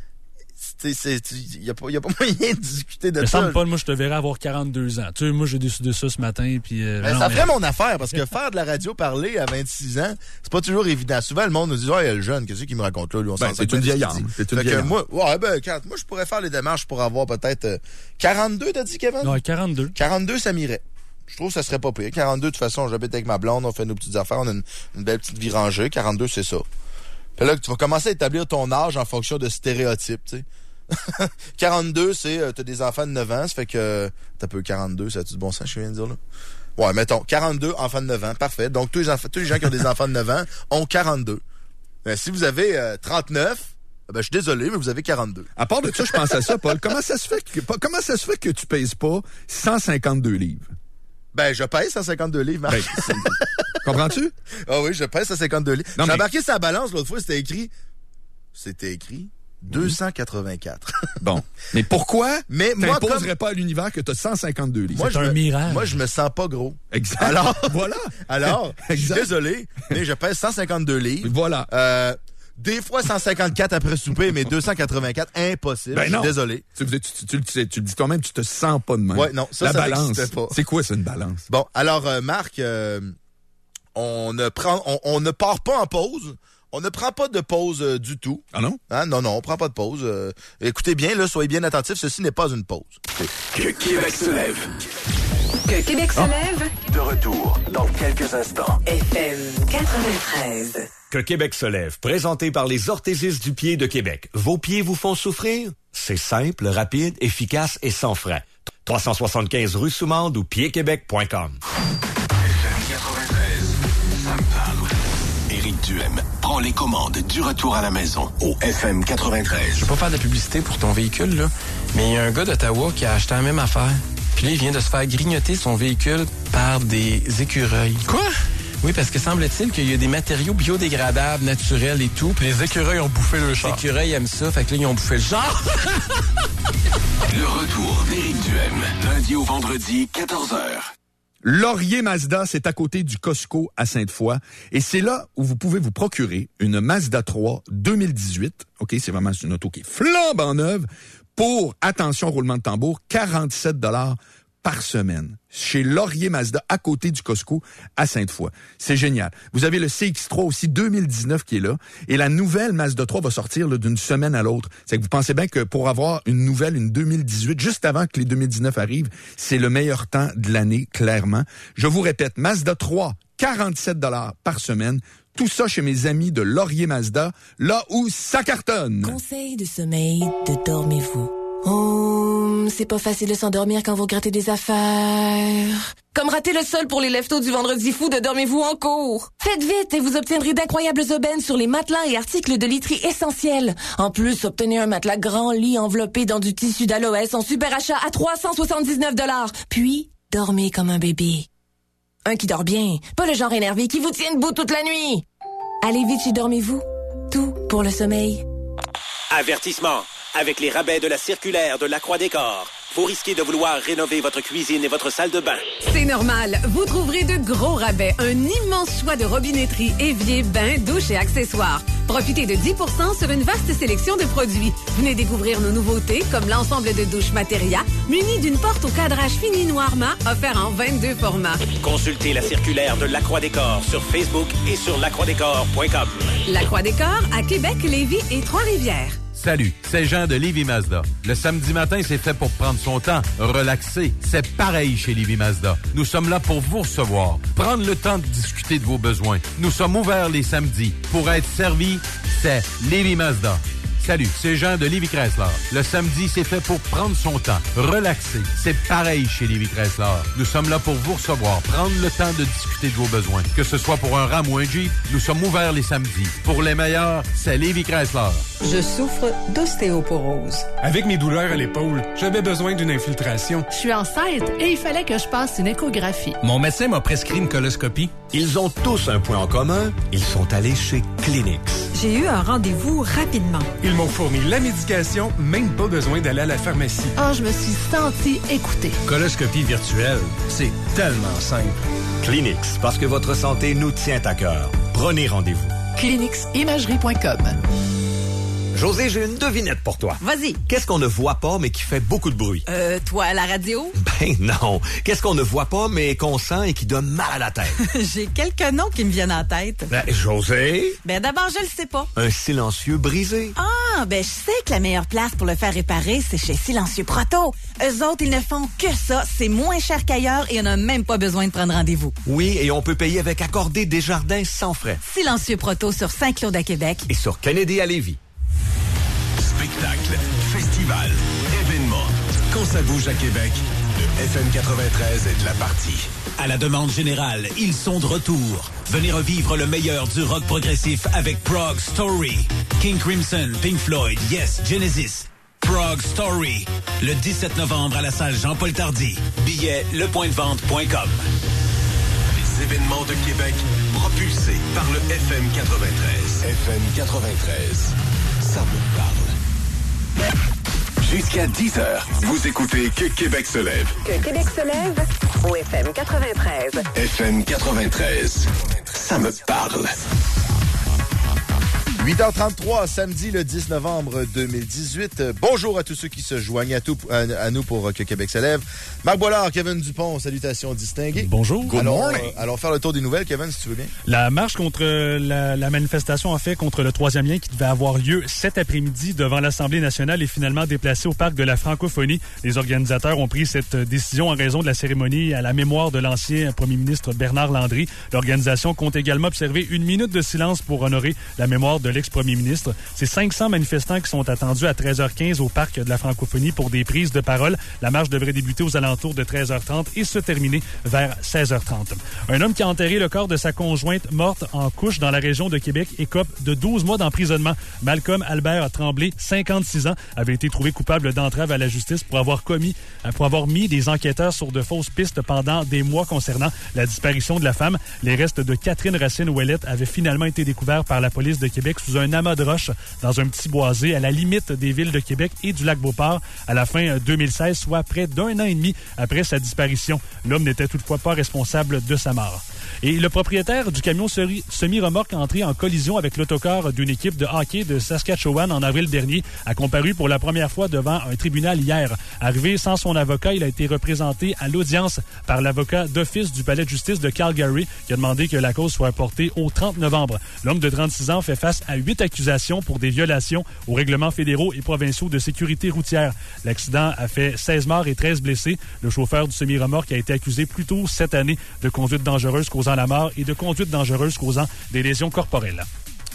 Il n'y a, a pas moyen de discuter de ça. ça. Me semble pas, moi, je te verrais avoir quarante-deux ans. Tu sais, moi, j'ai décidé ça ce matin. Puis, euh, ben, non, ça mais... ferait mon affaire, parce que faire de la radio parler à vingt-six ans, c'est pas toujours évident. Souvent, le monde nous dit, ouais, il y a le jeune, qu'est-ce qu'il me raconte là? Lui, on ben, s'en c'est une vieille âme. C'est une vieille âme. Moi, ouais, ben, quand, moi, je pourrais faire les démarches pour avoir peut-être euh, quarante-deux, t'as dit, Kevin? Non, quarante-deux. quarante-deux, ça m'irait. Je trouve que ça serait pas pire. quarante-deux, de toute façon, j'habite avec ma blonde, on fait nos petites affaires, on a une, une belle petite vie rangée. quarante-deux, c'est ça. Puis là, tu vas commencer à établir ton âge en fonction de stéréotypes, tu sais. quarante-deux, c'est, euh, t'as des enfants de neuf ans, ça fait que, t'as peu quarante-deux, ça a-tu du bon sens, je viens de dire, là? Ouais, mettons, quarante-deux, enfants de neuf ans, parfait. Donc, tous les enfants, tous les gens qui ont des enfants de neuf ans ont quarante-deux. Ben, si vous avez euh, trente-neuf, ben, je suis désolé, mais vous avez quarante-deux. À part de ça, je pense à ça, Paul. Comment ça se fait que, comment ça se fait que tu pèses pas cent cinquante-deux livres? Ben, je pèse cent cinquante-deux livres, Marc. Ben, comprends-tu? Ah oui, je pèse cent cinquante-deux livres. J'ai mais... embarqué sa balance l'autre fois, c'était écrit... C'était écrit... deux cent quatre-vingt-quatre. Bon. Mais pourquoi mais tu n'imposerais comme... pas à l'univers que tu as cent cinquante-deux livres? Moi, c'est un me... miracle. Moi, je me sens pas gros. Exact. Alors, voilà. Alors, je suis désolé, mais je pèse cent cinquante-deux livres. Voilà. Euh, des fois cent cinquante-quatre après souper, mais deux cent quatre-vingt-quatre, impossible. Ben je suis désolé. Tu, tu, tu, tu, tu, tu le dis toi-même, tu te sens pas de même. Ouais, non, ça, La ça balance. pas. C'est quoi, ça, une balance? Bon, alors, euh, Marc, euh, on ne prend, on, on ne part pas en pause. On ne prend pas de pause euh, du tout. Ah non? Hein? Non, non, on prend pas de pause. Euh, écoutez bien, là, soyez bien attentifs, ceci n'est pas une pause. Que Québec se lève. Que Québec se Ah. lève. De retour dans quelques instants. F M quatre-vingt-treize. Que Québec se lève, présenté par les orthésistes du pied de Québec. Vos pieds vous font souffrir? C'est simple, rapide, efficace et sans frais. trois cent soixante-quinze rue Soumande ou pied québec point com. Éric Duhem prend les commandes du retour à la maison au F M quatre-vingt-treize. Je veux pas faire de publicité pour ton véhicule, là, mais il y a un gars d'Ottawa qui a acheté la même affaire. Puis là, il vient de se faire grignoter son véhicule par des écureuils. Quoi? Oui, parce que semble-t-il qu'il y a des matériaux biodégradables, naturels et tout. Puis les écureuils ont bouffé le char. Les écureuils aiment ça, fait que là, ils ont bouffé le char. Le retour d'Éric Duhem, lundi au vendredi, quatorze heures. Laurier Mazda, c'est à côté du Costco à Sainte-Foy. Et c'est là où vous pouvez vous procurer une Mazda trois deux mille dix-huit. OK, c'est vraiment une auto qui est flambant neuve pour, attention, roulement de tambour, quarante-sept dollars par semaine. Chez Laurier Mazda, à côté du Costco, à Sainte-Foy. C'est génial. Vous avez le C X trois aussi deux mille dix-neuf qui est là. Et la nouvelle Mazda trois va sortir là, d'une semaine à l'autre. C'est que vous pensez bien que pour avoir une nouvelle, une deux mille dix-huit, juste avant que les deux mille dix-neuf arrivent, c'est le meilleur temps de l'année, clairement. Je vous répète, Mazda trois, quarante-sept dollars par semaine. Tout ça chez mes amis de Laurier Mazda, là où ça cartonne. Conseil de sommeil de Dormez-vous. Oh, c'est pas facile de s'endormir quand vous grattez des affaires. Comme rater le sol pour les leftos du vendredi fou de Dormez-vous en cours. Faites vite et vous obtiendrez d'incroyables aubaines sur les matelas et articles de literie essentiels. En plus, obtenez un matelas grand lit enveloppé dans du tissu d'aloès en super achat à trois cent soixante-dix-neuf dollars. Puis, dormez comme un bébé. Un qui dort bien, pas le genre énervé qui vous tient debout toute la nuit. Allez vite chez Dormez-vous. Tout pour le sommeil. Avertissement. Avec les rabais de la circulaire de La Croix-Décor, vous risquez de vouloir rénover votre cuisine et votre salle de bain. C'est normal. Vous trouverez de gros rabais, un immense choix de robinetterie, éviers, bains, douches et accessoires. Profitez de dix pour cent sur une vaste sélection de produits. Venez découvrir nos nouveautés, comme l'ensemble de douches Materia, munies d'une porte au cadrage fini noir mat, offert en vingt-deux formats. Consultez la circulaire de La Croix-Décor sur Facebook et sur la croix décor point com. La Croix-Décor à Québec, Lévis et Trois-Rivières. Salut, c'est Jean de Lévis Mazda. Le samedi matin, c'est fait pour prendre son temps, relaxer. C'est pareil chez Lévis Mazda. Nous sommes là pour vous recevoir, prendre le temps de discuter de vos besoins. Nous sommes ouverts les samedis. Pour être servi, c'est Lévis Mazda. Salut, c'est Jean de Lévis Chrysler. Le samedi, c'est fait pour prendre son temps, relaxer. C'est pareil chez Lévis Chrysler. Nous sommes là pour vous recevoir, prendre le temps de discuter de vos besoins. Que ce soit pour un Ram ou un Jeep, nous sommes ouverts les samedis. Pour les meilleurs, c'est Lévis Chrysler. Je souffre d'ostéoporose. Avec mes douleurs à l'épaule, j'avais besoin d'une infiltration. Je suis enceinte et il fallait que je passe une échographie. Mon médecin m'a prescrit une coloscopie. Ils ont tous un point en commun. Ils sont allés chez Kleenex. J'ai eu un rendez-vous rapidement. Ils m'ont fourni la médication, même pas besoin d'aller à la pharmacie. Ah, oh, je me suis sentie écoutée. Coloscopie virtuelle, c'est tellement simple. Kleenex, parce que votre santé nous tient à cœur. Prenez rendez-vous. Kleenex imagerie point com. José, j'ai une devinette pour toi. Vas-y. Qu'est-ce qu'on ne voit pas, mais qui fait beaucoup de bruit? Euh, toi, à la radio? Ben non. Qu'est-ce qu'on ne voit pas, mais qu'on sent et qui donne mal à la tête? J'ai quelques noms qui me viennent en tête. Ben, José? Ben d'abord, je le sais pas. Un silencieux brisé. Ah, ben je sais que la meilleure place pour le faire réparer, c'est chez Silencieux Proto. Eux autres, ils ne font que ça. C'est moins cher qu'ailleurs et on n'a même pas besoin de prendre rendez-vous. Oui, et on peut payer avec Accordé Desjardins sans frais. Silencieux Proto sur Saint-Claude à Québec. Et sur Kennedy à Lévis. Spectacle, festival, événements. Quand ça bouge à Québec, le F M quatre-vingt-treize est de la partie. À la demande générale, ils sont de retour. Venez revivre le meilleur du rock progressif avec Prog Story. King Crimson, Pink Floyd, Yes, Genesis. Prog Story. Le dix-sept novembre à la salle Jean-Paul Tardy. Billets lepointdevente point com. Les événements de Québec propulsés par le F M quatre-vingt-treize. F M quatre-vingt-treize. Ça me parle. Jusqu'à dix heures, vous écoutez Que Québec se lève. Que Québec se lève au F M quatre-vingt-treize. F M quatre-vingt-treize. Ça me parle. huit heures trente-trois, samedi le dix novembre deux mille dix-huit. Bonjour à tous ceux qui se joignent à, tout, à, à nous pour Que Québec se lève. Marc Boilard, Kevin Dupont, salutations distinguées. Bonjour. Good alors, morning. Euh, alors, faire le tour des nouvelles, Kevin, si tu veux bien. La marche contre la, la manifestation, en fait, contre le troisième lien qui devait avoir lieu cet après-midi devant l'Assemblée nationale est finalement déplacée au Parc de la Francophonie. Les organisateurs ont pris cette décision en raison de la cérémonie à la mémoire de l'ancien premier ministre Bernard Landry. L'organisation compte également observer une minute de silence pour honorer la mémoire de l'ex-premier ministre. C'est cinq cents manifestants qui sont attendus à treize heures quinze au Parc de la Francophonie pour des prises de parole. La marche devrait débuter aux alentours de treize heures trente et se terminer vers seize heures trente. Un homme qui a enterré le corps de sa conjointe morte en couche dans la région de Québec écope de douze mois d'emprisonnement. Malcolm Albert Tremblay, cinquante-six ans, avait été trouvé coupable d'entrave à la justice pour avoir commis, pour avoir mis des enquêteurs sur de fausses pistes pendant des mois concernant la disparition de la femme. Les restes de Catherine Racine-Ouellette avaient finalement été découverts par la police de Québec sous un amas de roches dans un petit boisé à la limite des villes de Québec et du lac Beauport à la fin deux mille seize, soit près d'un an et demi après sa disparition. L'homme n'était toutefois pas responsable de sa mort. Et le propriétaire du camion semi-remorque entré en collision avec l'autocar d'une équipe de hockey de Saskatchewan en avril dernier a comparu pour la première fois devant un tribunal hier. Arrivé sans son avocat, il a été représenté à l'audience par l'avocat d'office du palais de justice de Calgary qui a demandé que la cause soit portée au trente novembre. L'homme de trente-six ans fait face à huit accusations pour des violations aux règlements fédéraux et provinciaux de sécurité routière. L'accident a fait seize morts et treize blessés. Le chauffeur du semi-remorque a été accusé plus tôt cette année de conduite dangereuse causant la mort et de conduite dangereuse causant des lésions corporelles.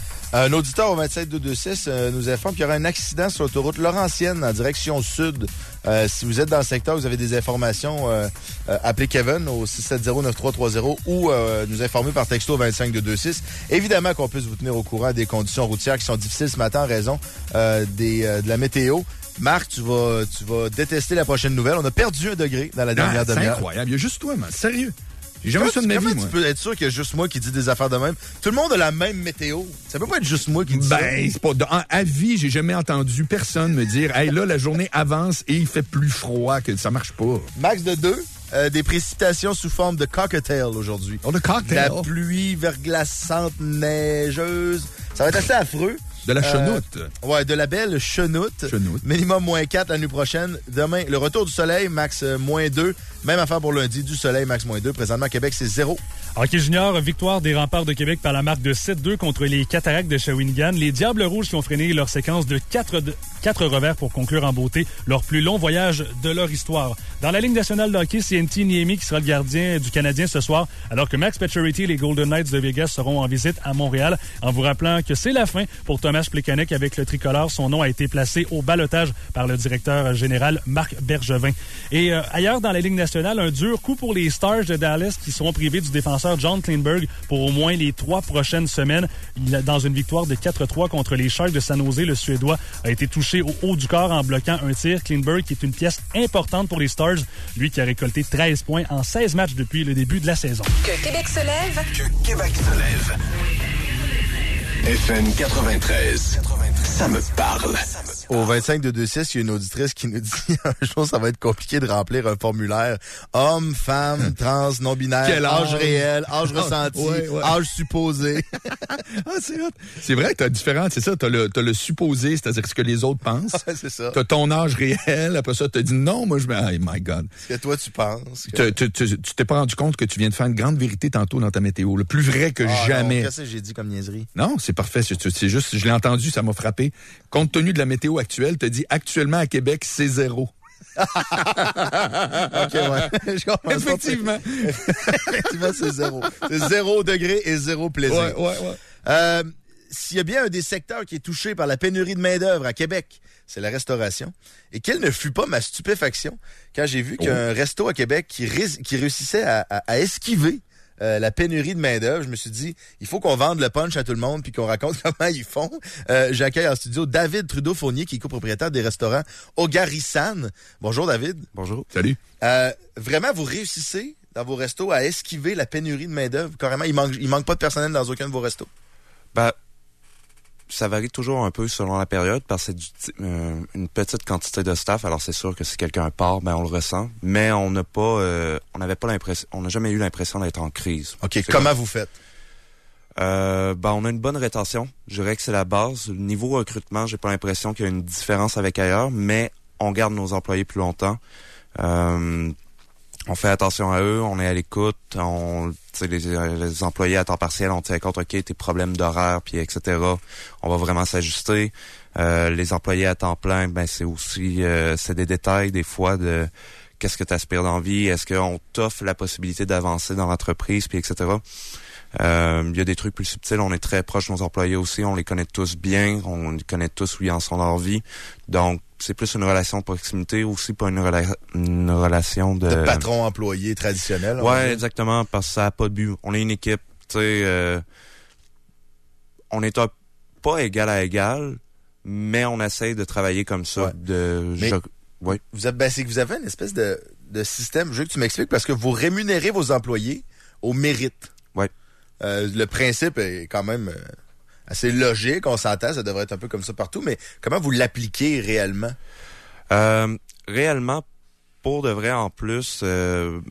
Un auditeur au vingt-sept deux deux six euh, nous informe qu'il y aura un accident sur l'autoroute Laurentienne en direction sud. Euh, si vous êtes dans le secteur, vous avez des informations, euh, euh, appelez Kevin au six sept zéro neuf trois trois zéro ou euh, nous informer par texto au vingt-cinq deux deux six. Évidemment qu'on puisse vous tenir au courant des conditions routières qui sont difficiles ce matin en raison euh, des, euh, de la météo. Marc, tu vas, tu vas détester la prochaine nouvelle. On a perdu un degré dans la dernière ah, demi-heure. C'est incroyable. Il y a juste toi, man. Sérieux. J'ai jamais ça de ma vie, moi. Tu peux être sûr qu'il y a juste moi qui dis des affaires de même? Tout le monde a la même météo. Ça peut pas être juste moi qui dis ben, ça. Ben, c'est pas... En, à vie, j'ai jamais entendu personne me dire « Hey, là, la journée avance et il fait plus froid, que ça marche pas. » Max de deux, euh, des précipitations sous forme de cocktail aujourd'hui. Oh, de cocktail. La pluie verglaçante, neigeuse. Ça va être assez affreux. De la chenoute. Euh, ouais, de la belle chenoute. Chenoute. Minimum moins quatre la nuit prochaine. Demain, le retour du soleil, max euh, moins deux. Même affaire pour lundi, du soleil, max moins deux. Présentement, à Québec, c'est zéro. Hockey junior, victoire des Remparts de Québec par la marque de sept deux contre les Cataractes de Shawinigan. Les Diables Rouges qui ont freiné leur séquence de quatre revers pour conclure en beauté leur plus long voyage de leur histoire. Dans la Ligue nationale de hockey, C N T Niemi qui sera le gardien du Canadien ce soir, alors que Max Pacioretty et les Golden Knights de Vegas seront en visite à Montréal. En vous rappelant que c'est la fin pour Thomas Plekanec avec le tricolore. Son nom a été placé au ballottage par le directeur général Marc Bergevin. Et euh, ailleurs dans la Ligue nationale, un dur coup pour les Stars de Dallas qui seront privés du défenseur John Klingberg pour au moins les trois prochaines semaines. Il a, dans une victoire de quatre trois contre les Sharks de San Jose, le Suédois a été touché au haut du corps en bloquant un tir. Klingberg qui est une pièce importante pour les Stars, lui qui a récolté treize points en seize matchs depuis le début de la saison. Que Québec se lève. Que Québec se lève. F M quatre-vingt-treize. Ça me parle. Au vingt-cinq deux deux six, il y a une auditrice qui nous dit un jour, ça va être compliqué de remplir un formulaire homme, femme, trans, non-binaire, Quel âge âge réel, âge ressenti, ouais, ouais. âge supposé. ah, c'est hot. C'est vrai que t'as différent, c'est ça, t'as le, t'as le supposé, c'est-à-dire ce que les autres pensent. Ouais, c'est ça. T'as ton âge réel, après ça, t'as dit non, moi je me... Oh my God. Ce que toi, tu penses. Que... Tu, tu, tu t'es pas rendu compte que tu viens de faire une grande vérité tantôt dans ta météo, le plus vrai que ah, jamais. Qu'est-ce que j'ai dit comme niaiserie? Non, c'est parfait, c'est, c'est juste, je l'ai entendu, ça m'a frappé. Compte tenu de la météo actuelle, t'as dit actuellement à Québec, c'est zéro. OK, ouais. Je Effectivement. Effectivement, c'est zéro. C'est zéro degré et zéro plaisir. Ouais, ouais, ouais. Euh, s'il y a bien un des secteurs qui est touché par la pénurie de main-d'œuvre à Québec, c'est la restauration. Et quelle ne fut pas ma stupéfaction quand j'ai vu qu'il y a un resto à Québec qui, ré- qui réussissait à, à, à esquiver euh, la pénurie de main-d'œuvre. Je me suis dit, il faut qu'on vende le punch à tout le monde puis qu'on raconte comment ils font. Euh, j'accueille en studio David Trudeau-Fournier, qui est copropriétaire des restaurants Ogarisan. Bonjour, David. Bonjour. Salut. Euh, vraiment, vous réussissez dans vos restos à esquiver la pénurie de main-d'œuvre. Carrément, il manque, il manque pas de personnel dans aucun de vos restos. Ben, ça varie toujours un peu selon la période parce que c'est du, euh, une petite quantité de staff. Alors c'est sûr que si quelqu'un part, ben on le ressent. Mais on n'a pas, euh, on n'avait pas l'impression, on n'a jamais eu l'impression d'être en crise. Ok, c'est comment comme, vous faites? Euh, ben on a une bonne rétention. Je dirais que c'est la base. Le niveau recrutement, j'ai pas l'impression qu'il y a une différence avec ailleurs, mais on garde nos employés plus longtemps. Euh, On fait attention à eux, on est à l'écoute, on, les, les employés à temps partiel, on tient compte, OK, tes problèmes d'horaire, puis et cetera. On va vraiment s'ajuster. Euh, les employés à temps plein, ben c'est aussi, euh, c'est des détails des fois de qu'est-ce que tu aspires dans la vie, est-ce qu'on t'offre la possibilité d'avancer dans l'entreprise, puis et cetera. Euh, il y a des trucs plus subtils, on est très proche de nos employés aussi, on les connaît tous bien, on les connaît tous où ils en sont dans leur vie. Donc, c'est plus une relation de proximité, aussi pas une, rela- une relation de... De patron-employé traditionnel. Ouais, exactement, parce que ça n'a pas de but. On est une équipe, tu sais, euh, on est un, pas égal à égal, mais on essaye de travailler comme ça. Ouais. De, mais je, ouais. vous avez, ben, c'est que vous avez une espèce de, de système, je veux que tu m'expliques, parce que vous rémunérez vos employés au mérite. Ouais. Euh, le principe est quand même... Euh, assez logique, on s'entend, ça devrait être un peu comme ça partout, mais comment vous l'appliquez réellement? Euh, réellement, pour de vrai, en plus, euh,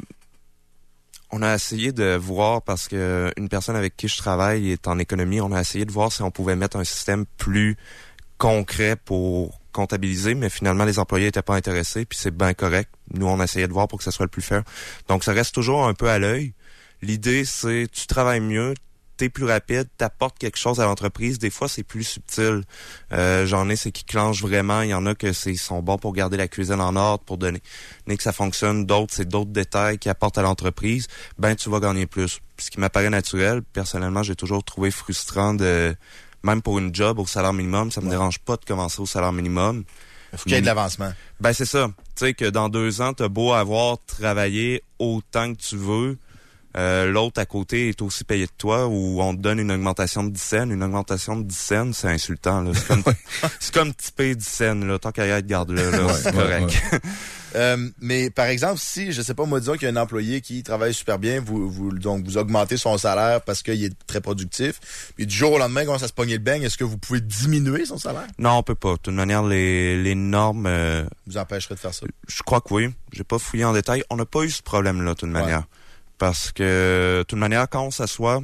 on a essayé de voir, parce que une personne avec qui je travaille est en économie, on a essayé de voir si on pouvait mettre un système plus concret pour comptabiliser, mais finalement, les employés étaient pas intéressés, puis c'est bien correct. Nous, on a essayé de voir pour que ça soit le plus fair. Donc, ça reste toujours un peu à l'œil. L'idée, c'est tu travailles mieux, t'es plus rapide, t'apportes quelque chose à l'entreprise. Des fois, c'est plus subtil. Euh, j'en ai, c'est qui clenchent vraiment. Il y en a que c'est ils sont bons pour garder la cuisine en ordre, pour donner, donner que ça fonctionne. D'autres, c'est d'autres détails qui apportent à l'entreprise. Ben, tu vas gagner plus. Puis, ce qui m'apparaît naturel, personnellement, j'ai toujours trouvé frustrant de, même pour une job au salaire minimum, ça me ouais. dérange pas de commencer au salaire minimum. Il faut qu'il y ait de l'avancement. Ben, c'est ça. Tu sais, que dans deux ans, t'as beau avoir travaillé autant que tu veux, Euh, l'autre à côté est aussi payé de toi, ou on te donne une augmentation de dix cents. Une augmentation de dix cents, c'est insultant. Là. C'est comme, c'est comme typer dix cents. Là. Tant qu'à y être, garde-le. Là, ouais, c'est correct. Ouais, ouais. euh, mais par exemple, si, je sais pas, moi, disons qu'il y a un employé qui travaille super bien, vous, vous, donc vous augmentez son salaire parce qu'il est très productif, puis du jour au lendemain, quand ça se pogne le beigne, est-ce que vous pouvez diminuer son salaire? Non, on peut pas. De toute manière, les, les normes... Euh, vous empêcherez de faire ça? Je crois que oui. J'ai pas fouillé en détail. On n'a pas eu ce problème-là, de toute manière. Ouais. Parce que, de toute manière, quand on s'assoit,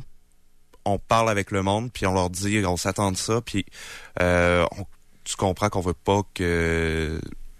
on parle avec le monde, puis on leur dit, on s'attend de ça, puis euh, on, tu comprends qu'on veut pas que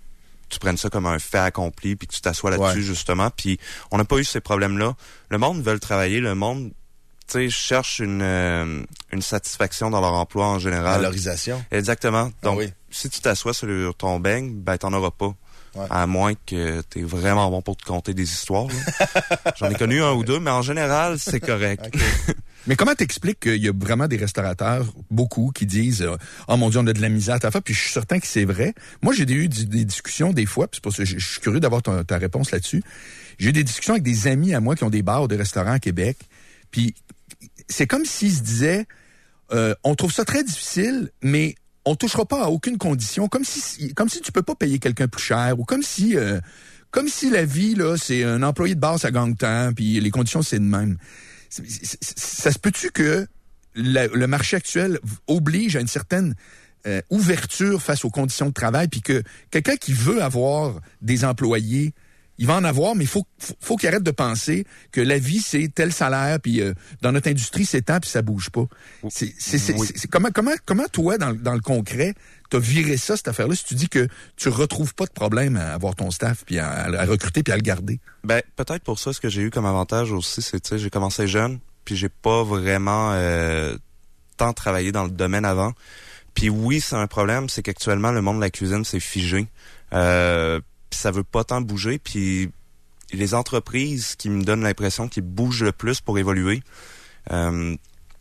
tu prennes ça comme un fait accompli, puis que tu t'assoies là-dessus, ouais. justement. Puis on n'a pas eu ces problèmes-là. Le monde veut travailler, le monde, tu sais, cherche une euh, une satisfaction dans leur emploi en général. Valorisation. Exactement. Donc, ah oui. si tu t'assois sur ton beigne, ben t'en auras pas. Ouais. À moins que t'es vraiment bon pour te conter des histoires. J'en ai connu un ou deux, mais en général, c'est correct. Okay. Mais comment t'expliques qu'il y a vraiment des restaurateurs, beaucoup, qui disent « Oh mon Dieu, on a de la misère à ta fois », puis je suis certain que c'est vrai. Moi, j'ai eu des, des discussions des fois, puis c'est pour ça que je suis curieux d'avoir ta, ta réponse là-dessus. J'ai eu des discussions avec des amis à moi qui ont des bars ou des restaurants à Québec, puis c'est comme s'ils se disaient euh, « On trouve ça très difficile, mais... » on touchera pas à aucune condition, comme si comme si tu peux pas payer quelqu'un plus cher, ou comme si euh, comme si la vie là c'est un employé de base à gagne temps, puis les conditions c'est de même. C'est, c'est, ça se peut-tu que la, le marché actuel oblige à une certaine euh, ouverture face aux conditions de travail, puis que quelqu'un qui veut avoir des employés, il va en avoir, mais il faut, faut, faut qu'il arrête de penser que la vie, c'est tel salaire, puis euh, dans notre industrie, c'est tant, puis ça bouge pas. C'est, c'est, c'est, oui. c'est, c'est, comment, comment, comment toi, dans, dans le concret, t'as viré ça, cette affaire-là, si tu dis que tu retrouves pas de problème à avoir ton staff, puis à, à recruter, puis à le garder? Ben, peut-être pour ça, ce que j'ai eu comme avantage aussi, c'est, tu sais, j'ai commencé jeune, puis j'ai pas vraiment euh, tant travaillé dans le domaine avant. Puis oui, c'est un problème, c'est qu'actuellement, le monde de la cuisine, c'est figé. Euh, ça veut pas tant bouger, puis les entreprises qui me donnent l'impression qu'ils bougent le plus pour évoluer, euh,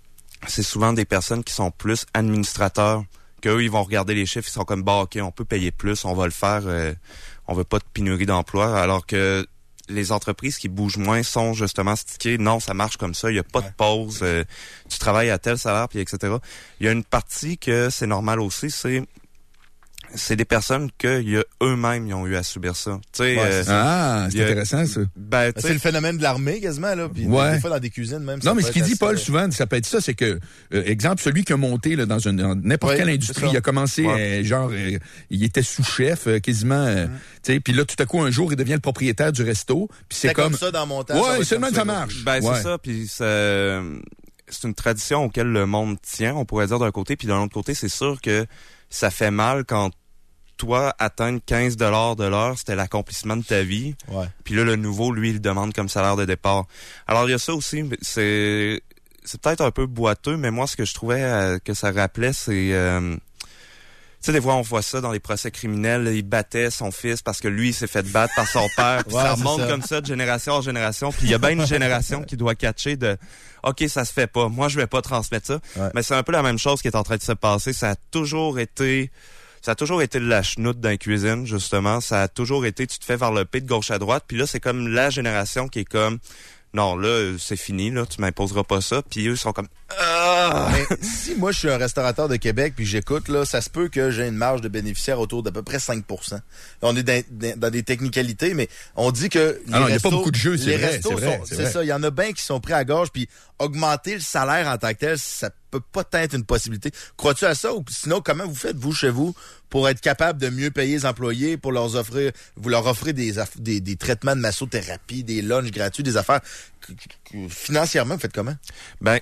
c'est souvent des personnes qui sont plus administrateurs, qu'eux, ils vont regarder les chiffres, ils sont comme, bah, OK, on peut payer plus, on va le faire, euh, on veut pas de pénurie d'emploi, alors que les entreprises qui bougent moins sont justement stickées. Non, ça marche comme ça. Il y a pas ouais. de pause. Euh, tu travailles à tel salaire, puis et cetera. Il y a une partie que c'est normal aussi, c'est c'est des personnes que y a eux-mêmes ils ont eu à subir ça. Tu sais, ouais, euh, ah, c'est a, intéressant ça. Ben, c'est le phénomène de l'armée quasiment là. Puis ouais. des fois dans des cuisines même. Non, mais ce qu'il dit Paul souvent, ça peut être ça, c'est que euh, exemple celui qui a monté là dans une dans n'importe ouais, quelle industrie, il a commencé ouais. euh, genre euh, il était sous-chef euh, quasiment. Euh, mm. Tu sais, puis là tout à coup un jour il devient le propriétaire du resto. Puis c'est, c'est comme... comme ça dans mon temps. Ouais, seulement ça, ça marche. Ben ouais. c'est ça. Puis c'est c'est une tradition auquel le monde tient, on pourrait dire d'un côté, puis de l'autre côté, c'est sûr que ça fait mal quand toi, atteindre quinze dollars de l'heure, c'était l'accomplissement de ta vie. Ouais. Puis là, le nouveau, lui, il demande comme salaire de départ. Alors, il y a ça aussi. C'est c'est peut-être un peu boiteux, mais moi, ce que je trouvais euh, que ça rappelait, c'est... Euh, tu sais, des fois, on voit ça dans les procès criminels. Il battait son fils parce que lui, il s'est fait battre par son père. Puis ouais, ça remonte ça. comme ça de génération en génération. Puis il y a bien une génération qui doit catcher de... OK, ça se fait pas. Moi, je vais pas transmettre ça. Ouais. Mais c'est un peu la même chose qui est en train de se passer. Ça a toujours été... Ça a toujours été de la chenoute dans la cuisine, justement. Ça a toujours été, tu te fais varloper de gauche à droite. Puis là, c'est comme la génération qui est comme, non, là, c'est fini, là, tu m'imposeras pas ça. Puis eux, ils sont comme, ah! Mais si moi, je suis un restaurateur de Québec, puis j'écoute, là, ça se peut que j'ai une marge de bénéficiaire autour d'à peu près cinq pour cent. On est dans, dans des technicalités, mais on dit que les Alors, restos... il n'y a pas beaucoup de jeux, c'est les vrai, restos c'est vrai, sont, c'est, c'est vrai. ça, il y en a bien qui sont prêts à gorge, puis augmenter le salaire en tant que tel, ça peut pas être une possibilité. Crois-tu à ça? Ou sinon, comment vous faites, vous, chez vous, pour être capable de mieux payer les employés, pour leur offrir, vous leur offrez des, des, des traitements de massothérapie, des lunchs gratuits, des affaires. Financièrement, vous faites comment? Ben,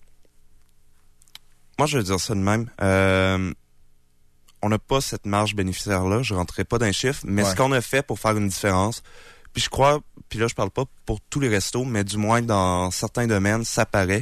moi, je vais dire ça de même. Euh, on n'a pas cette marge bénéficiaire-là. Je rentrerai pas dans les chiffres, mais ouais. ce qu'on a fait pour faire une différence, puis je crois, puis là, je parle pas pour tous les restos, mais du moins dans certains domaines, ça paraît,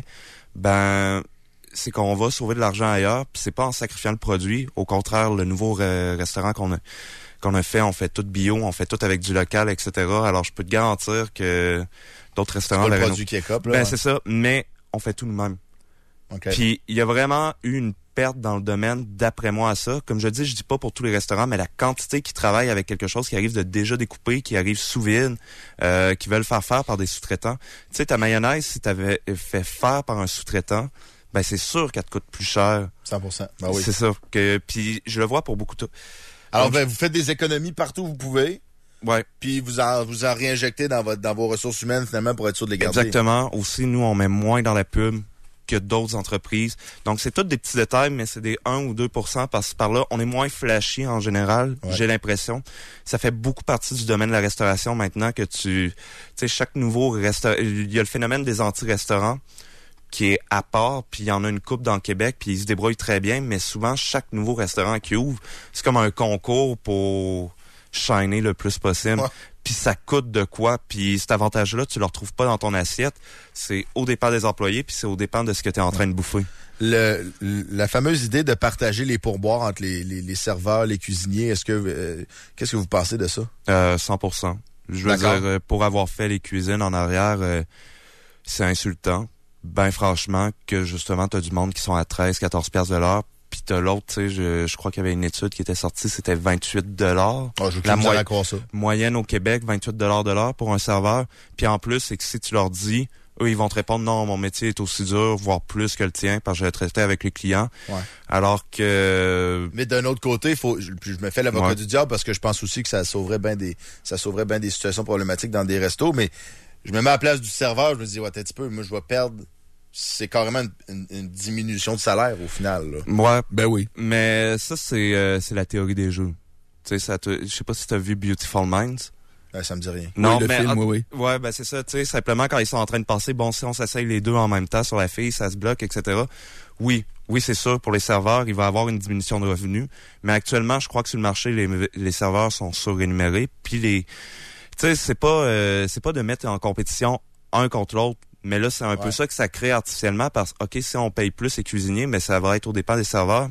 ben, c'est qu'on va sauver de l'argent ailleurs, puis c'est pas en sacrifiant le produit. Au contraire, le nouveau re- restaurant qu'on a qu'on a fait, on fait tout bio, on fait tout avec du local, et cetera. Alors, je peux te garantir que d'autres restaurants... C'est pas le Réno... produit qui est cop, là. Ben, ouais. c'est ça, mais on fait tout nous-mêmes. Okay. Puis, il y a vraiment eu une perte dans le domaine, d'après moi, à ça. Comme je dis, je dis pas pour tous les restaurants, mais la quantité qui travaille avec quelque chose qui arrive de déjà découpé, qui arrive sous vide, euh, qui veulent faire faire par des sous-traitants. Tu sais, ta mayonnaise, si t'avais fait faire par un sous-traitant, ben c'est sûr qu'elle te coûte plus cher. cent pour cent. Ben oui. C'est ça. Que, puis je le vois pour beaucoup de... Alors, Donc, ben, vous faites des économies partout où vous pouvez. Ouais. Puis vous en, vous en réinjectez dans, votre, dans vos ressources humaines, finalement, pour être sûr de les garder. Exactement. Aussi, nous, on met moins dans la pub que d'autres entreprises. Donc, c'est tous des petits détails, mais c'est des un ou deux pour cent par-ci par-là. On est moins flashy en général, ouais. J'ai l'impression. Ça fait beaucoup partie du domaine de la restauration maintenant que tu... Tu sais, chaque nouveau restaurant... Il y a le phénomène des anti-restaurants qui est à part, puis il y en a une couple dans le Québec, puis ils se débrouillent très bien, mais souvent, chaque nouveau restaurant qui ouvre, c'est comme un concours pour shiner le plus possible. Ouais. Puis ça coûte de quoi, puis cet avantage-là, tu le retrouves pas dans ton assiette. C'est au dépend des employés, puis c'est au dépend de ce que tu es en train de bouffer. Le, la fameuse idée de partager les pourboires entre les, les, les serveurs, les cuisiniers, est-ce que euh, qu'est-ce que vous pensez de ça? Euh, cent pour cent. Je veux D'accord. dire, pour avoir fait les cuisines en arrière, euh, c'est insultant. Ben franchement, que justement, t'as du monde qui sont à treize, quatorze piastres de l'heure, puis t'as l'autre, tu sais, je, je crois qu'il y avait une étude qui était sortie, c'était vingt-huit dollars. Oh, je la moy- croire ça. Moyenne au Québec, vingt-huit dollars de l'heure pour un serveur. Puis en plus, c'est que si tu leur dis, eux, ils vont te répondre, non, mon métier est aussi dur, voire plus que le tien, parce que je vais traiter avec les clients. Ouais. Alors que... Mais d'un autre côté, faut, je, je me fais l'avocat ouais. du diable parce que je pense aussi que ça sauverait bien des, ça sauverait bien des situations problématiques dans des restos, mais je me mets à la place du serveur, je me dis, ouais, un petit peu, moi, je vais perdre... C'est carrément une, une, une diminution de salaire au final. Là. Ouais, ben oui. Mais ça, c'est euh, c'est la théorie des jeux. Tu sais, ça te, je sais pas si t'as vu Beautiful Minds. Ouais, ça me dit rien. Non, oui, le mais film, en, oui, oui. Ouais, ben c'est ça. Tu sais, simplement quand ils sont en train de passer, bon, si on s'essaye les deux en même temps sur la fille, ça se bloque, et cetera. Oui, oui, c'est sûr. Pour les serveurs, il va y avoir une diminution de revenus. Mais actuellement, je crois que sur le marché, les, les serveurs sont surrémunérés. Puis les, tu sais, c'est pas, euh, c'est pas de mettre en compétition un contre l'autre. Mais là, c'est un ouais. peu ça que ça crée artificiellement parce que, OK, si on paye plus les cuisiniers, mais ça va être au dépend des serveurs.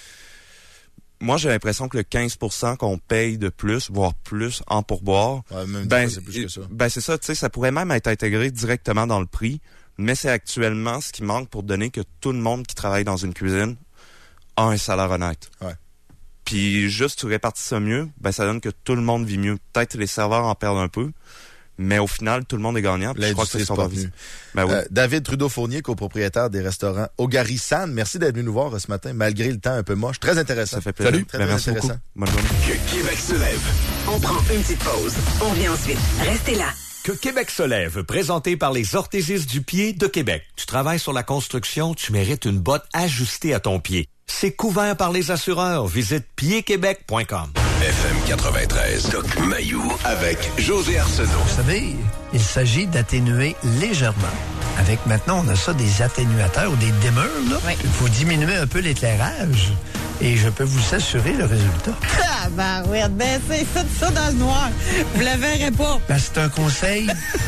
Moi, j'ai l'impression que le quinze pour cent qu'on paye de plus, voire plus en pourboire, ouais, même ben, c'est plus que ça. Ben, c'est ça, tu sais, ça pourrait même être intégré directement dans le prix. Mais c'est actuellement ce qui manque pour donner que tout le monde qui travaille dans une cuisine a un salaire honnête. Ouais. Puis juste tu répartis ça mieux, ben ça donne que tout le monde vit mieux. Peut-être les serveurs en perdent un peu, mais au final, tout le monde est gagnant. Je crois que c'est pas venu. Ben oui. euh, David Trudeau-Fournier, copropriétaire des restaurants Ogari-san, merci d'être venu nous voir ce matin, malgré le temps un peu moche. Très intéressant. Ça fait plaisir. Salut. Très, ben, très merci intéressant. Beaucoup. Bonne journée. Que Québec se lève. On prend une petite pause. On revient ensuite. Restez là. Que Québec se lève, présenté par les orthésistes du pied de Québec. Tu travailles sur la construction, tu mérites une botte ajustée à ton pied. C'est couvert par les assureurs. Visite pied québec point com. F M quatre-vingt-treize, Doc Mayou avec José Arsenault. Vous savez, il s'agit d'atténuer légèrement. Avec maintenant, on a ça des atténuateurs ou des dimmers, là. Oui. Il faut diminuer un peu l'éclairage. Et je peux vous assurer le résultat. Ah, ben oui, ben c'est ça, ça dans le noir. Vous la verrez pas. Ben, c'est un conseil.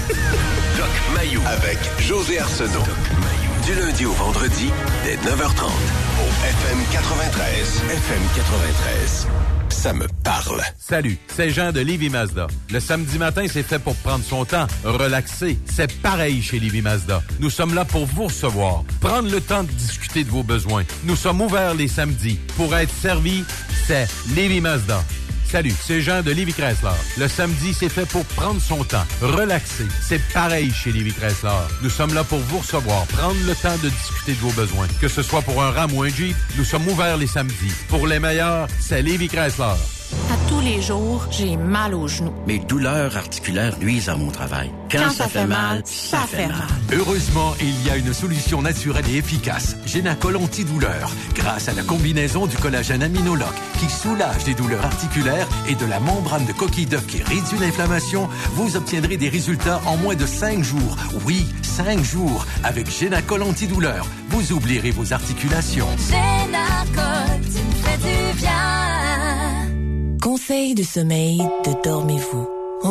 Doc Mayou avec José Arsenault. Du lundi au vendredi, dès neuf heures trente, au F M quatre-vingt-treize. F M quatre-vingt-treize, ça me parle. Salut, c'est Jean de Lévis Mazda. Le samedi matin, c'est fait pour prendre son temps, relaxer. C'est pareil chez Lévis Mazda. Nous sommes là pour vous recevoir, prendre le temps de discuter de vos besoins. Nous sommes ouverts les samedis. Pour être servi, c'est Lévis Mazda. Salut, c'est Jean de Lévis Chrysler. Le samedi, c'est fait pour prendre son temps, relaxer. C'est pareil chez Lévis Chrysler. Nous sommes là pour vous recevoir, prendre le temps de discuter de vos besoins. Que ce soit pour un Ram ou un Jeep, nous sommes ouverts les samedis. Pour les meilleurs, c'est Lévis Chrysler. À tous les jours, j'ai mal aux genoux. Mes douleurs articulaires nuisent à mon travail. Quand, Quand ça, ça fait mal, ça, ça fait fait mal. mal. Heureusement, il y a une solution naturelle et efficace. Génacol antidouleur. Grâce à la combinaison du collagène aminologue qui soulage les douleurs articulaires et de la membrane de coquille d'œuf qui réduit l'inflammation, vous obtiendrez des résultats en moins de cinq jours. Oui, cinq jours. Avec Génacol antidouleur, vous oublierez vos articulations. Génacol, tu me fais du bien. Conseil de sommeil de Dormez-vous.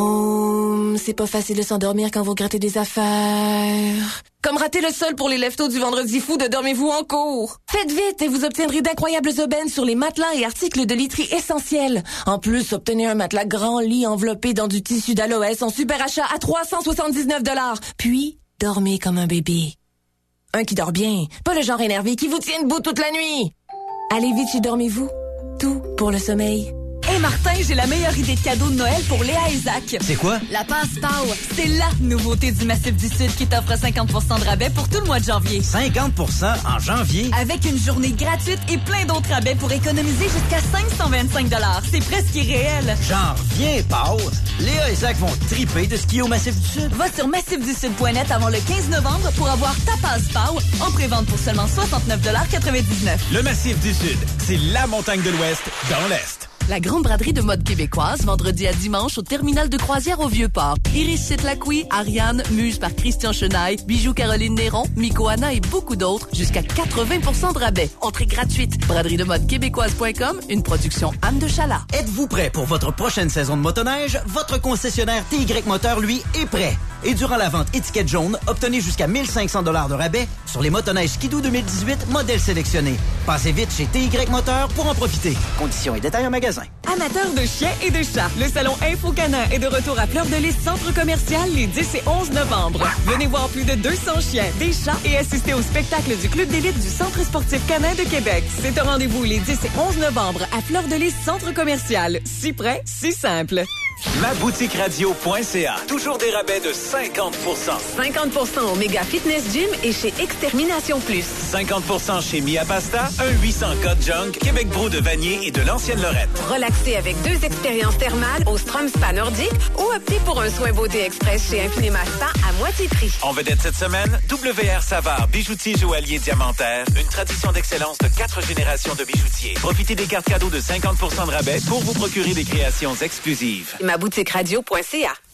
Oh, c'est pas facile de s'endormir quand vous grattez des affaires. Comme rater le sol pour les leftos du vendredi fou de Dormez-vous en cours. Faites vite et vous obtiendrez d'incroyables aubaines sur les matelas et articles de literie essentiels. En plus, obtenez un matelas grand lit enveloppé dans du tissu d'aloès en super achat à trois cent soixante-dix-neuf dollars. Puis, dormez comme un bébé. Un qui dort bien, pas le genre énervé qui vous tient debout toute la nuit. Allez vite chez Dormez-vous. Tout pour le sommeil. Hé hey Martin, j'ai la meilleure idée de cadeau de Noël pour Léa et Zach. C'est quoi? La passe-power. C'est la nouveauté du Massif du Sud qui t'offre cinquante pour cent de rabais pour tout le mois de janvier. cinquante pour cent en janvier? Avec une journée gratuite et plein d'autres rabais pour économiser jusqu'à cinq cent vingt-cinq dollars. C'est presque irréel. J'en reviens, Paul. Léa et Zach vont triper de skier au Massif du Sud. Va sur massif du sud point net avant le quinze novembre pour avoir ta passe-power en prévente pour seulement soixante-neuf quatre-vingt-dix-neuf. Le Massif du Sud, c'est la montagne de l'Ouest dans l'Est. La grande braderie de mode québécoise, vendredi à dimanche au terminal de croisière au Vieux-Port. Iris Sitlacqui, Ariane, Muse par Christian Chenaille, Bijoux Caroline Néron, Mikoana et beaucoup d'autres, jusqu'à quatre-vingts pour cent de rabais. Entrée gratuite. braderie de mode québécoise point com, une production Anne de Chalat. Êtes-vous prêt pour votre prochaine saison de motoneige? Votre concessionnaire T Y Moteur, lui, est prêt. Et durant la vente étiquette jaune, obtenez jusqu'à mille cinq cents dollars de rabais sur les motoneiges Skidoo deux mille dix-huit, modèles sélectionnés. Passez vite chez T Y Moteur pour en profiter. Conditions et détails en magasin. Amateurs de chiens et de chats, le salon Info Canin est de retour à Fleur-de-Lys Centre Commercial les dix et onze novembre. Venez voir plus de deux cents chiens, des chats et assister au spectacle du Club d'élite du Centre sportif canin de Québec. C'est un rendez-vous les dix et onze novembre à Fleur-de-Lys Centre Commercial. Si près, si simple. ma boutique radio point c a. Toujours des rabais de cinquante pour cent. cinquante pour cent au Méga Fitness Gym et chez Extermination Plus. cinquante pour cent chez Mia Pasta, un huit cents Code Junk, Québec Brou de Vanier et de l'ancienne Lorette. Relaxer avec deux expériences thermales au Strom Spa Nordique ou opter pour un soin beauté express chez Infinima Spa à moitié prix. En vedette cette semaine, W R Savard, bijoutier joaillier diamantaire, une tradition d'excellence de quatre générations de bijoutiers. Profitez des cartes cadeaux de cinquante pour cent de rabais pour vous procurer des créations exclusives. ma boutique radio point c a.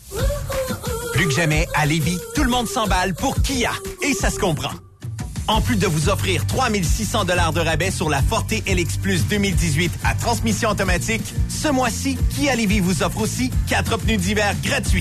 Plus que jamais, à Lévis, tout le monde s'emballe pour Kia. Et ça se comprend. En plus de vous offrir trois mille six cents dollars de rabais sur la Forte L X Plus deux mille dix-huit à transmission automatique, ce mois-ci, Kia Lévis vous offre aussi quatre pneus d'hiver gratuits.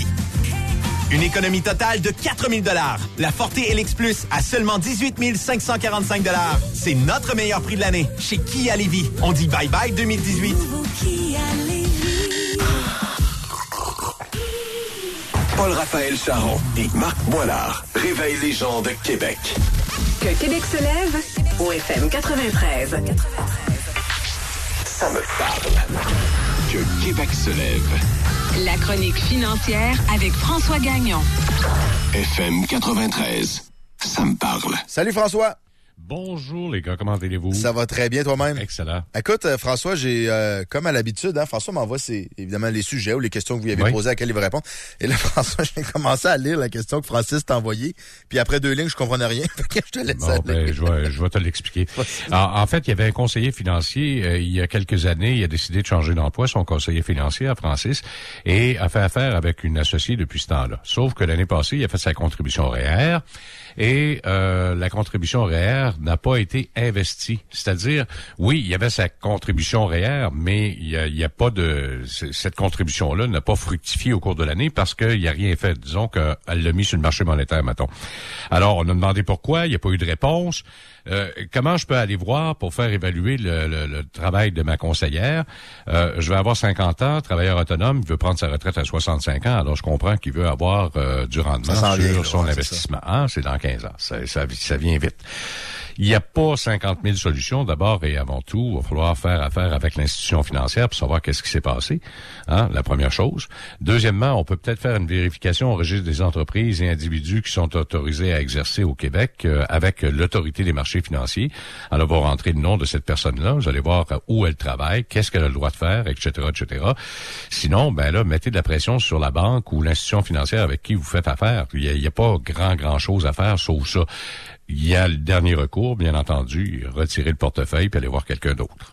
Une économie totale de quatre mille dollars. La Forte L X Plus à seulement dix-huit mille cinq cent quarante-cinq dollars. C'est notre meilleur prix de l'année chez Kia Lévis. On dit bye-bye deux mille dix-huit. Paul-Raphaël Charon et Marc Boilard réveillent les gens de Québec. Que Québec se lève au F M quatre-vingt-treize. Ça me parle. Que Québec se lève. La chronique financière avec François Gagnon. F M quatre-vingt-treize. Ça me parle. Salut François. Bonjour les gars, comment allez-vous? Ça va très bien toi-même? Excellent. Écoute, euh, François, j'ai, euh, comme à l'habitude, hein, François m'envoie ses, évidemment les sujets ou les questions que vous lui avez oui. posées à laquelle il va répondre. Et là, François, j'ai commencé à lire la question que Francis t'a envoyée. Puis après deux lignes, je comprenais rien. Fait que je te laisse bon, aller. Ben, je vais, je vais te l'expliquer. En, en fait, il y avait un conseiller financier, euh, il y a quelques années, il a décidé de changer d'emploi, son conseiller financier à Francis, et a fait affaire avec une associée depuis ce temps-là. Sauf que l'année passée, il a fait sa contribution R E E R. Et euh, la contribution R E E R n'a pas été investie. C'est-à-dire, oui, il y avait sa contribution R E E R, mais il y a, il y a pas de... Cette contribution-là n'a pas fructifié au cours de l'année parce qu'il n'y a rien fait. Disons qu'elle l'a mis sur le marché monétaire, mettons. Alors, on a demandé pourquoi, il n'y a pas eu de réponse. Euh, comment je peux aller voir pour faire évaluer le, le, le travail de ma conseillère? Euh, je vais avoir cinquante ans, travailleur autonome, il veut prendre sa retraite à soixante-cinq ans, alors je comprends qu'il veut avoir euh, du rendement sur vient, son ouais, investissement. Ah, c'est dans quinze ans, ça, ça, ça vient vite. Il n'y a pas cinquante mille solutions. D'abord et avant tout, il va falloir faire affaire avec l'institution financière pour savoir qu'est-ce qui s'est passé. Hein, la première chose. Deuxièmement, on peut peut-être faire une vérification au registre des entreprises et individus qui sont autorisés à exercer au Québec euh, avec l'autorité des marchés financiers. Alors, on va rentrer le nom de cette personne-là. Vous allez voir où elle travaille, qu'est-ce qu'elle a le droit de faire, et cetera, et cetera. Sinon, ben là, mettez de la pression sur la banque ou l'institution financière avec qui vous faites affaire. Il n'y a, il y a pas grand, grand chose à faire sauf ça. Il y a le dernier recours, bien entendu, retirer le portefeuille puis aller voir quelqu'un d'autre.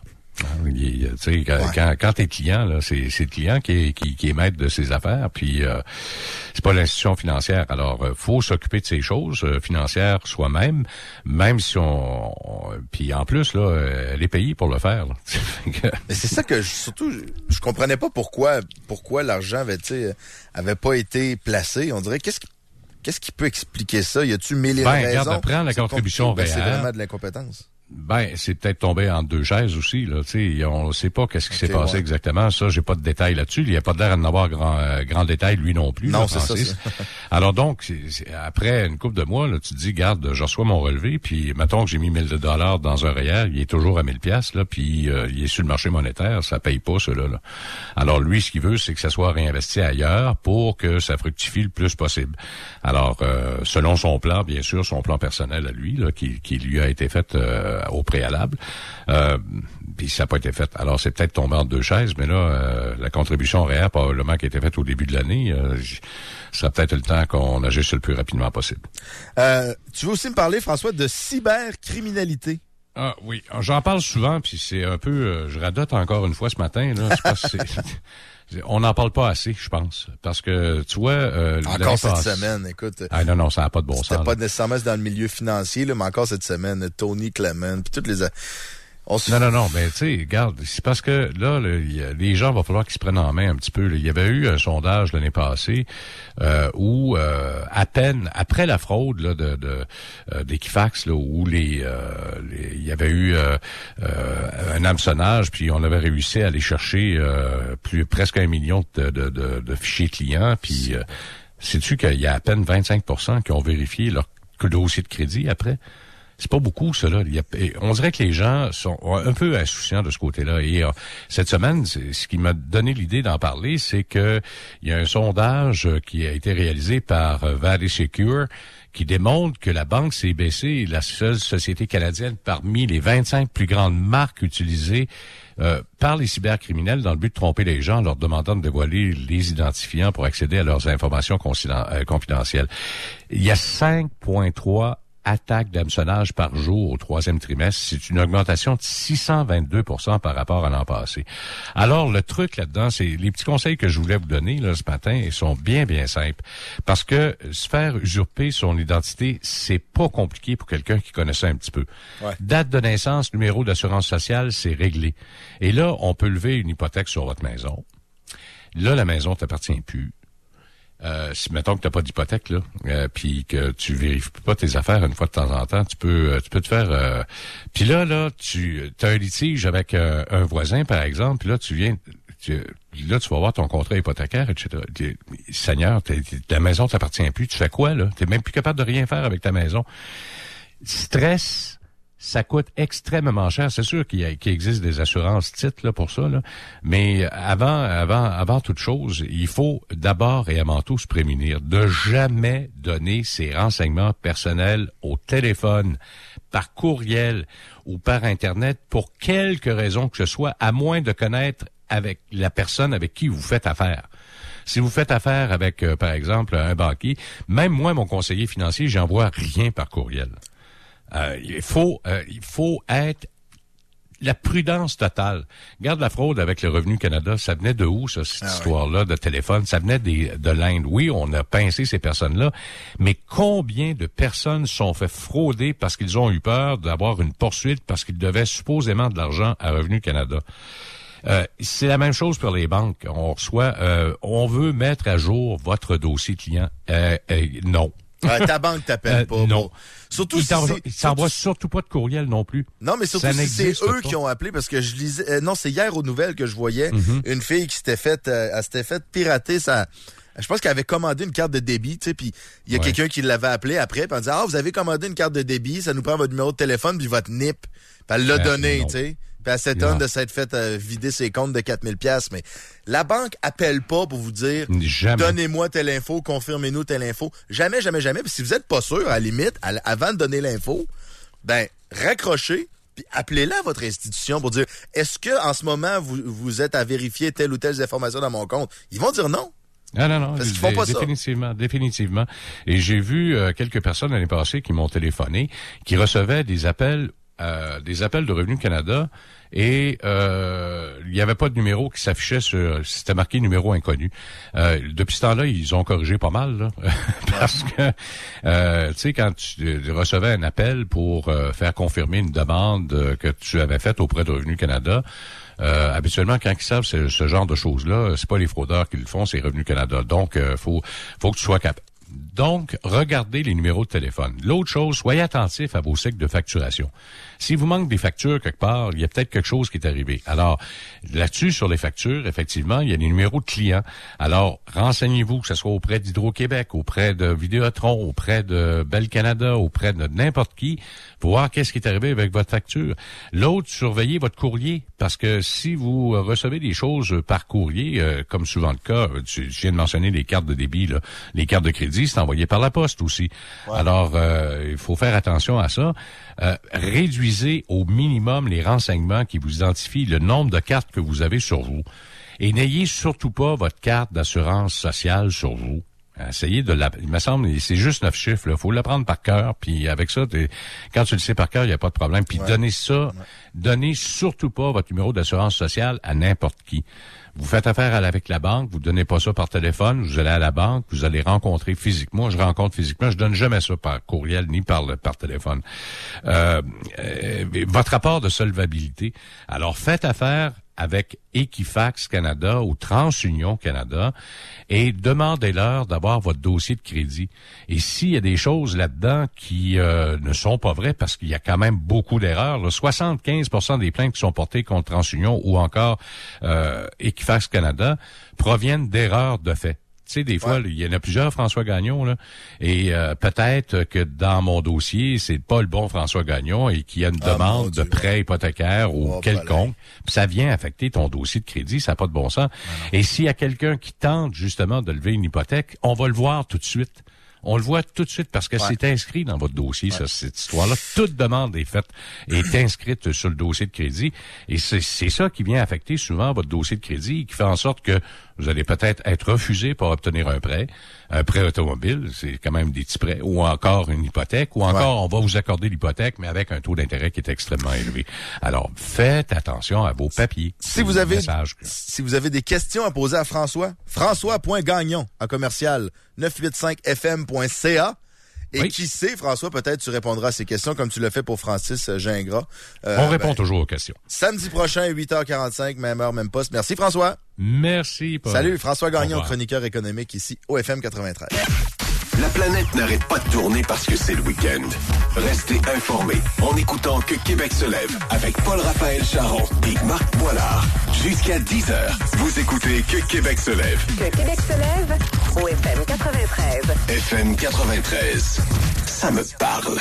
Tu sais, quand, ouais. quand, quand t'es client, là, c'est, c'est le client qui est, qui, qui est maître de ses affaires, puis euh, c'est pas l'institution financière. Alors, euh, faut s'occuper de ces choses euh, financières soi-même, même si on, on puis en plus là, euh, elle est payée pour le faire. Mais c'est ça que je, surtout, je, je comprenais pas pourquoi, pourquoi l'argent avait, tu sais, avait pas été placé. On dirait qu'est-ce qui Qu'est-ce qui peut expliquer ça? Y a-tu mille ben, raisons? Regarde, prends la contribution R E E R. C'est vraiment de l'incompétence. Ben, c'est peut-être tombé entre deux chaises aussi, là. Tu sais, on ne sait pas qu'est-ce qui okay, s'est passé ouais. exactement. Ça, j'ai pas de détails là-dessus. Il n'y a pas l'air d'en avoir grand, euh, grand détail, lui non plus. Non, là, c'est Francis. ça. C'est... Alors donc, c'est, c'est, après une couple de mois, là, tu te dis, garde, je reçois mon relevé, puis mettons que j'ai mis mille dollars dans un R E E R, il est toujours à mille piastres, là, puis euh, il est sur le marché monétaire, ça paye pas, cela, là. Alors lui, ce qu'il veut, c'est que ça soit réinvesti ailleurs pour que ça fructifie le plus possible. Alors, euh, selon son plan, bien sûr, son plan personnel à lui, là, qui, qui lui a été fait euh, au préalable. Euh, puis ça n'a pas été fait. Alors, c'est peut-être tombé entre deux chaises, mais là, euh, la contribution R E E R, probablement, qui a été faite au début de l'année, euh, ce sera peut-être le temps qu'on agisse le plus rapidement possible. Euh, tu veux aussi me parler, François, de cybercriminalité? Ah oui, j'en parle souvent, puis c'est un peu... Euh, je radote encore une fois ce matin, là. Je pense que c'est... On n'en parle pas assez, je pense. Parce que, tu vois... Euh, encore cette passe... semaine, écoute. Ah non, non, ça n'a pas de bon sens. C'était pas nécessairement dans le milieu financier, là, mais encore cette semaine, Tony Clement, puis toutes les... On se... Non, non, non, mais tu sais, regarde, c'est parce que là, là y a, les gens, il va falloir qu'ils se prennent en main un petit peu. Là. Il y avait eu un sondage l'année passée euh, où, euh, à peine après la fraude là, de, de euh, d'Equifax, là, où les, euh, les, il y avait eu euh, euh, un hameçonnage, puis on avait réussi à aller chercher euh, plus presque un million de, de, de, de fichiers clients, puis euh, sais-tu qu'il y a à peine vingt-cinq pour cent qui ont vérifié leur dossier de crédit après? C'est pas beaucoup, cela. Il y a, on dirait que les gens sont un peu insouciants de ce côté-là. Et euh, cette semaine, c'est, ce qui m'a donné l'idée d'en parler, c'est que il y a un sondage qui a été réalisé par euh, Valley Secure qui démontre que la banque C B C est la seule société canadienne parmi les vingt-cinq plus grandes marques utilisées euh, par les cybercriminels dans le but de tromper les gens en leur demandant de dévoiler les identifiants pour accéder à leurs informations confidentielles. Il y a cinq virgule trois attaques d'hameçonnage par jour au troisième trimestre. C'est une augmentation de six cent vingt-deux pour cent par rapport à l'an passé. Alors, le truc là-dedans, c'est les petits conseils que je voulais vous donner là ce matin, ils sont bien, bien simples. Parce que se faire usurper son identité, c'est pas compliqué pour quelqu'un qui connaît ça un petit peu. Ouais. Date de naissance, numéro d'assurance sociale, c'est réglé. Et là, on peut lever une hypothèque sur votre maison. Là, la maison t'appartient plus. Euh, si mettons que t'as pas d'hypothèque là, euh, puis que tu vérifies pas tes affaires une fois de temps en temps, tu peux, tu peux te faire. Euh... Puis là, là, tu as un litige avec euh, un voisin par exemple, puis là tu viens, Tu, là, tu vas voir ton contrat hypothécaire, et cetera. Tu, Seigneur, t'es, t'es, ta maison t'appartient plus. Tu fais quoi, là? T'es même plus capable de rien faire avec ta maison. Stress, ça coûte extrêmement cher. C'est sûr qu'il, y a, qu'il existe des assurances titres là, pour ça, là. Mais avant, avant, avant toute chose, il faut d'abord et avant tout se prémunir de jamais donner ses renseignements personnels au téléphone, par courriel ou par Internet pour quelque raison que ce soit, à moins de connaître avec la personne avec qui vous faites affaire. Si vous faites affaire avec, euh, par exemple, un banquier, même moi, mon conseiller financier, j'envoie rien par courriel. Euh, il faut, euh, il faut être la prudence totale. Regarde la fraude avec le Revenu Canada, ça venait de où, ça, cette ah histoire-là ouais. de téléphone? Ça venait des, de l'Inde. Oui, on a pincé ces personnes-là, mais combien de personnes sont fait frauder parce qu'ils ont eu peur d'avoir une poursuite parce qu'ils devaient supposément de l'argent à Revenu Canada? Euh, c'est la même chose pour les banques. On reçoit, euh, on veut mettre à jour votre dossier client. Euh, euh, non. Ouais, ta banque t'appelle euh, pas. Non. Bon. Surtout il si t'envoie, c'est, il t'envoie surtout... surtout pas de courriel non plus. Non, mais surtout si c'est eux pas. qui ont appelé, parce que je lisais... Euh, non, c'est hier aux nouvelles que je voyais mm-hmm. une fille qui s'était faite euh, elle s'était faite pirater sa... Je pense qu'elle avait commandé une carte de débit, tu sais, puis il y a ouais. quelqu'un qui l'avait appelé après, puis elle disait « Ah, vous avez commandé une carte de débit, ça nous prend votre numéro de téléphone, puis votre N I P. » Puis elle l'a euh, donné, tu sais. Puis elle s'étonne de s'être fait euh, vider ses comptes de quatre mille dollars. Mais la banque appelle pas pour vous dire jamais. Donnez-moi telle info, confirmez-nous telle info. Jamais, jamais, jamais. Puis si vous êtes pas sûr, à la limite, à, avant de donner l'info, ben raccrochez, puis appelez-la à votre institution pour dire est-ce que en ce moment, vous, vous êtes à vérifier telle ou telle information dans mon compte? Ils vont dire non. Non, non, non. Parce qu'ils font pas définitivement, ça. Définitivement. Et j'ai vu euh, quelques personnes l'année passée qui m'ont téléphoné, qui recevaient des appels Euh, des appels de Revenu Canada et euh, il n'y avait pas de numéro qui s'affichait sur... C'était marqué numéro inconnu. Euh, depuis ce temps-là, ils ont corrigé pas mal, là, parce que, euh, tu sais, quand tu recevais un appel pour euh, faire confirmer une demande euh, que tu avais faite auprès de Revenu Canada, Euh, habituellement, quand ils savent ce, ce genre de choses-là, c'est pas les fraudeurs qui le font, c'est Revenu Canada. Donc, euh, faut, faut que tu sois capable. Donc, regardez les numéros de téléphone. L'autre chose, soyez attentif à vos cycles de facturation. Si vous manque des factures quelque part, il y a peut-être quelque chose qui est arrivé. Alors, là-dessus, sur les factures, effectivement, il y a des numéros de clients. Alors, renseignez-vous, que ce soit auprès d'Hydro-Québec, auprès de Vidéotron, auprès de Bell Canada, auprès de n'importe qui, pour voir qu'est-ce qui est arrivé avec votre facture. L'autre, surveillez votre courrier, parce que si vous recevez des choses par courrier, euh, comme souvent le cas, tu, je viens de mentionner les cartes de débit, là, les cartes de crédit, c'est envoyé par la poste aussi. Ouais. Alors, euh, il faut faire attention à ça. Euh, réduisez au minimum les renseignements qui vous identifient le nombre de cartes que vous avez sur vous. Et n'ayez surtout pas votre carte d'assurance sociale sur vous. Essayez de la... Il me semble, c'est juste neuf chiffres, là. Faut l'apprendre par cœur, puis avec ça, quand tu le sais par cœur, il n'y a pas de problème. Puis ouais. donnez ça, ouais. donnez surtout pas votre numéro d'assurance sociale à n'importe qui. Vous faites affaire avec la banque, vous donnez pas ça par téléphone, vous allez à la banque, vous allez rencontrer physiquement. Moi, je rencontre physiquement, je donne jamais ça par courriel ni par le, par téléphone. Euh, euh, votre rapport de solvabilité. Alors, faites affaire avec Equifax Canada ou TransUnion Canada et demandez-leur d'avoir votre dossier de crédit. Et s'il y a des choses là-dedans qui euh, ne sont pas vraies, parce qu'il y a quand même beaucoup d'erreurs, là, soixante-quinze pour cent des plaintes qui sont portées contre TransUnion ou encore euh, Equifax Canada proviennent d'erreurs de fait. Tu sais, des fois, ouais. il y en a plusieurs François Gagnon, là, et euh, peut-être que dans mon dossier, c'est pas le bon François Gagnon et qu'il y a une ah, demande de prêt hypothécaire ou oh, quelconque, puis ça vient affecter ton dossier de crédit, ça n'a pas de bon sens. Et s'il y a quelqu'un qui tente justement de lever une hypothèque, on va le voir tout de suite. On le voit tout de suite parce que ouais. c'est inscrit dans votre dossier, ouais. ça, cette histoire-là. Toute demande est faite, est inscrite sur le dossier de crédit. Et c'est, c'est ça qui vient affecter souvent votre dossier de crédit, qui fait en sorte que vous allez peut-être être refusé pour obtenir un prêt, un prêt automobile, c'est quand même des petits prêts, ou encore une hypothèque, ou encore ouais. on va vous accorder l'hypothèque, mais avec un taux d'intérêt qui est extrêmement élevé. Alors, faites attention à vos papiers. Si vous avez, si vous avez des questions à poser à François, François.gagnon en commercial neuf cent quatre-vingt-cinq F M point C A. Et oui. qui sait, François, peut-être tu répondras à ces questions comme tu l'as fait pour Francis Gingras. Euh, On répond ben, toujours aux questions. Samedi prochain, huit heures quarante-cinq, même heure, même poste. Merci, François. Merci, Paul. Salut, François Gagnon, chroniqueur économique ici au F M quatre-vingt-treize. La planète n'arrête pas de tourner parce que c'est le week-end. Restez informés en écoutant Que Québec se lève avec Paul-Raphaël Charon et Marc Boilard. Jusqu'à dix heures, vous écoutez Que Québec se lève. Que Québec se lève au F M quatre-vingt-treize. F M quatre-vingt-treize, ça me parle.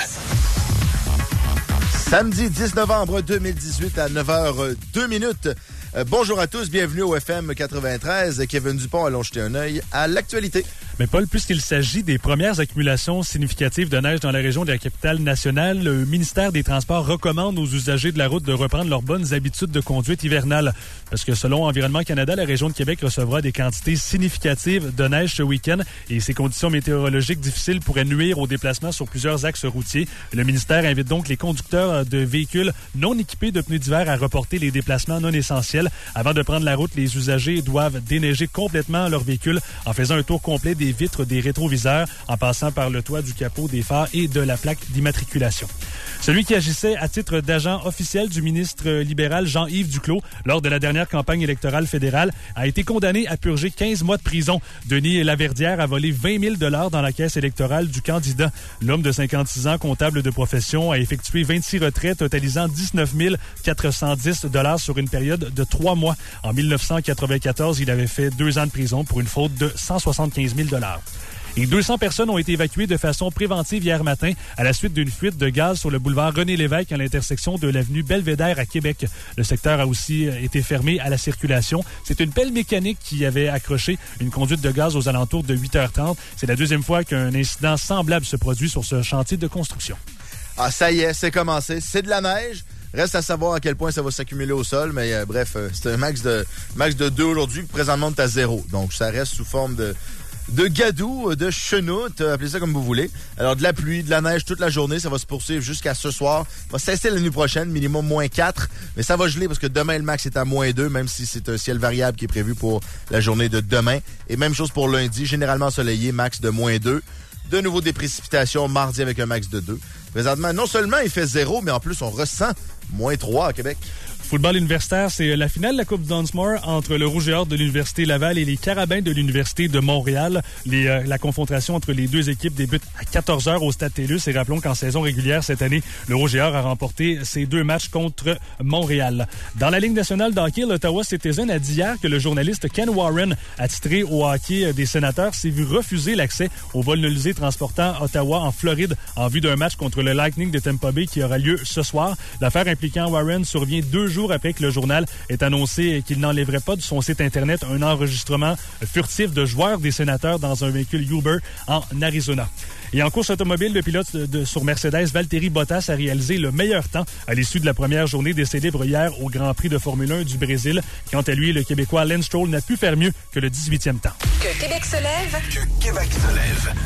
Samedi dix novembre deux mille dix-huit à neuf heures deux minutes. Euh, bonjour à tous, bienvenue au F M quatre-vingt-treize. Kevin Dupont, allons jeter un œil à l'actualité. Mais Paul, puisqu'il s'agit des premières accumulations significatives de neige dans la région de la capitale nationale, le ministère des Transports recommande aux usagers de la route de reprendre leurs bonnes habitudes de conduite hivernale. Parce que selon Environnement Canada, la région de Québec recevra des quantités significatives de neige ce week-end et ces conditions météorologiques difficiles pourraient nuire aux déplacements sur plusieurs axes routiers. Le ministère invite donc les conducteurs de véhicules non équipés de pneus d'hiver à reporter les déplacements non essentiels. Avant de prendre la route, les usagers doivent déneiger complètement leur véhicule en faisant un tour complet des vitres des rétroviseurs, en passant par le toit du capot, des phares et de la plaque d'immatriculation. Celui qui agissait à titre d'agent officiel du ministre libéral Jean-Yves Duclos lors de la dernière campagne électorale fédérale a été condamné à purger quinze mois de prison. Denis Laverdière a volé vingt mille dollars dans la caisse électorale du candidat. L'homme de cinquante-six ans, comptable de profession, a effectué vingt-six retraits totalisant dix-neuf mille quatre cent dix dollars sur une période de trois mois. En mille neuf cent quatre-vingt-quatorze, il avait fait deux ans de prison pour une faute de cent soixante-quinze mille dollars. Et deux cents personnes ont été évacuées de façon préventive hier matin à la suite d'une fuite de gaz sur le boulevard René-Lévesque à l'intersection de l'avenue Belvédère à Québec. Le secteur a aussi été fermé à la circulation. C'est une pelle mécanique qui avait accroché une conduite de gaz aux alentours de huit heures trente. C'est la deuxième fois qu'un incident semblable se produit sur ce chantier de construction. Ah, ça y est, c'est commencé. C'est de la neige. Reste à savoir à quel point ça va s'accumuler au sol, mais euh, bref, euh, c'est un max de max de deux aujourd'hui, présentement on est à zéro. Donc ça reste sous forme de de gadou, de chenoute, appelez ça comme vous voulez. Alors de la pluie, de la neige toute la journée, ça va se poursuivre jusqu'à ce soir. Ça va cesser la nuit prochaine, minimum moins quatre, mais ça va geler parce que demain le max est à moins deux, même si c'est un ciel variable qui est prévu pour la journée de demain. Et même chose pour lundi, généralement ensoleillé, max de moins deux. De nouveau des précipitations mardi avec un max de deux. Présentement, non seulement il fait zéro, mais en plus on ressent moins trois à Québec. Football universitaire, c'est la finale de la Coupe Dunsmore entre le Rouge et Or de l'Université Laval et les Carabins de l'Université de Montréal. Les, euh, la confrontation entre les deux équipes débute à quatorze heures au Stade Tellus. Et rappelons qu'en saison régulière cette année, le Rouge et Or a remporté ses deux matchs contre Montréal. Dans la Ligue nationale de hockey, l'Ottawa Citizen a dit hier que le journaliste Ken Warren, attitré au hockey des Sénateurs, s'est vu refuser l'accès au vol nolisé transportant Ottawa en Floride en vue d'un match contre le Lightning de Tampa Bay qui aura lieu ce soir. L'affaire impliquant Warren survient deux jours après que le journal ait annoncé qu'il n'enlèverait pas de son site Internet un enregistrement furtif de joueurs des Sénateurs dans un véhicule Uber en Arizona. Et en course automobile, le pilote de, de, sur Mercedes, Valtteri Bottas, a réalisé le meilleur temps à l'issue de la première journée des célèbres hier au Grand Prix de Formule un du Brésil. Quant à lui, le Québécois Lance Stroll n'a pu faire mieux que le dix-huitième temps. Que Québec se lève. Que Québec se lève.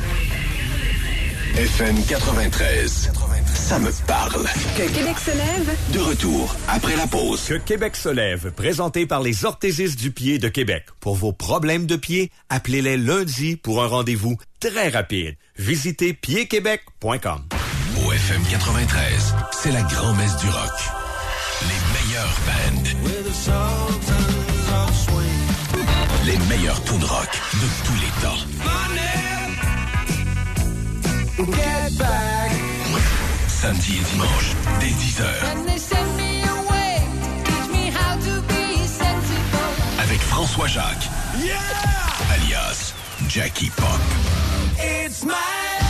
F M quatre-vingt-treize. Ça me parle. Que Québec se lève. De retour après la pause. Que Québec se lève, présenté par les orthésistes du pied de Québec. Pour vos problèmes de pied, appelez-les lundi pour un rendez-vous très rapide. Visitez pied québec point com. Au F M quatre-vingt-treize, c'est la grand-messe du rock. Les meilleurs bands. Les meilleurs tunes rock de tous les temps. Get back. Samedi et dimanche, dès dix heures. Avec François Jacques. Yeah! Alias Jackie Pop. It's my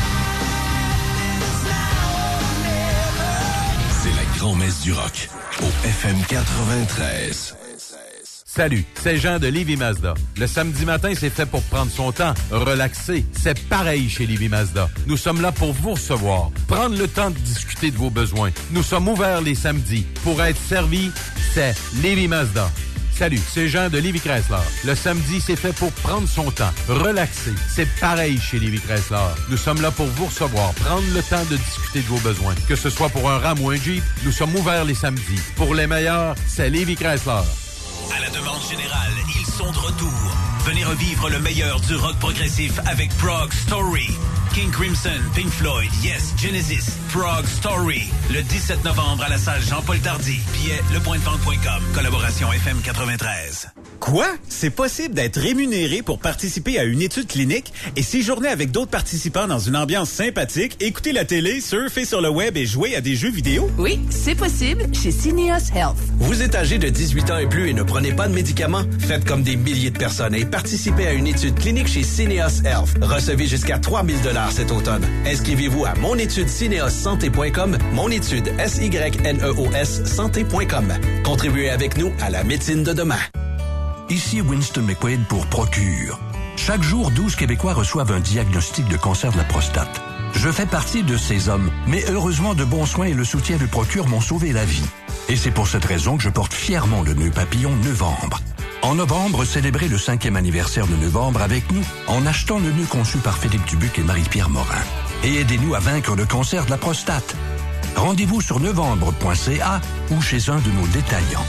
C'est la grand-messe du rock au F M quatre-vingt-treize. Salut, c'est Jean de Lévis Mazda. Le samedi matin, c'est fait pour prendre son temps, relaxer. C'est pareil chez Lévis Mazda. Nous sommes là pour vous recevoir, prendre le temps de discuter de vos besoins. Nous sommes ouverts les samedis. Pour être servi, c'est Lévis Mazda. Salut, c'est Jean de Lévis Chrysler. Le samedi, c'est fait pour prendre son temps, relaxer. C'est pareil chez Lévis Chrysler. Nous sommes là pour vous recevoir, prendre le temps de discuter de vos besoins. Que ce soit pour un Ram ou un Jeep, nous sommes ouverts les samedis. Pour les meilleurs, c'est Lévis Chrysler. À la demande générale, ils sont de retour. Venez revivre le meilleur du rock progressif avec Prog Story. King Crimson, Pink Floyd, Yes, Genesis, Prog Story. Le dix-sept novembre à la salle Jean-Paul Tardy. Billets, le point de vente point com. Collaboration F M quatre-vingt-treize. Quoi? C'est possible d'être rémunéré pour participer à une étude clinique et séjourner avec d'autres participants dans une ambiance sympathique, écouter la télé, surfer sur le web et jouer à des jeux vidéo? Oui, c'est possible chez Syneos Health. Vous êtes âgé de dix-huit ans et plus et ne prenez pas de médicaments? Faites comme des milliers de personnes et participez à une étude clinique chez Syneos Health. Recevez jusqu'à trois mille dollars cet automne. Inscrivez-vous à monétude syneos santé point com, monétude S Y N E O S santé point com. Contribuez avec nous à la médecine de demain. Ici Winston McQuaid pour Procure. Chaque jour, douze Québécois reçoivent un diagnostic de cancer de la prostate. Je fais partie de ces hommes, mais heureusement, de bons soins et le soutien de Procure m'ont sauvé la vie. Et c'est pour cette raison que je porte fièrement le nœud papillon Novembre. En novembre, célébrez le cinquième anniversaire de Novembre avec nous en achetant le nœud conçu par Philippe Dubuc et Marie-Pierre Morin. Et aidez-nous à vaincre le cancer de la prostate. Rendez-vous sur novembre point c a ou chez un de nos détaillants.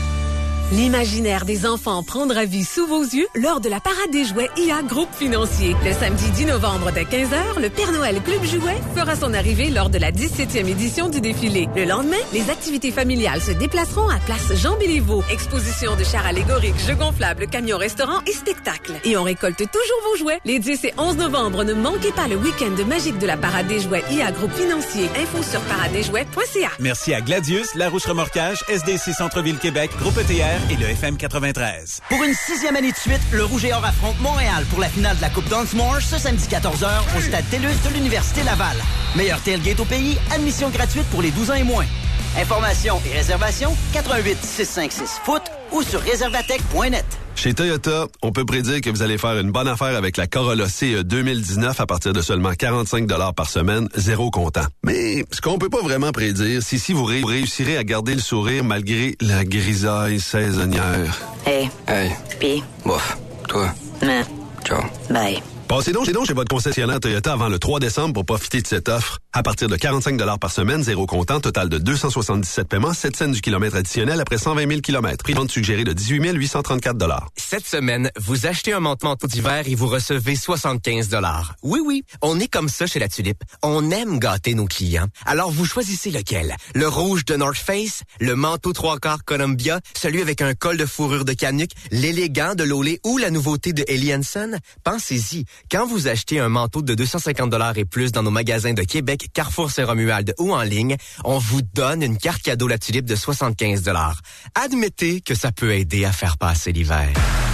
L'imaginaire des enfants prendra vie sous vos yeux lors de la parade des jouets I A Groupe Financier. Le samedi dix novembre dès quinze heures, le Père Noël Club Jouet fera son arrivée lors de la dix-septième édition du défilé. Le lendemain, les activités familiales se déplaceront à Place Jean-Béliveau. Exposition de chars allégoriques, jeux gonflables, camions restaurants et spectacles. Et on récolte toujours vos jouets. Les dix et onze novembre, ne manquez pas le week-end magique de la parade des jouets I A Groupe Financier. Info sur paradesjouets point c a. Merci à Gladius, La Roche Remorquage, S D C Centre-Ville Québec, Groupe E T R et le F M quatre-vingt-treize. Pour une sixième année de suite, le Rouge et Or affronte Montréal pour la finale de la Coupe Dunsmore ce samedi quatorze heures au Stade TELUS de l'Université Laval. Meilleur tailgate au pays, admission gratuite pour les douze ans et moins. Informations et réservations, quatre un huit six cinq six foot ou sur réservatech point net. Chez Toyota, on peut prédire que vous allez faire une bonne affaire avec la Corolla C E deux mille dix-neuf à partir de seulement quarante-cinq dollars par semaine, zéro comptant. Mais ce qu'on peut pas vraiment prédire, c'est si vous ré- réussirez à garder le sourire malgré la grisaille saisonnière. Hey. Hey. Pis. Bof. Toi. Nah. Ciao. Bye. Passez donc, donc chez votre concessionnaire Toyota avant le trois décembre pour profiter de cette offre. À partir de quarante-cinq dollars par semaine, zéro comptant, total de deux cent soixante-dix-sept paiements, sept cents du kilomètre additionnel après cent vingt mille kilomètres. Prix de vente suggéré de dix-huit mille huit cent trente-quatre dollars. Cette semaine, vous achetez un manteau d'hiver et vous recevez soixante-quinze dollars. Oui, oui, on est comme ça chez La Tulipe. On aime gâter nos clients. Alors vous choisissez lequel? Le rouge de North Face, le manteau trois quarts Columbia, celui avec un col de fourrure de Canuck, l'élégant de Lolé ou la nouveauté de Ellie Hansen? Pensez-y, quand vous achetez un manteau de deux cent cinquante dollars et plus dans nos magasins de Québec, Carrefour Saint-Romuald ou en ligne, on vous donne une carte cadeau La Tulipe de soixante-quinze dollars. Admettez que ça peut aider à faire passer l'hiver.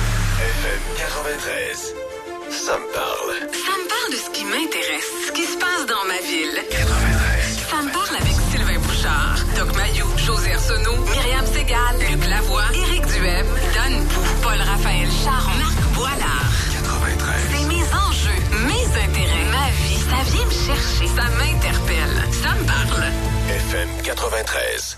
F M quatre-vingt-treize. Ça me parle. Ça me parle de ce qui m'intéresse, ce qui se passe dans ma ville. quatre-vingt-treize. Ça me parle avec Sylvain Bouchard, Doc Mayou, José Arsenault, Myriam Segal, Luc Lavoie, Éric Duhem, Dan Pou, Paul-Raphaël Charon, Marc Boilard. quatre-vingt-treize. C'est mes enjeux, mes intérêts, ma vie. Ça vient me chercher, ça m'interpelle. Ça me parle. F M quatre-vingt-treize.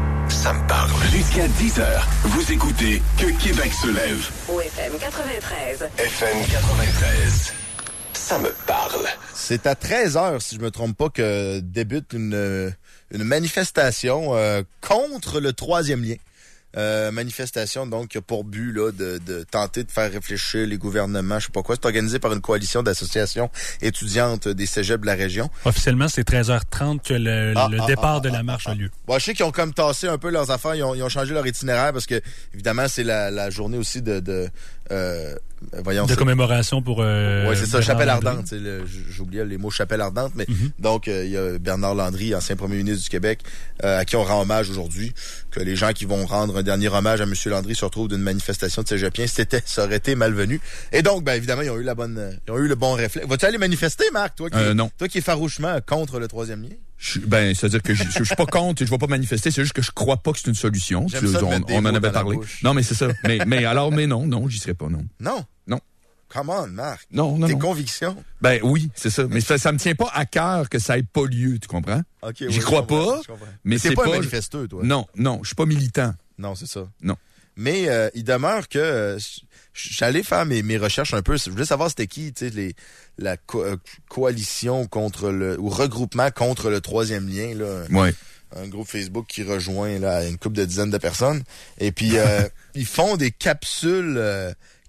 Ça me parle. Jusqu'à dix heures, vous écoutez Que Québec se lève. Au F M quatre-vingt-treize. F M quatre-vingt-treize. Ça me parle. C'est à treize heures, si je me trompe pas, que débute une, une manifestation euh, contre le troisième lien. Euh, manifestation donc qui a pour but là de, de tenter de faire réfléchir les gouvernements, je sais pas quoi. C'est organisé par une coalition d'associations étudiantes des cégeps de la région. Officiellement, c'est treize heures trente que le, ah, le ah, départ ah, de ah, la ah, marche ah. a lieu. Bon, je sais qu'ils ont comme tassé un peu leurs affaires, ils ont, ils ont changé leur itinéraire parce que évidemment c'est la, la journée aussi de, de euh, voyons, de commémoration pour euh, ouais, c'est ça, Bernard chapelle Landry. ardente. Le, j'oubliais les mots chapelle ardente, mais Mm-hmm. donc il euh, y a Bernard Landry, ancien premier ministre du Québec, euh, à qui on rend hommage aujourd'hui. Que les gens qui vont rendre un dernier hommage à M. Landry se retrouvent d'une manifestation de cégepiens, c'était, ça aurait été malvenu. Et donc, ben évidemment, ils ont eu la bonne, ils ont eu le bon réflexe. Vas-tu aller manifester, Marc, toi qui, euh, non. toi qui es farouchement contre le troisième lien? Je, ben, c'est-à-dire que je, je, je suis pas contre, je vais pas manifester, c'est juste que je crois pas que c'est une solution. J'aime ça de on mettre des on en mots avait dans la parlé. bouche. Non, mais c'est ça. Mais, mais alors, mais non, non, j'y serais pas, non. Non. Non. Come on, Marc. Non, non, Tes non. convictions. Ben oui, c'est ça. Mais ça, ça me tient pas à cœur que ça ait pas lieu, tu comprends? Ok. J'y oui, crois je comprends, pas, je comprends. mais T'es c'est pas pas... un manifesteur, toi. Non, non, je suis pas militant. Non, c'est ça. Non. Mais euh, il demeure que euh, j'allais faire mes, mes recherches un peu. Je voulais savoir c'était qui, tu sais, les la co- euh, coalition contre le ou regroupement contre le troisième lien là. Ouais. Un groupe Facebook qui rejoint là une couple de dizaines de personnes. Et puis euh, ils font des capsules. Euh,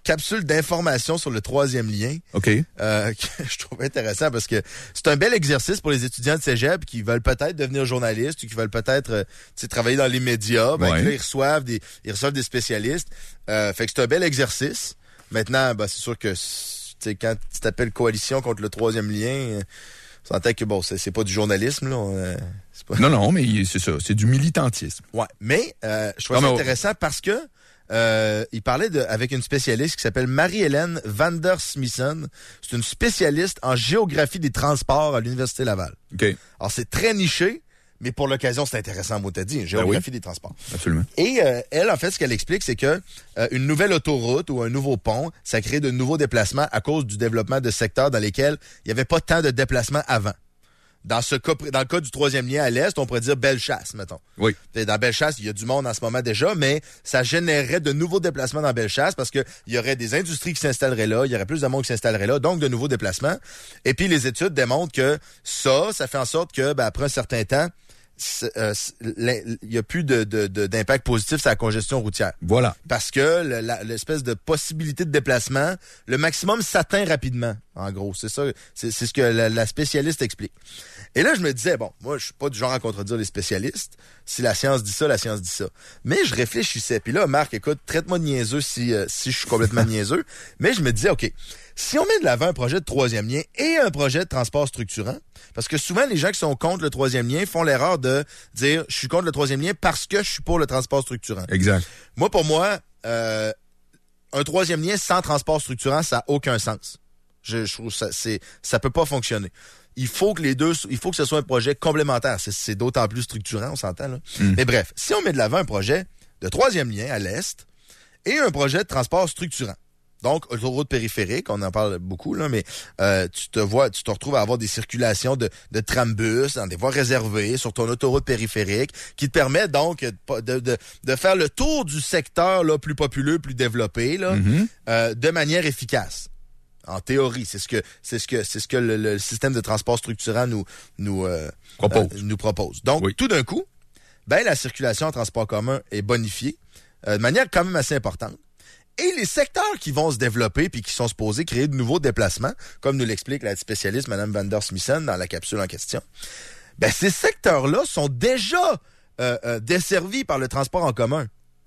capsule d'information sur le troisième lien. OK. Euh, que je trouve intéressant parce que c'est un bel exercice pour les étudiants de cégep qui veulent peut-être devenir journalistes ou qui veulent peut-être euh, tu sais, travailler dans les médias. Ben, Ouais. là, ils reçoivent des, ils reçoivent des spécialistes. Euh, fait que c'est un bel exercice. Maintenant, ben, c'est sûr que tu sais, quand tu t'appelles coalition contre le troisième lien, euh, on s'entend que bon, c'est, c'est pas du journalisme, là. On, euh, c'est pas... Non, non, mais c'est ça, c'est du militantisme. Ouais, mais euh, je trouve Non, ça mais... intéressant parce que euh, il parlait de, avec une spécialiste qui s'appelle Marie-Hélène Vander-Smithson. C'est une spécialiste en géographie des transports à l'Université Laval. OK. Alors, c'est très niché, mais pour l'occasion, c'est intéressant, moi, t'as dit, géographie ben oui. des transports. Absolument. Et euh, elle, en fait, ce qu'elle explique, c'est que euh, une nouvelle autoroute ou un nouveau pont, ça crée de nouveaux déplacements à cause du développement de secteurs dans lesquels il n'y avait pas tant de déplacements avant. Dans ce cas, dans le cas du troisième lien à l'est, on pourrait dire Bellechasse, mettons. Oui. Dans Bellechasse, il y a du monde en ce moment déjà, mais ça générerait de nouveaux déplacements dans Bellechasse parce que il y aurait des industries qui s'installeraient là, il y aurait plus de monde qui s'installerait là, donc de nouveaux déplacements. Et puis les études démontrent que ça, ça fait en sorte que, ben, après un certain temps, Euh, il n'y a plus de, de, de, d'impact positif sur la congestion routière. Voilà. Parce que le, la, l'espèce de possibilité de déplacement, le maximum s'atteint rapidement, en gros. C'est ça, c'est, c'est ce que la, la spécialiste explique. Et là, je me disais, bon, moi, je suis pas du genre à contredire les spécialistes. Si la science dit ça, la science dit ça. Mais je réfléchissais. Puis là, Marc, écoute, traite-moi de niaiseux si, euh, si je suis complètement niaiseux. Mais je me disais, OK, si on met de l'avant un projet de troisième lien et un projet de transport structurant, parce que souvent, les gens qui sont contre le troisième lien font l'erreur de dire « je suis contre le troisième lien parce que je suis pour le transport structurant ». Exact. Moi, pour moi, euh, un troisième lien sans transport structurant, ça n'a aucun sens. Je, je trouve que ça, c'est, ça peut pas fonctionner. Il faut que les deux, il faut que ce soit un projet complémentaire. C'est, c'est d'autant plus structurant, on s'entend, là. Mm. Mais bref, si on met de l'avant un projet de troisième lien à l'est et un projet de transport structurant, donc, autoroute périphérique, on en parle beaucoup, là, mais euh, tu te vois, tu te retrouves à avoir des circulations de, de trambus dans des voies réservées sur ton autoroute périphérique qui te permet donc de, de, de faire le tour du secteur là, plus populeux, plus développé, là, mm-hmm. euh, de manière efficace. En théorie, c'est ce que c'est ce que c'est ce que le, le système de transport structurant nous nous euh, propose. Euh, nous propose. Donc, oui. Tout d'un coup, ben la circulation en transport commun est bonifiée euh, de manière quand même assez importante. Et les secteurs qui vont se développer puis qui sont supposés créer de nouveaux déplacements, comme nous l'explique la spécialiste Mme Vander-Smithson dans la capsule en question, ben ces secteurs-là sont déjà euh, euh, desservis par le transport en commun.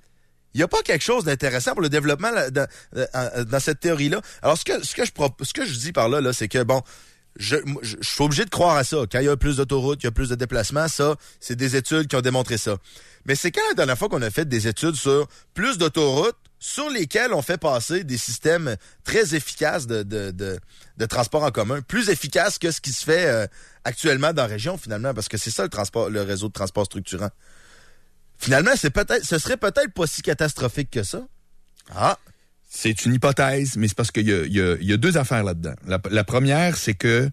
Il n'y a pas quelque chose d'intéressant pour le développement là, dans, dans, dans cette théorie-là. Alors, ce que, ce que je ce que je dis par là, là, c'est que, bon, je, je, je suis obligé de croire à ça. Quand il y a plus d'autoroutes, il y a plus de déplacements, ça, c'est des études qui ont démontré ça. Mais c'est quand la dernière fois qu'on a fait des études sur plus d'autoroutes sur lesquelles on fait passer des systèmes très efficaces de, de, de, de transport en commun, plus efficaces que ce qui se fait euh, actuellement dans la région, finalement, parce que c'est ça le transport, le réseau de transport structurant. Finalement, c'est peut-être, ce serait peut-être pas si catastrophique que ça. Ah! C'est une hypothèse, mais c'est parce qu'il y a, il y a, il y a deux affaires là-dedans. La, la première, c'est que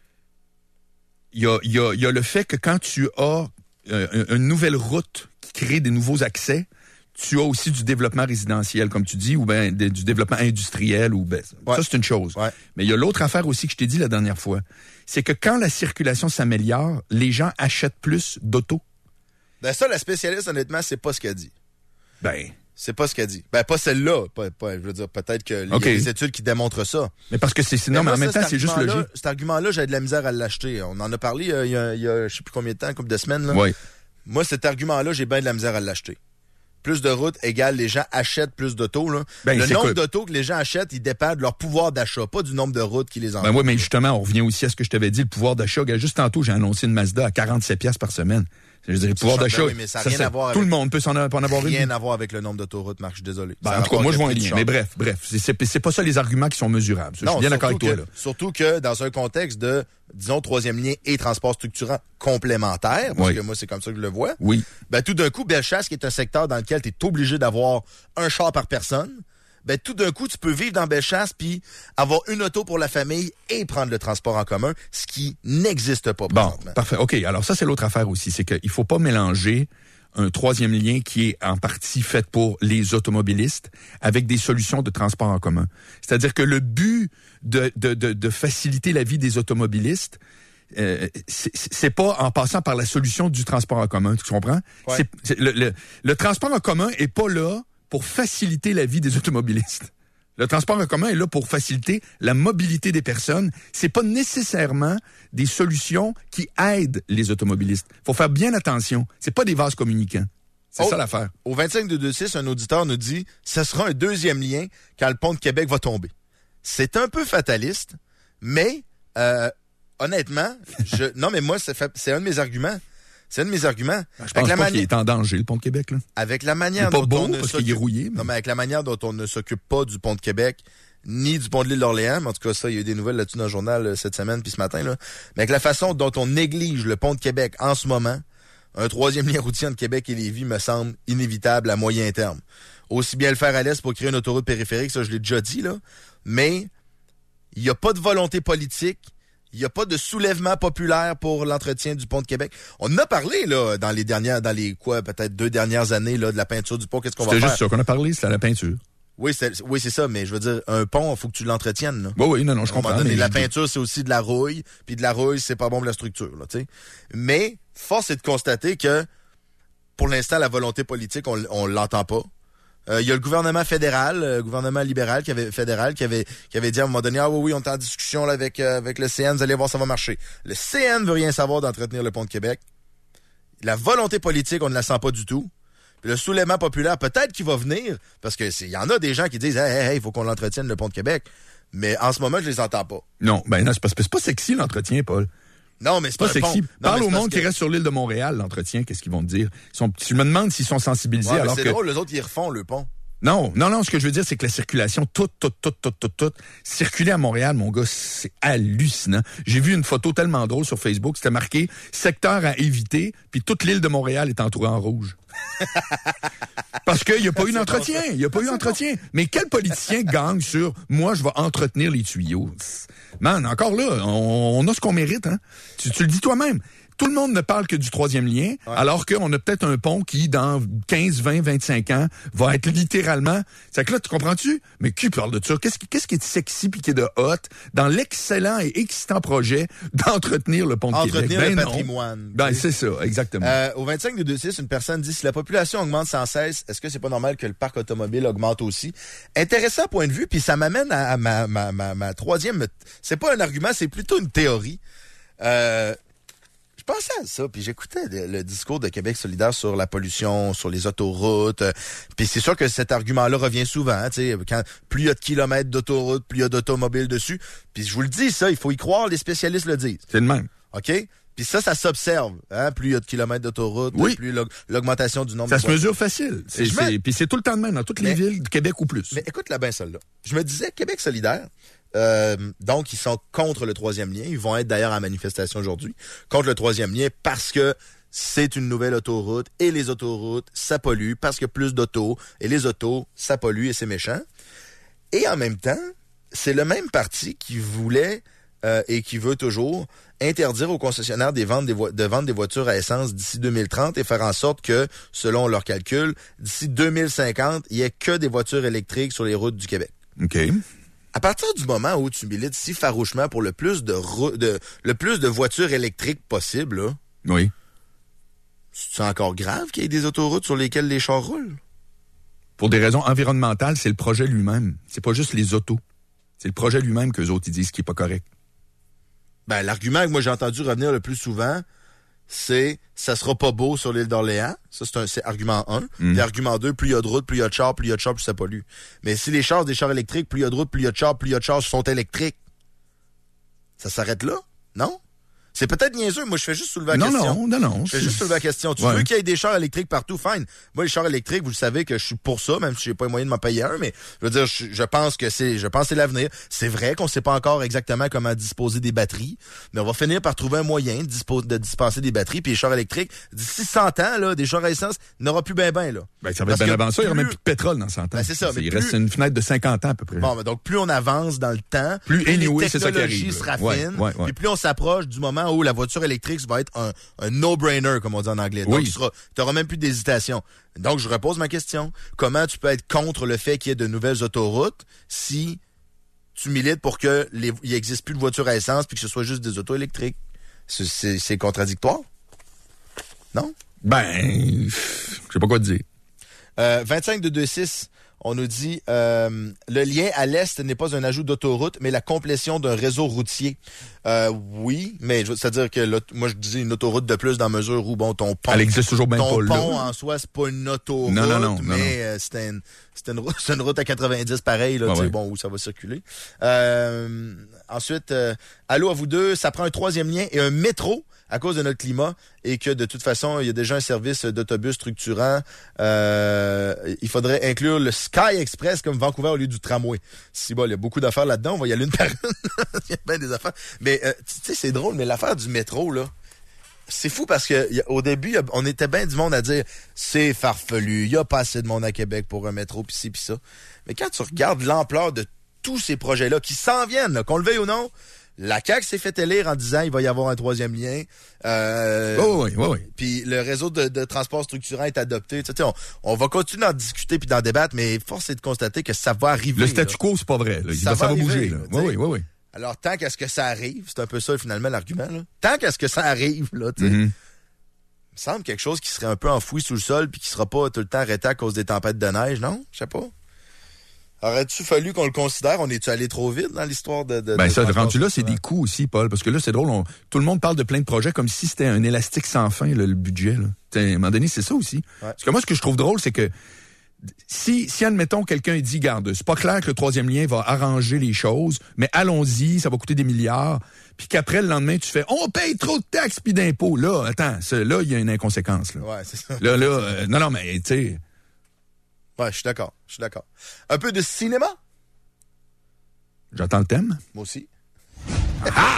il y a, il y a, il y a le fait que quand tu as euh, une nouvelle route qui crée des nouveaux accès, tu as aussi du développement résidentiel, comme tu dis, ou ben de, du développement industriel, ou ben ouais. Ça c'est une chose. Ouais. Mais il y a l'autre affaire aussi que je t'ai dit la dernière fois, c'est que quand la circulation s'améliore, les gens achètent plus d'autos. Ben ça, la spécialiste, honnêtement, c'est pas ce qu'elle dit. Ben... C'est pas ce qu'elle dit. Ben, pas celle-là. Pas, pas, je veux dire, peut-être qu'il okay. y a des études qui démontrent ça. Mais parce que c'est... Non, mais, mais en même temps, c'est juste logique. Cet argument-là, j'ai de la misère à l'acheter. On en a parlé euh, il y a, il y a je sais plus combien de temps, une couple de semaines. Là. Oui. Moi, cet argument-là, j'ai bien de la misère à l'acheter. Plus de routes égale les gens achètent plus d'autos. Là. Ben, le nombre quoi? d'autos que les gens achètent, il dépend de leur pouvoir d'achat, pas du nombre de routes qui les envoient. Ben oui, mais justement, on revient aussi à ce que je t'avais dit, le pouvoir d'achat. Juste tantôt, j'ai annoncé une Mazda à quarante-sept piastres par semaine. Je dirais, le pouvoir d'achat, ben oui, ça, ça, tout avec, le monde peut s'en, en avoir rien une. Rien à voir avec le nombre d'autoroutes, Marc, je suis désolé. Ben, en tout cas, moi, je vois un lien. Mais bref, bref, c'est, c'est, c'est pas ça les arguments qui sont mesurables. Non, je suis bien d'accord avec que, toi. Là. Surtout que dans un contexte de, disons, troisième lien et transport structurant complémentaire, parce oui. que moi, c'est comme ça que je le vois, oui. ben tout d'un coup, Bellechasse, qui est un secteur dans lequel tu es obligé d'avoir un char par personne, ben tout d'un coup, tu peux vivre dans Bellechasse puis avoir une auto pour la famille et prendre le transport en commun, ce qui n'existe pas présentement. Bon, parfait. OK, alors ça, c'est l'autre affaire aussi, c'est qu'il faut pas mélanger un troisième lien qui est en partie fait pour les automobilistes avec des solutions de transport en commun. C'est-à-dire que le but de, de, de, de faciliter la vie des automobilistes, Euh, c'est, c'est pas en passant par la solution du transport en commun, tu comprends? Ouais. C'est, c'est, le, le, le transport en commun est pas là pour faciliter la vie des automobilistes. Le transport en commun est là pour faciliter la mobilité des personnes. C'est pas nécessairement des solutions qui aident les automobilistes. Faut faire bien attention. C'est pas des vases communicants. C'est oh, ça l'affaire. Au vingt-cinq deux deux six, un auditeur nous dit « Ce sera un deuxième lien quand le pont de Québec va tomber. » C'est un peu fataliste, mais euh, honnêtement, je non mais moi, c'est, fait, c'est un de mes arguments. C'est un de mes arguments. Ben, je pense pas mani- qu'il est en danger, le pont de Québec. Là. Avec la manière il est pas dont beau on ne parce qu'il est rouillé. Mais... Non, mais avec la manière dont on ne s'occupe pas du pont de Québec, ni du pont de l'île d'Orléans, mais en tout cas, ça, il y a eu des nouvelles là-dessus dans le journal euh, cette semaine puis ce matin, là. Mais avec la façon dont on néglige le pont de Québec en ce moment, un troisième lien routier entre Québec et Lévis me semble inévitable à moyen terme. Aussi bien le faire à l'est pour créer une autoroute périphérique, ça, je l'ai déjà dit, là. Mais il n'y a pas de volonté politique. Il n'y a pas de soulèvement populaire pour l'entretien du pont de Québec. On en a parlé, là, dans les dernières, dans les, quoi, peut-être deux dernières années, là, de la peinture du pont. Qu'est-ce qu'on va faire? C'est juste ça qu'on a parlé, c'est la peinture. Oui, c'est, oui, c'est ça, mais je veux dire, un pont, il faut que tu l'entretiennes, là. Oui, oui, non, non, je comprends. Donné, la peinture, c'est aussi de la rouille, puis de la rouille, c'est pas bon pour la structure, là, tu sais. Mais, force est de constater que, pour l'instant, la volonté politique, on, on l'entend pas. Il euh, y a le gouvernement fédéral, le euh, gouvernement libéral qui avait fédéral qui avait qui avait dit à un moment donné, ah oui oui, on est en discussion là, avec euh, avec le C N, vous allez voir, ça va marcher. Le C N veut rien savoir d'entretenir le pont de Québec. La volonté politique, on ne la sent pas du tout. Puis le soulèvement populaire, peut-être qu'il va venir, parce que il y en a des gens qui disent, hey, hey, hey, il faut qu'on l'entretienne le pont de Québec. Mais en ce moment, je les entends pas. Non, ben non, c'est pas, c'est pas sexy l'entretien, Paul. Non, mais c'est, c'est pas, pas sexy. Non, Parle au monde que... qui reste sur l'île de Montréal, l'entretien, qu'est-ce qu'ils vont te dire? Ils sont, tu me demandes s'ils sont sensibilisés ouais, alors c'est que... C'est drôle, les autres, ils refont le pont. Non, non, non, ce que je veux dire, c'est que la circulation, toute, toute, toute, toute, toute, toute, circuler à Montréal, mon gars, c'est hallucinant. J'ai vu une photo tellement drôle sur Facebook, c'était marqué « Secteur à éviter », puis toute l'île de Montréal est entourée en rouge. Parce qu'il n'y a pas eu d'entretien, il n'y a pas eu d'entretien. Mais quel politicien gagne sur « Moi, je vais entretenir les tuyaux ». Man, encore là, on, on a ce qu'on mérite, hein. Tu, tu le dis toi-même. Tout le monde ne parle que du troisième lien, ouais. Alors qu'on a peut-être un pont qui, dans quinze, vingt, vingt-cinq ans, va être littéralement... C'est que là, tu comprends-tu? Mais qui parle de ça? Qu'est-ce qui, qu'est-ce qui est sexy puis qui est de hot dans l'excellent et excitant projet d'entretenir le pont de Entretenir Québec? le ben patrimoine. Ben, c'est ça, exactement. Euh, au vingt-cinq deux deux six, une personne dit, si la population augmente sans cesse, est-ce que c'est pas normal que le parc automobile augmente aussi? Intéressant point de vue, puis ça m'amène à, à ma, ma, ma, ma troisième... C'est pas un argument, c'est plutôt une théorie. Euh... Je pensais à ça, puis j'écoutais le, le discours de Québec solidaire sur la pollution, sur les autoroutes, euh, puis c'est sûr que cet argument-là revient souvent, hein, tu sais, quand plus il y a de kilomètres d'autoroutes, plus il y a d'automobiles dessus, puis je vous le dis, ça, il faut y croire, les spécialistes le disent. C'est le même. OK? Puis ça, ça s'observe, hein, plus il y a de kilomètres d'autoroutes, oui. Plus l'aug- l'augmentation du nombre ça de... Ça se mesure facile, c'est, c'est, mets... puis c'est tout le temps de même, dans toutes mais, les villes du Québec ou plus. Mais écoute-la bien celle-là. Je me disais, Québec solidaire... Euh, donc, ils sont contre le troisième lien. Ils vont être d'ailleurs à la manifestation aujourd'hui contre le troisième lien parce que c'est une nouvelle autoroute et les autoroutes, ça pollue parce que plus d'autos et les autos, ça pollue et c'est méchant. Et en même temps, c'est le même parti qui voulait euh, et qui veut toujours interdire aux concessionnaires des ventes des vo- de vendre des voitures à essence d'ici deux mille trente et faire en sorte que, selon leurs calculs, d'ici deux mille cinquante, il n'y ait que des voitures électriques sur les routes du Québec. OK. À partir du moment où tu milites si farouchement pour le plus de, ro- de le plus de voitures électriques possible, là, oui. C'est encore grave qu'il y ait des autoroutes sur lesquelles les chars roulent? Pour des raisons environnementales, c'est le projet lui-même. C'est pas juste les autos. C'est le projet lui-même qu'eux autres ils disent qui est pas correct. Ben, l'argument que moi j'ai entendu revenir le plus souvent, c'est ça sera pas beau sur l'île d'Orléans. Ça, c'est un c'est argument un. Mm. Et argument deux, plus il y a de routes, plus il y a de chars, plus il y a de chars, plus ça pollue. Mais si les chars, des chars électriques, plus il y a de routes, plus il y a de chars, plus il y a de chars sont électriques. Ça s'arrête là? Non? C'est peut-être niaiseux. Moi, je fais juste soulever la non, question. Non, non, non. Je fais juste soulever la question. Tu ouais. veux qu'il y ait des chars électriques partout? Fine. Moi, les chars électriques, vous le savez que je suis pour ça, même si j'ai pas les moyens de m'en payer un, mais je veux dire, je, je pense que c'est, je pense que c'est l'avenir. C'est vrai qu'on sait pas encore exactement comment disposer des batteries, mais on va finir par trouver un moyen de, dispo, de dispenser des batteries, puis les chars électriques, d'ici cent ans, là, des chars à essence, il n'y aura plus ben ben, là. Ben, ça va être bien avant ça, il n'y aura même plus de pétrole dans cent ans. Ben, c'est ça. Mais il plus... reste une fenêtre de cinquante ans, à peu près. Bon, ben, donc, plus on avance dans le temps, plus, plus anyway, les technologies se raffinent, ouais, ouais, ouais. et plus on s'approche du moment où la voiture électrique va être un, un no-brainer, comme on dit en anglais. Donc, oui. tu n'auras même plus d'hésitation. Donc, je repose ma question. Comment tu peux être contre le fait qu'il y ait de nouvelles autoroutes si tu milites pour qu'il n'existe plus de voitures à essence puis que ce soit juste des autos électriques? C'est, c'est, c'est contradictoire? Non? Ben, je sais pas quoi te dire. Euh, vingt-cinq deux deux six, On nous dit, euh, le lien à l'est n'est pas un ajout d'autoroute, mais la complétion d'un réseau routier. Euh, oui, mais c'est-à-dire que moi, je disais une autoroute de plus dans la mesure où, bon, ton pont... Elle existe toujours bien ton pas là. pont, en soi, c'est pas une autoroute, non, non, non, mais non, non. Euh, c'est, une, c'est, une, c'est une route à quatre-vingt-dix pareil, là, ah, tu sais, ouais. bon, où ça va circuler. Euh, ensuite, euh, allô à vous deux, ça prend un troisième lien et un métro à cause de notre climat et que de toute façon, il y a déjà un service d'autobus structurant. Euh, il faudrait inclure le Sky Express comme Vancouver au lieu du tramway. Si bon, il y a beaucoup d'affaires là-dedans, on va y aller une par une. Il y a bien des affaires. Mais euh, tu sais, c'est drôle, mais l'affaire du métro, là, c'est fou parce que y a, au début, y a, on était bien du monde à dire c'est farfelu, il y a pas assez de monde à Québec pour un métro, pis ci, pis ça. Mais quand tu regardes l'ampleur de tous ces projets-là qui s'en viennent, là, qu'on le veuille ou non, la C A Q s'est fait élire en disant il va y avoir un troisième lien. Euh, oh, oui, oui, oui. Puis le réseau de, de transport structurant est adopté. Tu sais, on, on va continuer d'en discuter puis d'en débattre, mais force est de constater que ça va arriver. Le statu quo, là. c'est pas vrai. Là. Ça, ça va, va, va arriver, bouger. Là, là. Oui, oui, oui, oui. Alors, tant qu'à ce que ça arrive, c'est un peu ça finalement l'argument. Là. Tant qu'à ce que ça arrive, là, tu sais. Mm-hmm. Il me semble quelque chose qui serait un peu enfoui sous le sol puis qui sera pas tout le temps arrêté à cause des tempêtes de neige, non? Je sais pas. Aurait-tu fallu qu'on le considère? On est-tu allé trop vite dans l'histoire de... de ben de ça, rendu là, c'est des coûts aussi, Paul. Parce que là, c'est drôle, on, tout le monde parle de plein de projets comme si c'était un élastique sans fin, là, le budget. Là. À un moment donné, c'est ça aussi. Ouais. Parce que moi, ce que je trouve drôle, c'est que si, si admettons, quelqu'un dit, garde, c'est pas clair que le troisième lien va arranger les choses, mais allons-y, ça va coûter des milliards, puis qu'après, le lendemain, tu fais, on paye trop de taxes puis d'impôts. Là, attends, ça, là, il y a une inconséquence. Là, ouais, c'est ça. Là, là, euh, non, non, mais, tu sais... Ouais, je suis d'accord, je suis d'accord. Un peu de cinéma? J'entends le thème. Moi aussi. Ah!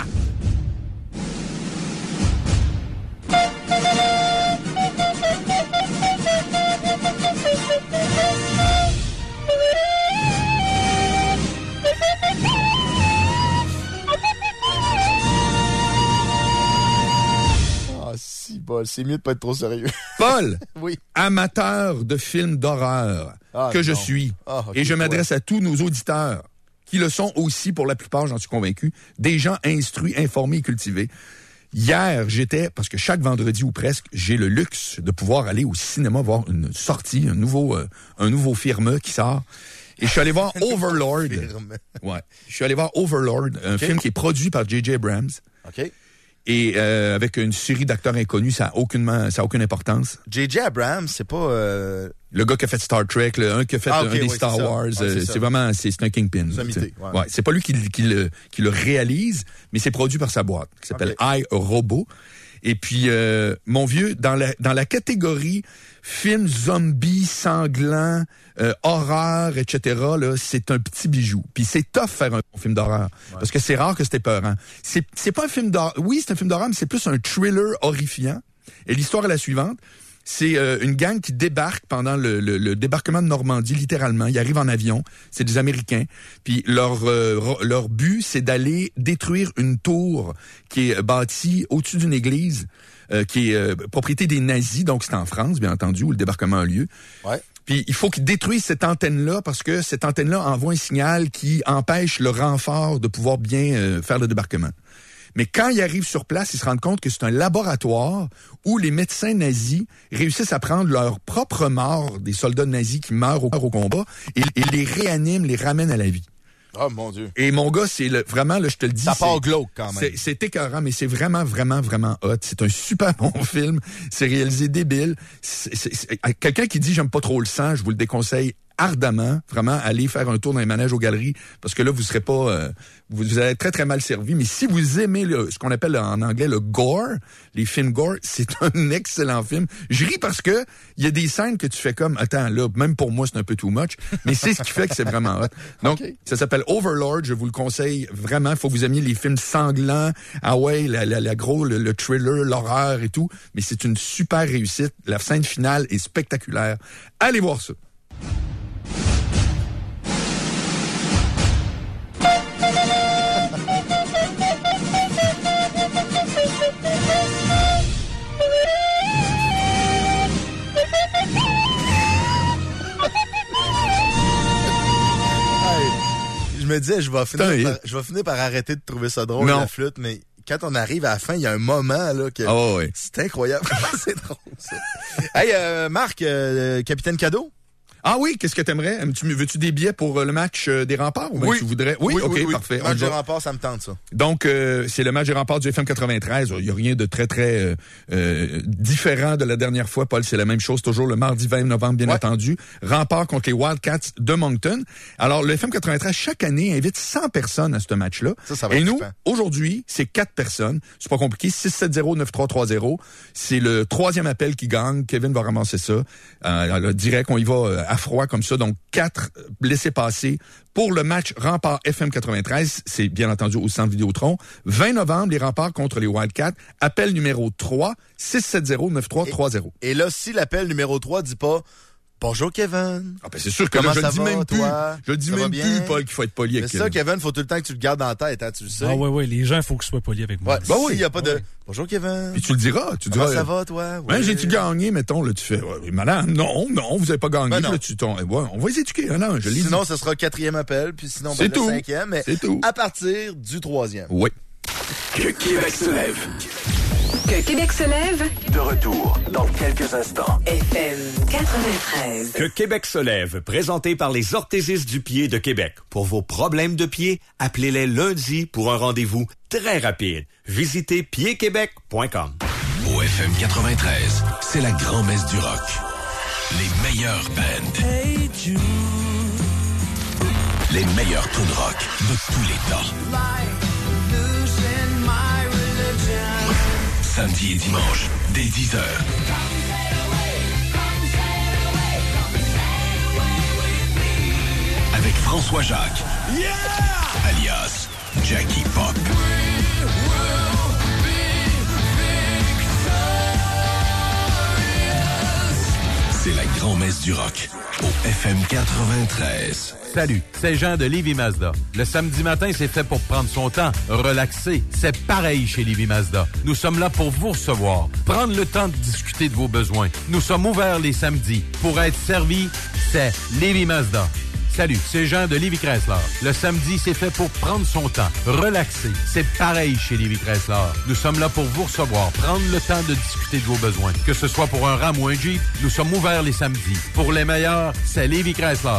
Ah, si, Paul, c'est mieux de pas être trop sérieux. Paul, oui. Amateur de films d'horreur ah, que non. je suis, ah, okay, et je m'adresse ouais. à tous nos auditeurs, qui le sont aussi pour la plupart, j'en suis convaincu, des gens instruits, informés et cultivés. Hier, j'étais, parce que chaque vendredi ou presque, j'ai le luxe de pouvoir aller au cinéma voir une sortie, un nouveau, euh, un nouveau film qui sort. Et je suis allé voir Overlord. Ouais. Je suis allé voir Overlord, un okay. film qui est produit par J J Abrams. OK. Et euh, avec une série d'acteurs inconnus, ça a aucunement, ça a aucune importance. J J Abrams, c'est pas euh... le gars qui a fait Star Trek, le un qui a fait ah, okay, un des oui, Star c'est Wars. ouais, euh, c'est, c'est vraiment, c'est, c'est un kingpin. C'est, ouais. Ouais, c'est pas lui qui, qui, le, qui le réalise, mais c'est produit par sa boîte, qui s'appelle okay. iRobot. Et puis, euh, mon vieux, dans la dans la catégorie film zombie, sanglant, euh, horreur, et cetera, là, c'est un petit bijou. Puis c'est tough faire un film d'horreur, ouais. parce que c'est rare que c'était peurant. C'est c'est pas un film d'horreur. Oui, c'est un film d'horreur, mais c'est plus un thriller horrifiant. Et l'histoire est la suivante. C'est euh, une gang qui débarque pendant le, le, le débarquement de Normandie, littéralement. Ils arrivent en avion. C'est des Américains. Puis leur euh, leur but, c'est d'aller détruire une tour qui est bâtie au-dessus d'une église, euh, qui est euh, propriété des nazis. Donc, c'est en France, bien entendu, où le débarquement a lieu. Ouais. Puis il faut qu'ils détruisent cette antenne-là parce que cette antenne-là envoie un signal qui empêche le renfort de pouvoir bien euh, faire le débarquement. Mais quand ils arrivent sur place, ils se rendent compte que c'est un laboratoire où les médecins nazis réussissent à prendre leur propre mort des soldats nazis qui meurent au, au combat et, et les réaniment, les ramènent à la vie. Oh mon Dieu. Et mon gars, c'est le, vraiment, là, je te le dis. Ça part glauque quand même. C'est, c'est écœurant, mais c'est vraiment, vraiment, vraiment hot. C'est un super bon film. C'est réalisé débile. C'est, c'est, c'est, quelqu'un qui dit j'aime pas trop le sang, je vous le déconseille ardemment, vraiment, aller faire un tour dans les manèges aux galeries, parce que là, vous serez pas, euh, vous, vous allez être très, très mal servi. Mais si vous aimez le, ce qu'on appelle en anglais le gore, les films gore, c'est un excellent film. Je ris parce que il y a des scènes que tu fais comme, attends, là, même pour moi, c'est un peu too much, mais c'est ce qui fait que c'est vraiment hot. Donc, okay. Ça s'appelle Overlord, je vous le conseille vraiment. Il faut que vous aimiez les films sanglants, ah ouais, la, la, la gros, le, le thriller, l'horreur et tout, mais c'est une super réussite. La scène finale est spectaculaire. Allez voir ça. Je me disais, je vais finir par, je vais finir par arrêter de trouver ça drôle, non. La flûte, mais quand on arrive à la fin, il y a un moment là que oh, oui. c'est incroyable. C'est drôle ça. Hey, euh, Marc, euh, Capitaine Cadeau. Ah oui, qu'est-ce que t'aimerais? Tu veux-tu des billets pour euh, le match euh, des Remparts? Ou bien Oui. tu voudrais? Oui, oui OK, oui, oui. parfait. Le match On des va... Remparts, ça me tente, ça. Donc, euh, c'est le match des Remparts du F M quatre-vingt-treize. Il n'y a rien de très, très euh, euh, différent de la dernière fois, Paul. C'est la même chose, toujours le mardi vingt novembre, bien ouais. entendu. Remparts contre les Wildcats de Moncton. Alors, le F M quatre-vingt-treize, chaque année, invite cent personnes à ce match-là. Ça, ça va Et être nous, super. aujourd'hui, c'est quatre personnes. C'est pas compliqué. six sept zéro neuf trois trois zéro. C'est le troisième appel qui gagne. Kevin va ramasser ça. Euh, direct, on y va à froid comme ça. Donc, quatre laissez-passer pour le match Remparts F M quatre-vingt-treize. C'est bien entendu au Centre Vidéotron. vingt novembre, les Remparts contre les Wildcats. Appel numéro trois, six sept zéro neuf trois trois zéro. Et, et là, si l'appel numéro trois dit pas bonjour Kevin. Ah ben c'est sûr que Comment là, je ça le dis va, même toi? plus. Je le dis Ça va même bien? plus, Paul, qu'il faut être poli avec C'est ça, Kevin, faut tout le temps que tu le gardes dans la tête, hein, tu le sais. Ah ouais, ouais, les gens, il faut qu'ils soient polis avec moi. Ouais, Ben si, oui. il y a pas de Ouais. bonjour Kevin. Puis tu le diras. Tu Comment diras, ça va, toi? Ben, Ouais. j'ai-tu gagné, mettons, là, tu fais, ouais, madame, non, non, vous avez pas gagné. Ben non. Là, tu t'en, ouais, on va les éduquer, hein, non, je l'ai dit. Sinon, ce sera quatrième appel, puis sinon, C'est ben, tout. le cinquième, mais C'est tout. à partir du troisième. Oui. Que Québec se lève. Que Québec se lève. De retour dans quelques instants. F M quatre-vingt-treize. Que Québec se lève, présenté par les orthésistes du pied de Québec. Pour vos problèmes de pied, appelez-les lundi pour un rendez-vous très rapide. Visitez pied québec point com. Au F M quatre-vingt-treize, c'est la grand-messe du rock. Les meilleurs bands. Hey Jude. Les meilleurs tunes rock de tous les temps. Samedi et dimanche, dès dix heures. Avec François Jacques, Yeah! alias Jackie Pop. C'est la grand-messe du rock au F M quatre-vingt-treize. Salut, c'est Jean de Lévis Mazda. Le samedi matin, c'est fait pour prendre son temps, relaxer. C'est pareil chez Lévis Mazda. Nous sommes là pour vous recevoir, prendre le temps de discuter de vos besoins. Nous sommes ouverts les samedis. Pour être servi, c'est Lévis Mazda. Salut, c'est Jean de Lévis Chrysler. Le samedi, c'est fait pour prendre son temps, relaxer. C'est pareil chez Lévis Chrysler. Nous sommes là pour vous recevoir, prendre le temps de discuter de vos besoins. Que ce soit pour un Ram ou un Jeep, nous sommes ouverts les samedis. Pour les meilleurs, c'est Lévis Chrysler.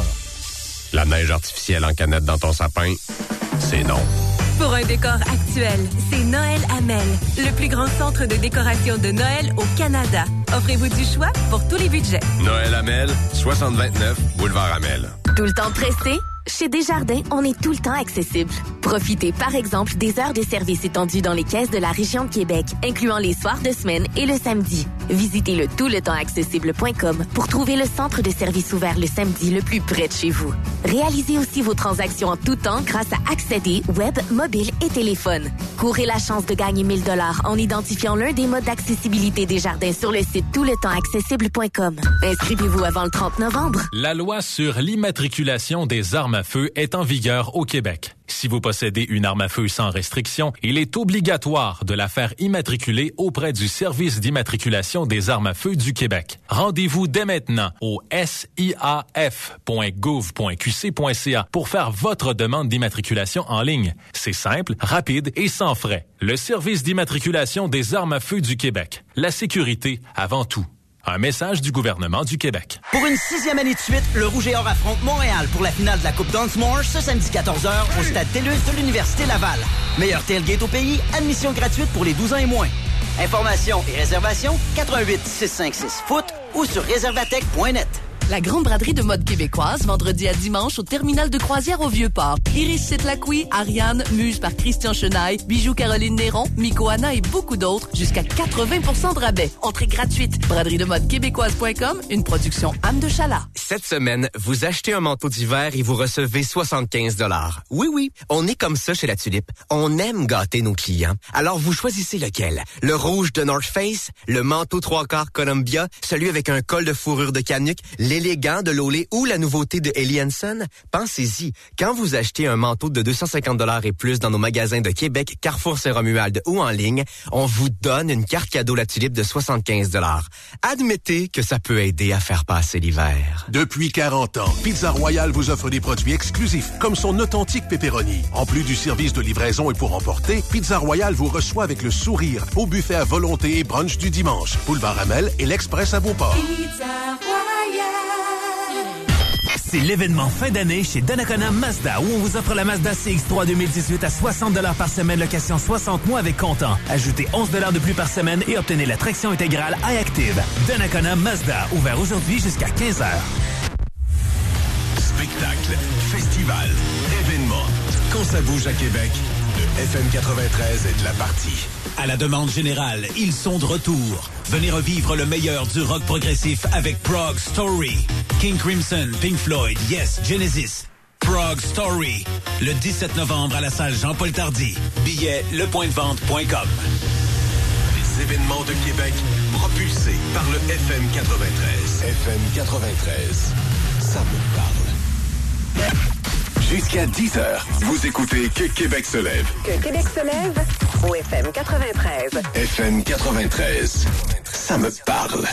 La neige artificielle en canette dans ton sapin, c'est non. Pour un décor actuel, c'est Noël Amel, le plus grand centre de décoration de Noël au Canada. Offrez-vous du choix pour tous les budgets. Noël Amel, soixante vingt-neuf, boulevard Amel. Tout le temps pressé? Chez Desjardins, on est tout le temps accessible. Profitez par exemple des heures de service étendues dans les caisses de la région de Québec, incluant les soirs de semaine et le samedi. Visitez le tout le temps accessible point com pour trouver le centre de service ouvert le samedi le plus près de chez vous. Réalisez aussi vos transactions en tout temps grâce à Accéder, web, mobile et téléphone. Courez la chance de gagner mille dollars en identifiant l'un des modes d'accessibilité Desjardins sur le site tout le temps accessible point com. Inscrivez-vous avant le trente novembre. La loi sur l'immatriculation des armes à feu est en vigueur au Québec. Si vous possédez une arme à feu sans restriction, il est obligatoire de la faire immatriculer auprès du Service d'immatriculation des armes à feu du Québec. Rendez-vous dès maintenant au s i a f point gouv point q c point c a pour faire votre demande d'immatriculation en ligne. C'est simple, rapide et sans frais. Le Service d'immatriculation des armes à feu du Québec. La sécurité avant tout. Un message du gouvernement du Québec. Pour une sixième année de suite, le Rouge et Or affronte Montréal pour la finale de la Coupe Dunsmore ce samedi quatorze heures au stade TELUS de l'Université Laval. Meilleur tailgate au pays, admission gratuite pour les douze ans et moins. Informations et réservations quatre un huit six cinq six foot ou sur réservatech point net. La grande braderie de mode québécoise, vendredi à dimanche au terminal de croisière au Vieux-Port. Iris Sitlacqui, Ariane, Muse par Christian Chenaille, Bijoux Caroline Néron, Mikoana et beaucoup d'autres, jusqu'à quatre-vingts pour cent de rabais. Entrée gratuite. braderie de mode québécoise point com, une production Âme de Chalat. Cette semaine, vous achetez un manteau d'hiver et vous recevez soixante-quinze dollars. Oui, oui, on est comme ça chez La Tulipe. On aime gâter nos clients. Alors vous choisissez lequel? Le rouge de North Face, le manteau trois quarts Columbia, celui avec un col de fourrure de Canuck, l'élégant de Lolé ou la nouveauté de Ellie Hansen? Pensez-y, quand vous achetez un manteau de deux cent cinquante dollars et plus dans nos magasins de Québec, Carrefour Saint-Romuald ou en ligne, on vous donne une carte cadeau La Tulipe de soixante-quinze dollars. Admettez que ça peut aider à faire passer l'hiver. Depuis quarante ans, Pizza Royale vous offre des produits exclusifs, comme son authentique pepperoni. En plus du service de livraison et pour emporter, Pizza Royale vous reçoit avec le sourire au buffet à volonté et brunch du dimanche. Boulevard Amel et l'Express à Beauport. Pizza Royale. C'est l'événement fin d'année chez Donnacona Mazda où on vous offre la Mazda C X trois deux mille dix-huit à soixante dollars par semaine, location soixante mois avec comptant. Ajoutez onze dollars de plus par semaine et obtenez la traction intégrale iActive. Donnacona Mazda, ouvert aujourd'hui jusqu'à quinze heures. Spectacle, festival, événements. Quand ça bouge à Québec, le F M quatre-vingt-treize est de la partie. À la demande générale, ils sont de retour. Venez revivre le meilleur du rock progressif avec Prog Story. King Crimson, Pink Floyd, Yes, Genesis. Prog Story. Le dix-sept novembre à la salle Jean-Paul Tardy. Billets le point de vente point com. Les événements de Québec propulsés par le F M quatre-vingt-treize. F M quatre-vingt-treize. Ça me parle. Jusqu'à dix heures, vous écoutez Que Québec se lève. Que Québec se lève au F M quatre-vingt-treize. F M quatre-vingt-treize. Ça me parle.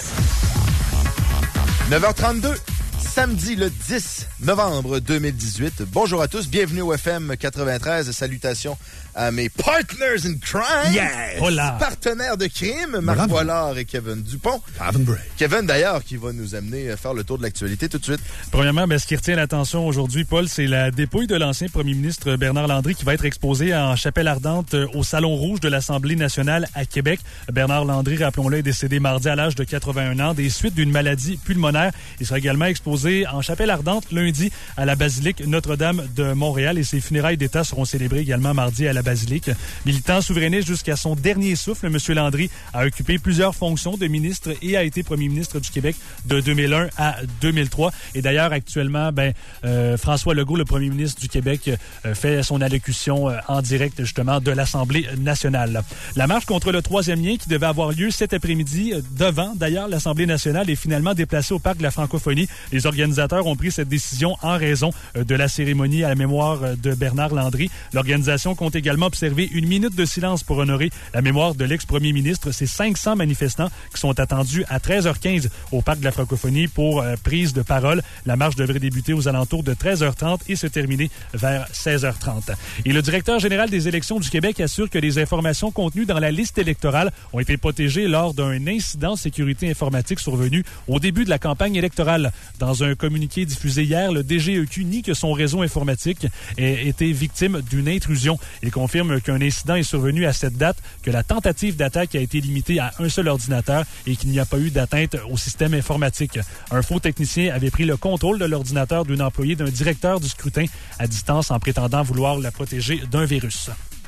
neuf heures trente-deux, samedi le dix novembre deux mille dix-huit. Bonjour à tous, bienvenue au F M quatre-vingt-treize. Salutations à mes partners in crime. Yes! Hola. Partenaires de crime, Marc Boilard et Kevin Dupont. Kevin, d'ailleurs, qui va nous amener à faire le tour de l'actualité tout de suite. Premièrement, ben, ce qui retient l'attention aujourd'hui, Paul, c'est la dépouille de l'ancien premier ministre Bernard Landry qui va être exposée en chapelle ardente au Salon Rouge de l'Assemblée nationale à Québec. Bernard Landry, rappelons-le, est décédé mardi à l'âge de quatre-vingt-un ans des suites d'une maladie pulmonaire. Il sera également exposé en chapelle ardente lundi à la basilique Notre-Dame de Montréal et ses funérailles d'État seront célébrées également mardi à la basilique. Militant souverainiste jusqu'à son dernier souffle, M. Landry a occupé plusieurs fonctions de ministre et a été premier ministre du Québec de deux mille un à deux mille trois. Et d'ailleurs, actuellement, ben, euh, François Legault, le premier ministre du Québec, euh, fait son allocution euh, en direct, justement, de l'Assemblée nationale. La marche contre le troisième lien qui devait avoir lieu cet après-midi, euh, devant, d'ailleurs, l'Assemblée nationale, est finalement déplacée au Parc de la Francophonie. Les organisateurs ont pris cette décision en raison euh, de la cérémonie à la mémoire euh, de Bernard Landry. L'organisation compte également observer une minute de silence pour honorer la mémoire de l'ex-premier ministre. C'est cinq cents manifestants qui sont attendus à treize heures quinze au Parc de la Francophonie pour euh, prise de parole. La marche devrait débuter aux alentours de treize heures trente et se terminer vers seize heures trente. Et le directeur général des élections du Québec assure que les informations contenues dans la liste électorale ont été protégées lors d'un incident de sécurité informatique survenu au début de la campagne électorale. Dans un communiqué diffusé hier, le D G E Q nie que son réseau informatique ait été victime d'une intrusion. Il confirme qu'un incident est survenu à cette date, que la tentative d'attaque a été limitée à un seul ordinateur et qu'il n'y a pas eu d'atteinte au système informatique. Un faux technicien avait pris le contrôle de l'ordinateur d'un employé d'un directeur du scrutin à distance en prétendant vouloir la protéger d'un virus.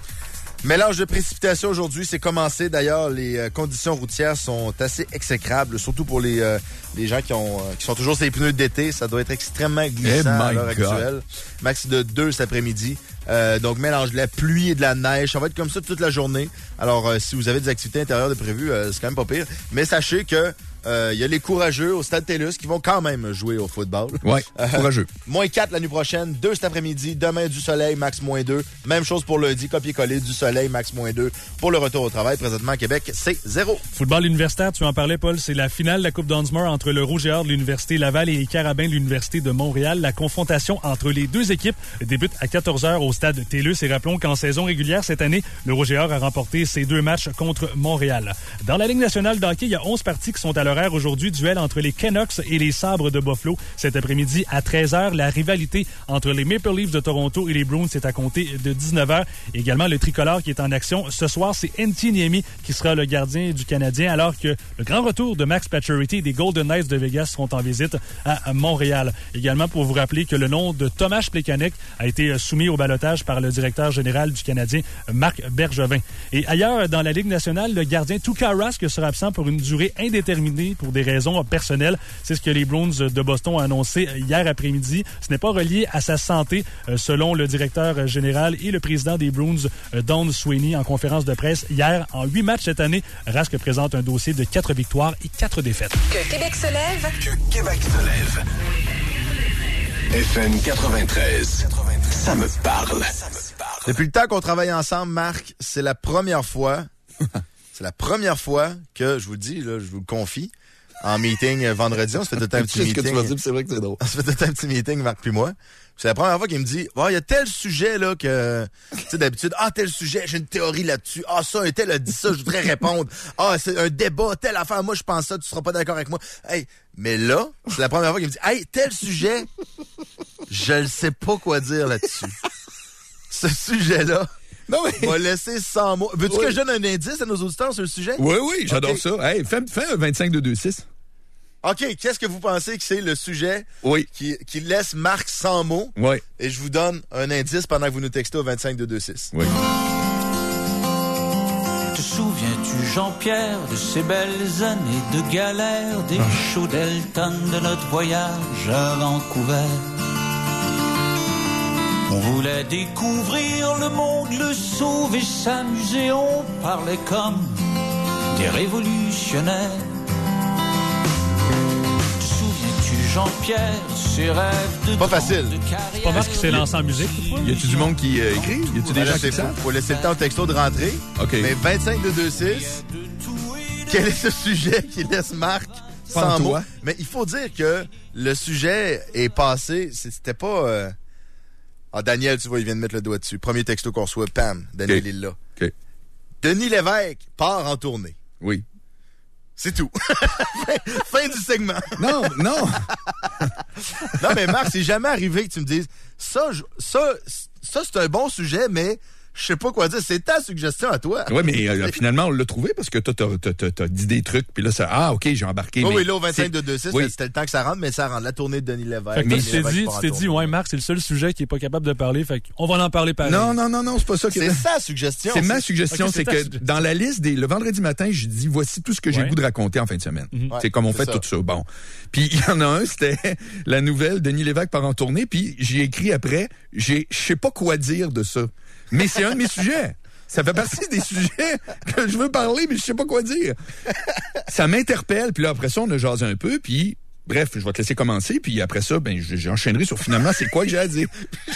Mélange de précipitations aujourd'hui, c'est commencé. D'ailleurs, les euh, conditions routières sont assez exécrables, surtout pour les, euh, les gens qui ont euh, qui sont toujours sur les pneus d'été. Ça doit être extrêmement glissant à l'heure actuelle. Max de deux cet après-midi. Euh, donc, mélange de la pluie et de la neige. Ça va être comme ça toute la journée. Alors, euh, si vous avez des activités intérieures de prévues, euh, c'est quand même pas pire. Mais sachez que il euh, y a les courageux au Stade TELUS qui vont quand même jouer au football. Oui, euh, courageux. moins quatre la nuit prochaine, deux cet après-midi, demain du soleil, max moins deux. Même chose pour lundi, copier-coller du soleil, max moins deux. Pour le retour au travail, présentement à Québec, c'est zéro. Football universitaire, tu en parlais, Paul, c'est la finale de la Coupe Dunsmore entre le Rouge et Or de l'Université Laval et les Carabins de l'Université de Montréal. La confrontation entre les deux équipes débute à quatorze heures au Stade TELUS et rappelons qu'en saison régulière cette année, le Rouge et Or a remporté ses deux matchs contre Montréal. Dans la Ligue nationale de hockey, il y a onze parties qui sont à l'horaire aujourd'hui, duel entre les Canucks et les Sabres de Buffalo. Cet après-midi, à treize heures, la rivalité entre les Maple Leafs de Toronto et les Bruins est à compter de dix-neuf heures. Également, le tricolore qui est en action ce soir, c'est Antti Niemi qui sera le gardien du Canadien, alors que le grand retour de Max Pacioretty et des Golden Knights de Vegas seront en visite à Montréal. Également, pour vous rappeler que le nom de Tomáš Plekanec a été soumis au ballottage par le directeur général du Canadien, Marc Bergevin. Et ailleurs, dans la Ligue nationale, le gardien Tuukka Rask sera absent pour une durée indéterminée pour des raisons personnelles. C'est ce que les Bruins de Boston ont annoncé hier après-midi. Ce n'est pas relié à sa santé, selon le directeur général et le président des Bruins, Don Sweeney, en conférence de presse hier. En huit matchs cette année, Rask présente un dossier de quatre victoires et quatre défaites. Que Québec se lève. Que Québec se lève. F M quatre-vingt-treize. Ça me parle. Depuis le temps qu'on travaille ensemble, Marc, c'est la première fois, c'est la première fois que, je vous le dis, là, je vous le confie, en meeting vendredi, on se fait tout un petit meeting. C'est ce que tu vas dire, c'est vrai que c'est drôle. On se fait tout un petit meeting, Marc puis moi. C'est la première fois qu'il me dit, oh, il y a tel sujet, là, que, tu sais, d'habitude, ah, tel sujet, j'ai une théorie là-dessus. Ah, ça, un tel a dit ça, je voudrais répondre. Ah, c'est un débat, telle affaire, moi, je pense ça, tu seras pas d'accord avec moi. Hey, mais là, c'est la première fois qu'il me dit, hey, tel sujet, Je ne sais pas quoi dire là-dessus. Ce sujet-là non, mais... m'a laissé sans mots. Veux-tu oui. que je donne un indice à nos auditeurs sur le sujet? Oui, oui, j'adore okay. ça. Hey, fais, fais un vingt-cinq deux deux six. OK, qu'est-ce que vous pensez que c'est le sujet oui. qui, qui laisse Marc sans mots? Oui. Et je vous donne un indice pendant que vous nous textez au vingt-cinq deux deux six. Oui. Te souviens-tu, Jean-Pierre, de ces belles années de galère, des ah. chauds deltas de notre voyage à Vancouver? On voulait découvrir le monde, le sauver, s'amuser, on parlait comme des révolutionnaires. Te souviens-tu, Jean-Pierre, ces rêves de pas facile. C'est pas Marc qui s'est lancé en musique. Y a-tu du monde qui euh, écrit? Y a-tu des gens qui savent? Faut laisser le temps au texto de rentrer. OK. Mais vingt-cinq deux deux six, quel est ce sujet qui laisse Marc sans mots? Mais il faut dire que le sujet est passé, c'était pas... Euh... Ah, Daniel, tu vois, il vient de mettre le doigt dessus. Premier texto qu'on reçoit, pam, Daniel okay. est là. Okay. Denis Lévesque part en tournée. Oui. C'est tout. Fin du segment. Non, non. Non, mais Marc, c'est jamais arrivé que tu me dises, ça, je, ça, ça c'est un bon sujet, mais je sais pas quoi dire. C'est ta suggestion à toi. Oui, mais euh, finalement, on l'a trouvé parce que toi, t'as, t'as, t'as, t'as dit des trucs, puis là, ça, ah, OK, j'ai embarqué. Oui, mais oui, là, au vingt-cinq deux deux six, oui. C'était le temps que ça rentre, mais ça rentre. La tournée de Denis Lévesque. Fait que toi, tu t'es dit, tu t'es dit, ouais, Marc, c'est le seul sujet qui est pas capable de parler, fait qu'on va en parler pareil. Non, non, non, non, c'est pas ça. Que... C'est sa suggestion. C'est ma suggestion, okay, c'est, c'est que suggestion. Dans la liste des, le vendredi matin, je dis, voici tout ce que j'ai ouais. le goût de raconter en fin de semaine. Mm-hmm. Ouais, c'est comme on fait ça. Tout ça. Bon. Puis, il y en a un, c'était la nouvelle, Denis Lévesque part en tournée, puis j'ai écrit après, j'ai, je sais pas quoi dire de ça. Mais c'est un de mes sujets. Ça fait partie des sujets que je veux parler, mais je sais pas quoi dire. Ça m'interpelle, puis là, après ça, on a jasé un peu, puis bref, je vais te laisser commencer, puis après ça, ben, j'enchaînerai sur finalement, c'est quoi que j'ai à dire.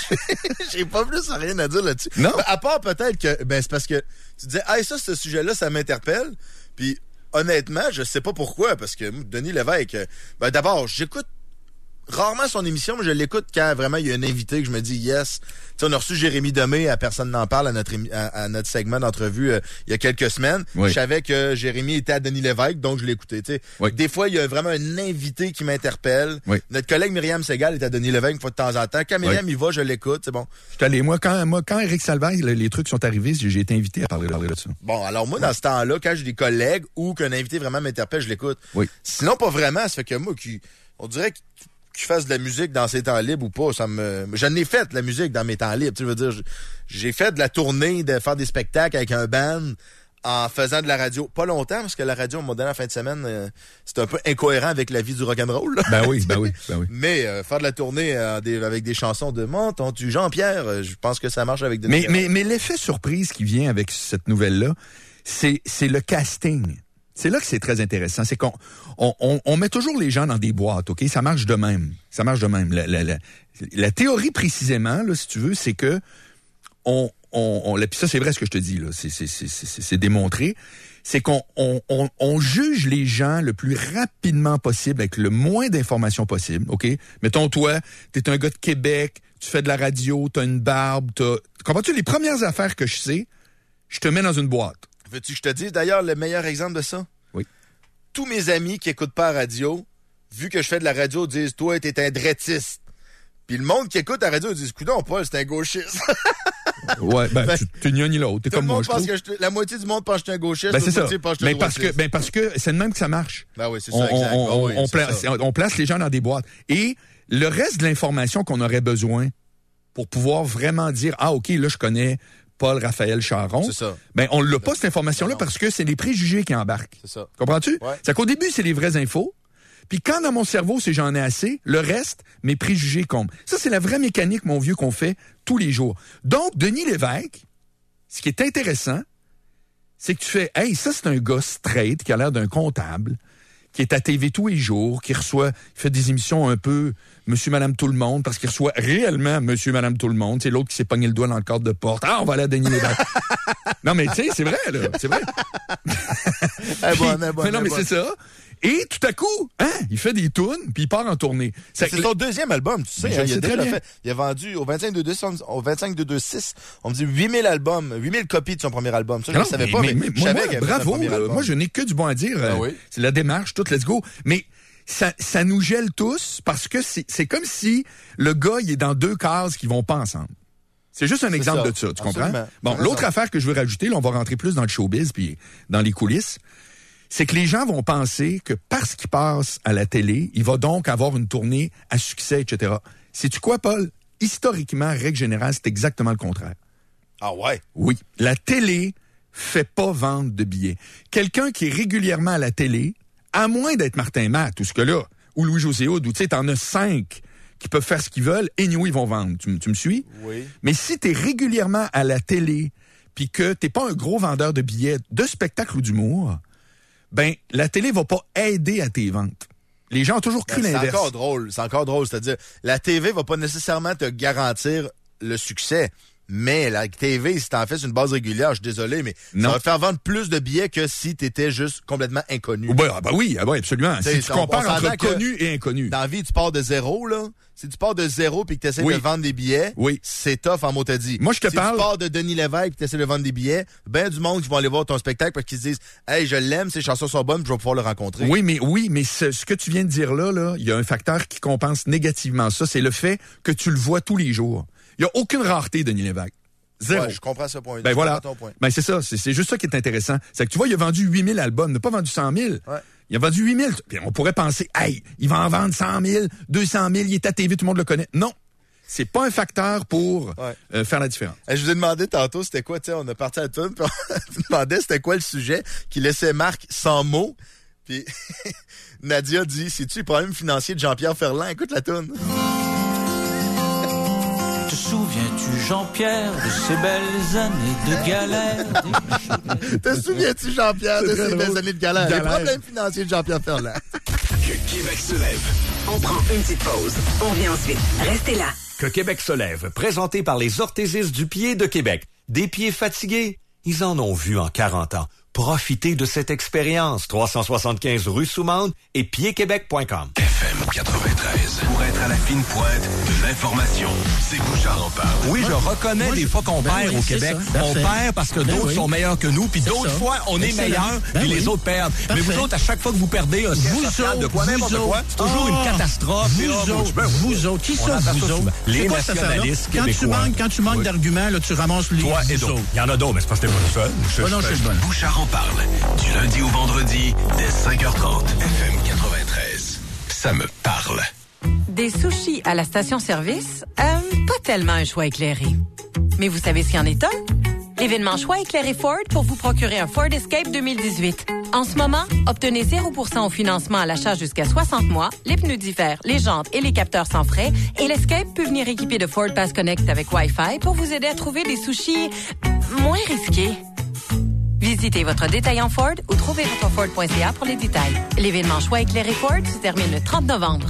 J'ai pas plus rien à dire là-dessus. Non. Ben, à part peut-être que, ben, c'est parce que tu disais, ah, ça, ce sujet-là, ça m'interpelle, puis honnêtement, je sais pas pourquoi, parce que Denis Lévesque, ben, d'abord, j'écoute rarement son émission, mais je l'écoute quand vraiment il y a un invité que je me dis yes. Tu sais, on a reçu Jérémy Demé à Personne n'en parle à notre émi- à, à notre segment d'entrevue euh, il y a quelques semaines. Oui. Je savais que Jérémy était à Denis Lévesque, donc je l'ai écouté. Tu sais, oui. Des fois il y a vraiment un invité qui m'interpelle. Oui. Notre collègue Myriam Segal est à Denis Lévesque une fois de temps en temps. Quand Myriam oui. y va, je l'écoute. C'est bon. Je suis allé moi quand moi quand Éric Salvaille les, les trucs sont arrivés, j'ai été invité à parler, parler de ça. Bon, alors moi dans ce temps-là, quand j'ai des collègues ou qu'un invité vraiment m'interpelle, je l'écoute. Oui. Sinon pas vraiment, ça fait que moi qui on dirait que que je fasse de la musique dans ses temps libres ou pas, ça me... Je n'ai fait de la musique dans mes temps libres. Tu veux dire, j'ai fait de la tournée, de faire des spectacles avec un band en faisant de la radio. Pas longtemps, parce que la radio, on m'a donné en fin de semaine, euh, c'était un peu incohérent avec la vie du rock'n'roll. Là. Ben oui, ben oui, ben oui. Mais euh, faire de la tournée euh, des, avec des chansons de Monton-tu Jean-Pierre, euh, je pense que ça marche avec des... Mais, mais, mais l'effet surprise qui vient avec cette nouvelle-là, c'est, c'est le casting. C'est là que c'est très intéressant. C'est qu'on on, on, on met toujours les gens dans des boîtes, OK? Ça marche de même. Ça marche de même. La, la, la, la théorie, précisément, là, si tu veux, c'est que on... on, on puis ça, c'est vrai ce que je te dis, là. C'est, c'est, c'est, c'est, c'est démontré. C'est qu'on on, on, on juge les gens le plus rapidement possible, avec le moins d'informations possible, OK? Mettons, toi, t'es un gars de Québec, tu fais de la radio, t'as une barbe, t'as... Comprends-tu, les premières affaires que je sais, je te mets dans une boîte. Veux-tu que je te dise, d'ailleurs, le meilleur exemple de ça? Oui. Tous mes amis qui écoutent pas la radio, vu que je fais de la radio, disent « Toi, t'es un drettiste ». Puis le monde qui écoute la radio dit « Coudonc, Paul, c'est un gauchiste ». Ouais, ben, ben tu t'es ni un ni l'autre. T'es comme moi, je trouve. Que je, la moitié du monde pense que je suis un gauchiste, ben, c'est ça. Moitié pense que je suis ben, un parce droitiste. que, ben, parce que c'est de même que ça marche. Ben oui, c'est ça, on, exact. On, on, ben oui, on, c'est place, ça. on place les gens dans des boîtes. Et le reste de l'information qu'on aurait besoin pour pouvoir vraiment dire « Ah, OK, là, je connais Paul Raphaël Charon. » C'est ça. Ben, on l'a pas, cette information-là, ben parce que c'est les préjugés qui embarquent. C'est ça. Comprends-tu? Ouais. C'est qu'au début, c'est les vraies infos. Puis quand dans mon cerveau, c'est j'en ai assez, le reste, mes préjugés comblent. Ça, c'est la vraie mécanique, mon vieux, qu'on fait tous les jours. Donc, Denis Lévesque, ce qui est intéressant, c'est que tu fais, hey, ça, c'est un gars straight qui a l'air d'un comptable, qui est à T V tous les jours, qui reçoit, il fait des émissions un peu Monsieur, Madame, tout le monde, parce qu'il reçoit réellement Monsieur, Madame, tout le monde. C'est l'autre qui s'est pogné le doigt dans le cadre de porte. Ah, on va aller à Denis Lévesque. Non, mais tu sais, c'est vrai, là. C'est vrai. Elle est bonne, elle est bonne, mais non, mais elle est c'est ça. Et tout à coup, hein, il fait des tunes, puis il part en tournée. C'est, c'est son deuxième album, tu sais. Ben, hein, il, a déjà fait, il a vendu au vingt-cinq deux deux six, on me dit huit mille albums, huit mille copies de son premier album. Ça, je ne savais mais, pas, mais, mais, mais je moi, savais moi, qu'il bravo, avait fait un là, moi, je n'ai que du bon à dire. Ah euh, oui. C'est la démarche, tout, let's go. Mais ça, ça nous gèle tous parce que c'est, c'est comme si le gars, il est dans deux cases qui vont pas ensemble. C'est juste un C'est exemple ça. de ça, tu Absolument. comprends? Bon, T'as l'autre raison. affaire que je veux rajouter, là, on va rentrer plus dans le showbiz puis dans les coulisses, c'est que les gens vont penser que parce qu'il passe à la télé, il va donc avoir une tournée à succès, et cetera. Sais-tu quoi, Paul? Historiquement, règle générale, c'est exactement le contraire. Ah ouais? Oui. La télé fait pas vendre de billets. Quelqu'un qui est régulièrement à la télé, à moins d'être Martin Matt ou ce que là, ou Louis-José Hood, ou tu sais, t'en as cinq qui peuvent faire ce qu'ils veulent, et nous, ils vont vendre. Tu, m- tu me suis? Oui. Mais si t'es régulièrement à la télé, puis que t'es pas un gros vendeur de billets, de spectacle ou d'humour, ben, la télé va pas aider à tes ventes. Les gens ont toujours cru Ben, c'est l'inverse. encore drôle. C'est encore drôle. C'est-à-dire, la T V va pas nécessairement te garantir le succès. Mais la T V, si t'en fais sur une base régulière, je suis désolé, mais Non. ça va te faire vendre plus de billets que si t'étais juste complètement inconnu. Ben, ah ben oui, ah ben absolument. T'sais, Si tu on- compares on entre s'entend que connu et inconnu. Dans la vie, tu pars de zéro, là. Si tu pars de zéro puis que tu essaies Oui. de vendre des billets, oui. c'est tough en mot t'as dit. Moi, je te si parle- tu pars de Denis Lévesque puis tu essaies de vendre des billets, ben du monde qui vont aller voir ton spectacle parce qu'ils se disent « Hey, je l'aime, ses chansons sont bonnes, puis je vais pouvoir le rencontrer. » Oui, mais oui, mais ce, ce que tu viens de dire là, là, il y a un facteur qui compense négativement ça, c'est le fait que tu le vois tous les jours. Il y a aucune rareté, Denis Lévesque. Zéro. Ouais, je comprends ce point. Ben Je voilà. comprends ton point. Ben c'est ça, c'est, c'est juste ça qui est intéressant. C'est que tu vois, il a vendu huit mille albums, il n'a pas vendu cent mille. Ouais. Il a vendu huit mille. Puis on pourrait penser, hey, il va en vendre cent mille, deux cent mille, il est à T V, tout le monde le connaît. Non. C'est pas un facteur pour Ouais. euh, faire la différence. Hey, je vous ai demandé tantôt c'était quoi, tu sais, on a parti à la toune, puis on demandait c'était quoi le sujet qui laissait Marc sans mots. Puis Nadia dit, c'est-tu le problème financier de Jean-Pierre Ferland? Écoute la toune. Te souviens-tu, Jean-Pierre, de ces belles années de galère? Te souviens-tu, Jean-Pierre, de C'est très ces belles drôle. années de galère? Les Galère. problèmes financiers de Jean-Pierre Ferland. Que Québec se lève. On prend une petite pause. On revient ensuite. Restez là. Que Québec se lève, présenté par les orthésistes du pied de Québec. Des pieds fatigués? Ils en ont vu en quarante ans. Profitez de cette expérience. trois cent soixante-quinze rue Soumande et pied québec point com. F M quatre-vingt-treize. Pour être à la fine pointe de l'information, c'est Bouchard en parle. Oui, je reconnais moi, des je- fois qu'on ben perd oui, au c'est Québec. ça. On Parfait. perd parce que Ben d'autres oui. sont meilleurs que nous, puis C'est d'autres ça. fois, on est Excellent. meilleurs, Ben puis oui. les autres perdent. Mais Parfait. vous autres, à chaque fois que vous perdez, un Vous social de quoi, autres, n'importe vous quoi, autres. c'est toujours Ah, une catastrophe. Vous Et, ah, autres, ben oui. vous autres, qui On sont entend ça vous souvent. autres? Les C'est quoi cette affaire-là? nationalistes Quand tu québécois. manques, quand tu manques Oui. d'arguments, là, tu ramasses les Toi et vous d'autres. autres. Il y en a d'autres, mais c'est parce que t'es pas le seul. Je- Ouais, non, je suis le bon. Bouchard en parle. Du lundi au vendredi, dès cinq heures trente. F M quatre-vingt-treize. Ça me parle. Des sushis à la station-service? Euh, pas tellement un choix éclairé. Mais vous savez ce qu'il en est un? L'événement Choix éclairé Ford pour vous procurer un Ford Escape deux mille dix-huit. En ce moment, obtenez zéro pour cent au financement à l'achat jusqu'à soixante mois, les pneus d'hiver, les jantes et les capteurs sans frais, et l'Escape peut venir équipé de Ford Pass Connect avec Wi-Fi pour vous aider à trouver des sushis moins risqués. Visitez votre détaillant Ford ou trouvez votre Ford point C A pour les détails. L'événement Choix éclairé Ford se termine le trente novembre.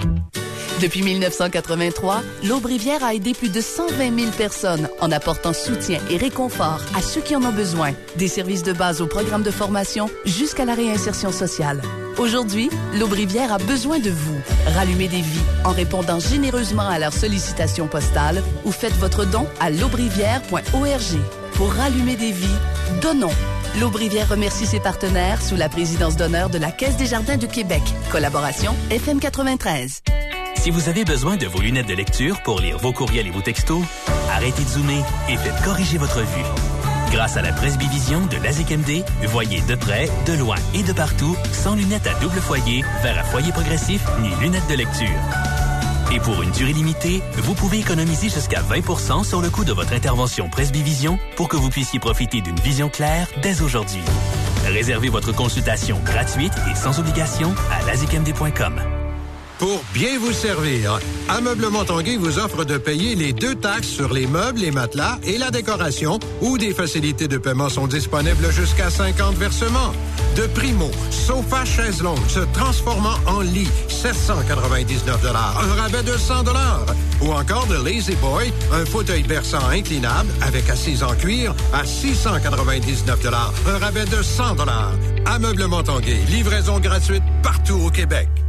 Depuis mille neuf cent quatre-vingt-trois, l'Aube-Rivière a aidé plus de cent vingt mille personnes en apportant soutien et réconfort à ceux qui en ont besoin. Des services de base au programme de formation jusqu'à la réinsertion sociale. Aujourd'hui, l'Aube-Rivière a besoin de vous. Rallumez des vies en répondant généreusement à leurs sollicitations postales ou faites votre don à l'auberivière point org. Pour rallumer des vies, donnons. L'Aube-Rivière remercie ses partenaires sous la présidence d'honneur de la Caisse des Jardins de Québec. Collaboration F M quatre-vingt-treize. Si vous avez besoin de vos lunettes de lecture pour lire vos courriels et vos textos, arrêtez de zoomer et faites corriger votre vue. Grâce à la presbyvision de l'A S I C M D, voyez de près, de loin et de partout, sans lunettes à double foyer, verre à foyer progressif ni lunettes de lecture. Et pour une durée limitée, vous pouvez économiser jusqu'à vingt pour cent sur le coût de votre intervention presbyvision pour que vous puissiez profiter d'une vision claire dès aujourd'hui. Réservez votre consultation gratuite et sans obligation à lazicmd point com. Pour bien vous servir, Ameublement Tanguay vous offre de payer les deux taxes sur les meubles, les matelas et la décoration, où des facilités de paiement sont disponibles jusqu'à cinquante versements. De primo, sofa chaise longue se transformant en lit, sept cent quatre-vingt-dix-neuf dollars, un rabais de cent dollars. Ou encore de Lazy Boy, un fauteuil berçant inclinable avec assise en cuir à six cent quatre-vingt-dix-neuf dollars, un rabais de cent dollars. Ameublement Tanguay, livraison gratuite partout au Québec.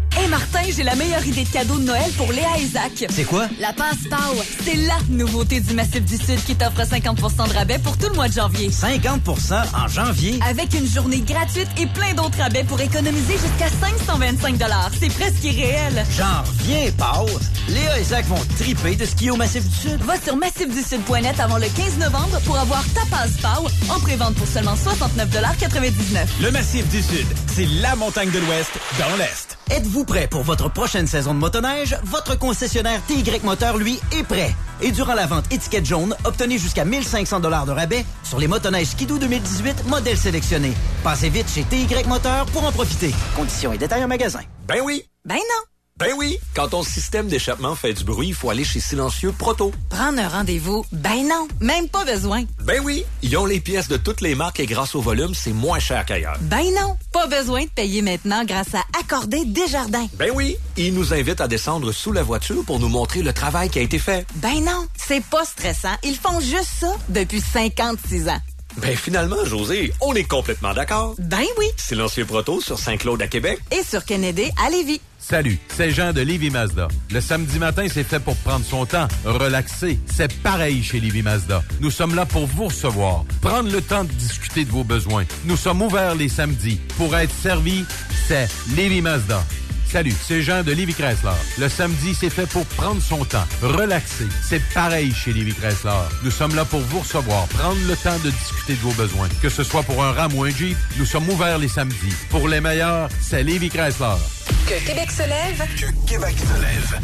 Hé hey Martin, j'ai la meilleure idée de cadeau de Noël pour Léa et Zach. C'est quoi? La passe-power. C'est la nouveauté du Massif du Sud qui t'offre cinquante pour cent de rabais pour tout le mois de janvier. cinquante pour cent en janvier? Avec une journée gratuite et plein d'autres rabais pour économiser jusqu'à cinq cent vingt-cinq dollars. C'est presque irréel. J'en reviens, Paul. Léa et Zach vont triper de skier au Massif du Sud. Va sur massif du sud point net avant le quinze novembre pour avoir ta passe-power en pré-vente pour seulement soixante-neuf quatre-vingt-dix-neuf. Le Massif du Sud, c'est la montagne de l'Ouest dans l'Est. Êtes-vous prêt pour votre prochaine saison de motoneige? Votre concessionnaire T Y Moteur, lui, est prêt. Et durant la vente étiquette jaune, obtenez jusqu'à mille cinq cents dollars de rabais sur les motoneiges Skidoo deux mille dix-huit, modèles sélectionnés. Passez vite chez T Y Moteur pour en profiter. Conditions et détails en magasin. Ben oui. Ben non. Ben oui. Quand ton système d'échappement fait du bruit, il faut aller chez Silencieux Proto. Prendre un rendez-vous? Ben non. Même pas besoin. Ben oui. Ils ont les pièces de toutes les marques et grâce au volume, c'est moins cher qu'ailleurs. Ben non. Pas besoin de payer maintenant grâce à Accordé Desjardins. Ben oui. Ils nous invitent à descendre sous la voiture pour nous montrer le travail qui a été fait. Ben non. C'est pas stressant. Ils font juste ça depuis cinquante-six ans. Ben finalement, José, on est complètement d'accord. Ben oui. Silencieux Proto sur Saint-Claude à Québec. Et sur Kennedy à Lévis. Salut, c'est Jean de Lévis Mazda. Le samedi matin, c'est fait pour prendre son temps, relaxer. C'est pareil chez Lévis Mazda. Nous sommes là pour vous recevoir, prendre le temps de discuter de vos besoins. Nous sommes ouverts les samedis. Pour être servi, c'est Lévis Mazda. Salut, c'est Jean de Lévis Chrysler. Le samedi, c'est fait pour prendre son temps, relaxer. C'est pareil chez Lévis Chrysler. Nous sommes là pour vous recevoir, prendre le temps de discuter de vos besoins. Que ce soit pour un Ram ou un Jeep, nous sommes ouverts les samedis. Pour les meilleurs, c'est Lévis Chrysler. Que Québec se lève. Que Québec se lève.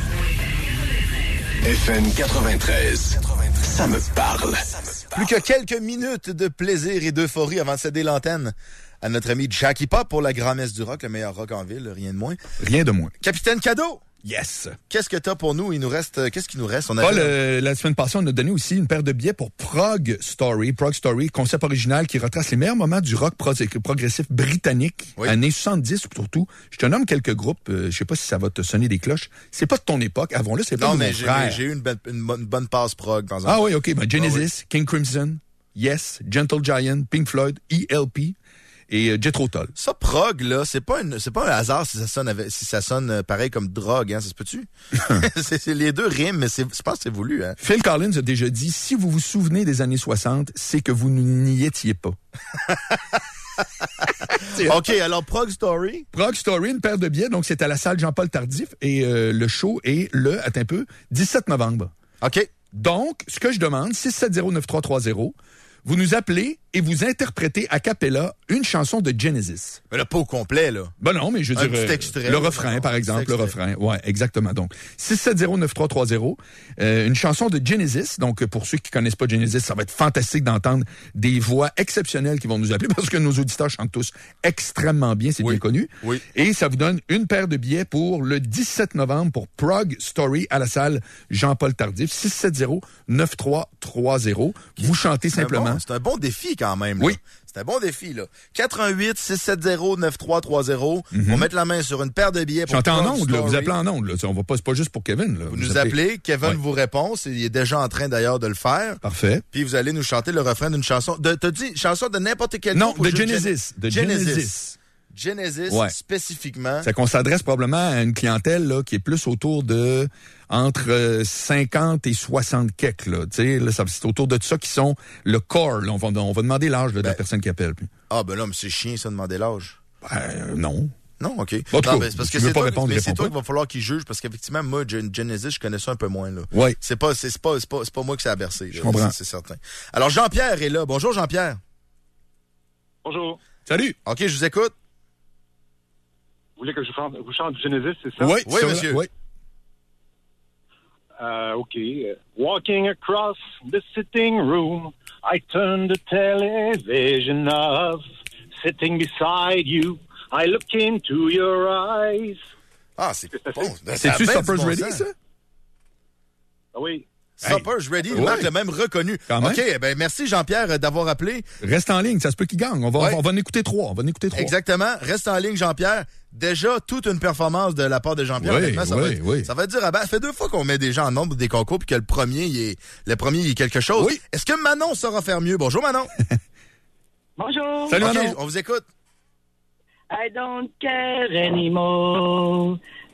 F M quatre-vingt-treize. Ça me parle. Plus que quelques minutes de plaisir et d'euphorie avant de céder l'antenne à notre ami Jackie Pop pour la grand-messe du rock, le meilleur rock en ville, rien de moins. Rien de moins. Capitaine Cadeau! Yes! Qu'est-ce que t'as pour nous? Il nous reste, qu'est-ce qu'il nous reste? On a Paul, euh, la semaine passée, on a donné aussi une paire de billets pour Prog Story. Prog Story, concept original qui retrace les meilleurs moments du rock pro- progressif britannique, oui. Années soixante-dix surtout. Je te nomme quelques groupes, euh, je sais pas si ça va te sonner des cloches. C'est pas de ton époque, avant-le, c'est pas non, de mais mon j'ai, frère. j'ai eu une, bonne, une, bonne, une bonne passe prog dans un Ah oui, OK. Ben, Genesis, ah, oui. King Crimson, Yes, Gentle Giant, Pink Floyd, E L P et euh, Jethro Tull. Ça, prog, là, c'est pas une, c'est pas un hasard si ça sonne avec, si ça sonne euh, pareil comme drogue, hein, ça se peut-tu? c'est, c'est les deux rimes, mais c'est, je pense que c'est voulu, hein. Phil Collins a déjà dit, si vous vous souvenez des années soixante, c'est que vous n'y étiez pas. OK, alors Prog Story. Prog Story, une paire de billets, donc c'est à la salle Jean-Paul Tardif et euh, le show est le, attends un peu, dix-sept novembre. OK. Donc, ce que je demande, six sept zéro neuf trois trois zéro, vous nous appelez et vous interprétez a cappella une chanson de Genesis. Mais là, pas au complet, là. Ben non, mais je veux un dire, petit extrait, le refrain, non, par exemple, le refrain. Ouais, exactement. Donc, six sept zéro neuf trois trois zéro, euh, une chanson de Genesis. Donc, pour ceux qui connaissent pas Genesis, ça va être fantastique d'entendre des voix exceptionnelles qui vont nous appeler parce que nos auditeurs chantent tous extrêmement bien, c'est oui. bien connu. Oui. Et ça vous donne une paire de billets pour le dix-sept novembre pour Prog Story à la salle Jean-Paul Tardif, six sept zéro neuf trois trois zéro. Vous chantez c'est simplement. Un bon, c'est un bon défi quand même. Là. Oui. C'est un bon défi, là. quatre un huit six sept zéro neuf trois trois zéro. Mm-hmm. On va mettre la main sur une paire de billets pour Chantez en Prog ondes, là. Story. Vous appelez en ondes, là. On va pas, c'est pas juste pour Kevin, là. Vous, vous nous appelez, appelez Kevin ouais. vous répond. Il est déjà en train d'ailleurs de le faire. Parfait. Puis vous allez nous chanter le refrain d'une chanson. De, t'as dit chanson de n'importe quel Non, groupe? de Genesis. Gen- De Genesis. Genesis. Genesis, ouais. spécifiquement. C'est qu'on s'adresse probablement à une clientèle là, qui est plus autour de entre euh, cinquante et soixante kek, là. Tu sais, là, ça, c'est autour de ça qui sont le core. Là. On, va, on va demander l'âge là, ben, de la personne qui appelle. Puis. Ah, ben là, mais c'est chiant, ça, demander l'âge. Ben, euh, non. Non, OK. Bon, non, ben, c'est parce que c'est pas toi, répondre, mais c'est toi pas. qu'il va falloir qu'il juge, parce qu'effectivement, moi, Genesis, je connais ça un peu moins, là. Oui. C'est pas, c'est, c'est pas, c'est pas, c'est pas moi qui s'est abercé, là. Je comprends. C'est, c'est certain. Alors, Jean-Pierre est là. Bonjour, Jean-Pierre. Bonjour. Salut. OK, je vous écoute. Vous voulez que je chante, vous chante du Genesis, c'est ça? Oui, oui, monsieur. Oui. Uh, OK. Walking across the sitting room, I turn the television off. Sitting beside you, I look into your eyes. Ah, c'est bon. C'est-tu Supper's Ready, ça? Ah oui. Supper's Ready, oui. Marc l'a même reconnu. Quand même. OK, ben merci Jean-Pierre d'avoir appelé. Reste en ligne, ça se peut qu'il gagne. On va, ouais. on va en écouter trois. On va en écouter trois. Exactement. Reste en ligne, Jean-Pierre. Déjà, toute une performance de la part de Jean-Pierre. Oui, ça, oui, va, oui. ça va dire, ah ben, ça fait deux fois qu'on met des gens en nombre des concours puis que le premier, il est, le premier, il est quelque chose. Oui. Est-ce que Manon saura faire mieux? Bonjour, Manon. Bonjour. Salut, okay, Manon. on vous écoute. I don't care anymore.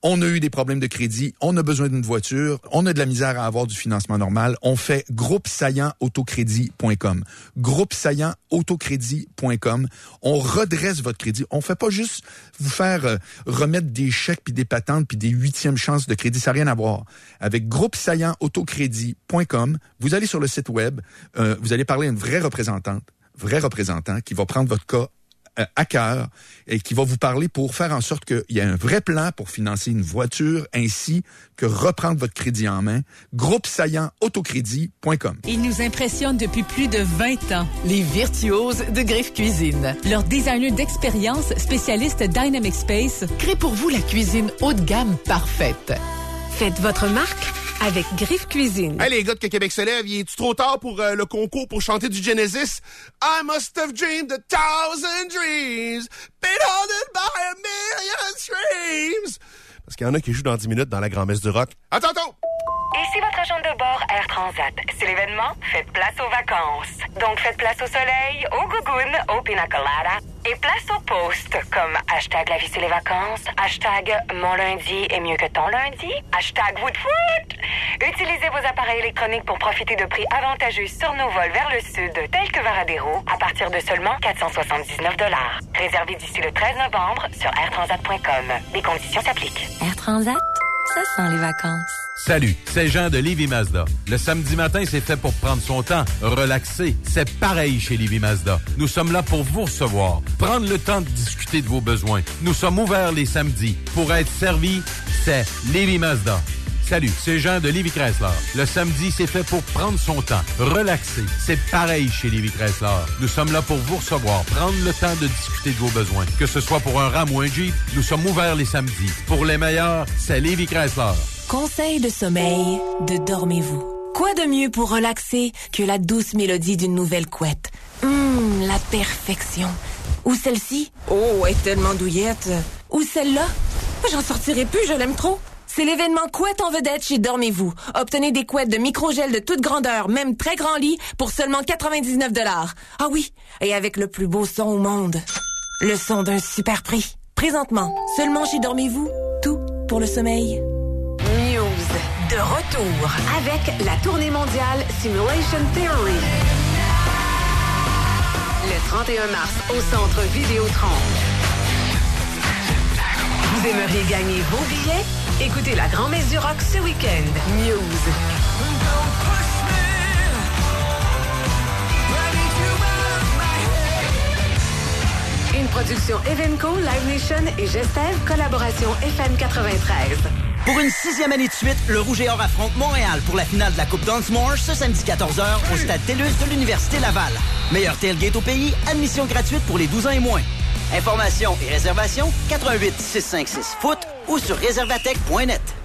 on a eu des problèmes de crédit, on a besoin d'une voiture, on a de la misère à avoir du financement normal, on fait groupe saillant autocrédit point com. groupe saillant autocrédit point com. On redresse votre crédit. On fait pas juste vous faire euh, remettre des chèques puis des patentes puis des huitièmes chances de crédit. Ça n'a rien à voir. Avec groupe saillant autocrédit point com, vous allez sur le site web, euh, vous allez parler à une vraie représentante, vrai représentant qui va prendre votre cas euh, à cœur et qui va vous parler pour faire en sorte qu'il y ait un vrai plan pour financer une voiture ainsi que reprendre votre crédit en main. groupe saillant autocrédit point com. Ils nous impressionnent depuis plus de vingt ans, les virtuoses de Griffe Cuisine. Leur designer d'expérience, spécialiste Dynamic Space, crée pour vous la cuisine haut de gamme parfaite. Faites votre marque avec Griffe Cuisine. Hey les gars de Québec se lève, il est-tu trop tard pour euh, le concours pour chanter du Genesis? I must have dreamed a thousand dreams, been haunted by a million streams. Parce qu'il y en a qui jouent dans dix minutes dans la grand-messe du rock. Attends, attends! Ici votre agent de bord Air Transat. C'est l'événement, faites place aux vacances. Donc faites place au soleil, au gougoune, au pina colada et place au post comme hashtag la vie c'est les vacances, hashtag mon lundi est mieux que ton lundi, hashtag wood foot. Utilisez vos appareils électroniques pour profiter de prix avantageux sur nos vols vers le sud tels que Varadero à partir de seulement quatre cent soixante-dix-neuf dollars. Réservé d'ici le treize novembre sur air transat point com. Les conditions s'appliquent. Air Transat, ça sent les vacances. Salut, c'est Jean de Lévis Mazda. Le samedi matin, c'est fait pour prendre son temps, relaxer. C'est pareil chez Lévis Mazda. Nous sommes là pour vous recevoir, prendre le temps de discuter de vos besoins. Nous sommes ouverts les samedis. Pour être servi, c'est Lévis Mazda. Salut, c'est Jean de Lévis Chrysler. Le samedi, c'est fait pour prendre son temps, relaxer. C'est pareil chez Lévis Chrysler. Nous sommes là pour vous recevoir, prendre le temps de discuter de vos besoins. Que ce soit pour un Ram ou un Jeep, nous sommes ouverts les samedis. Pour les meilleurs, c'est Lévis Chrysler. Conseil de sommeil de Dormez-vous. Quoi de mieux pour relaxer que la douce mélodie d'une nouvelle couette? Hum, la perfection. Ou celle-ci? Oh, elle est tellement douillette. Ou celle-là? J'en sortirai plus, je l'aime trop. C'est l'événement couette en vedette chez Dormez-vous. Obtenez des couettes de microgel de toute grandeur, même très grand lit, pour seulement quatre-vingt-dix-neuf dollars. Ah oui, et avec le plus beau son au monde. Le son d'un super prix. Présentement, seulement chez Dormez-vous, tout pour le sommeil. Muse, de retour avec la tournée mondiale Simulation Theory. Le trente et un mars au Centre Vidéotron. Vous aimeriez gagner vos billets? Écoutez la grand-messe du rock ce week-end. Muse. Une production Evenco, Live Nation et Gestev, collaboration F M quatre-vingt-treize. Pour une sixième année de suite, le Rouge et Or affronte Montréal pour la finale de la Coupe Dunsmore ce samedi quatorze heures au stade TELUS de l'Université Laval. Meilleur tailgate au pays, admission gratuite pour les douze ans et moins. Informations et réservations quatre un huit six cinq six foot ou sur réservatech point net.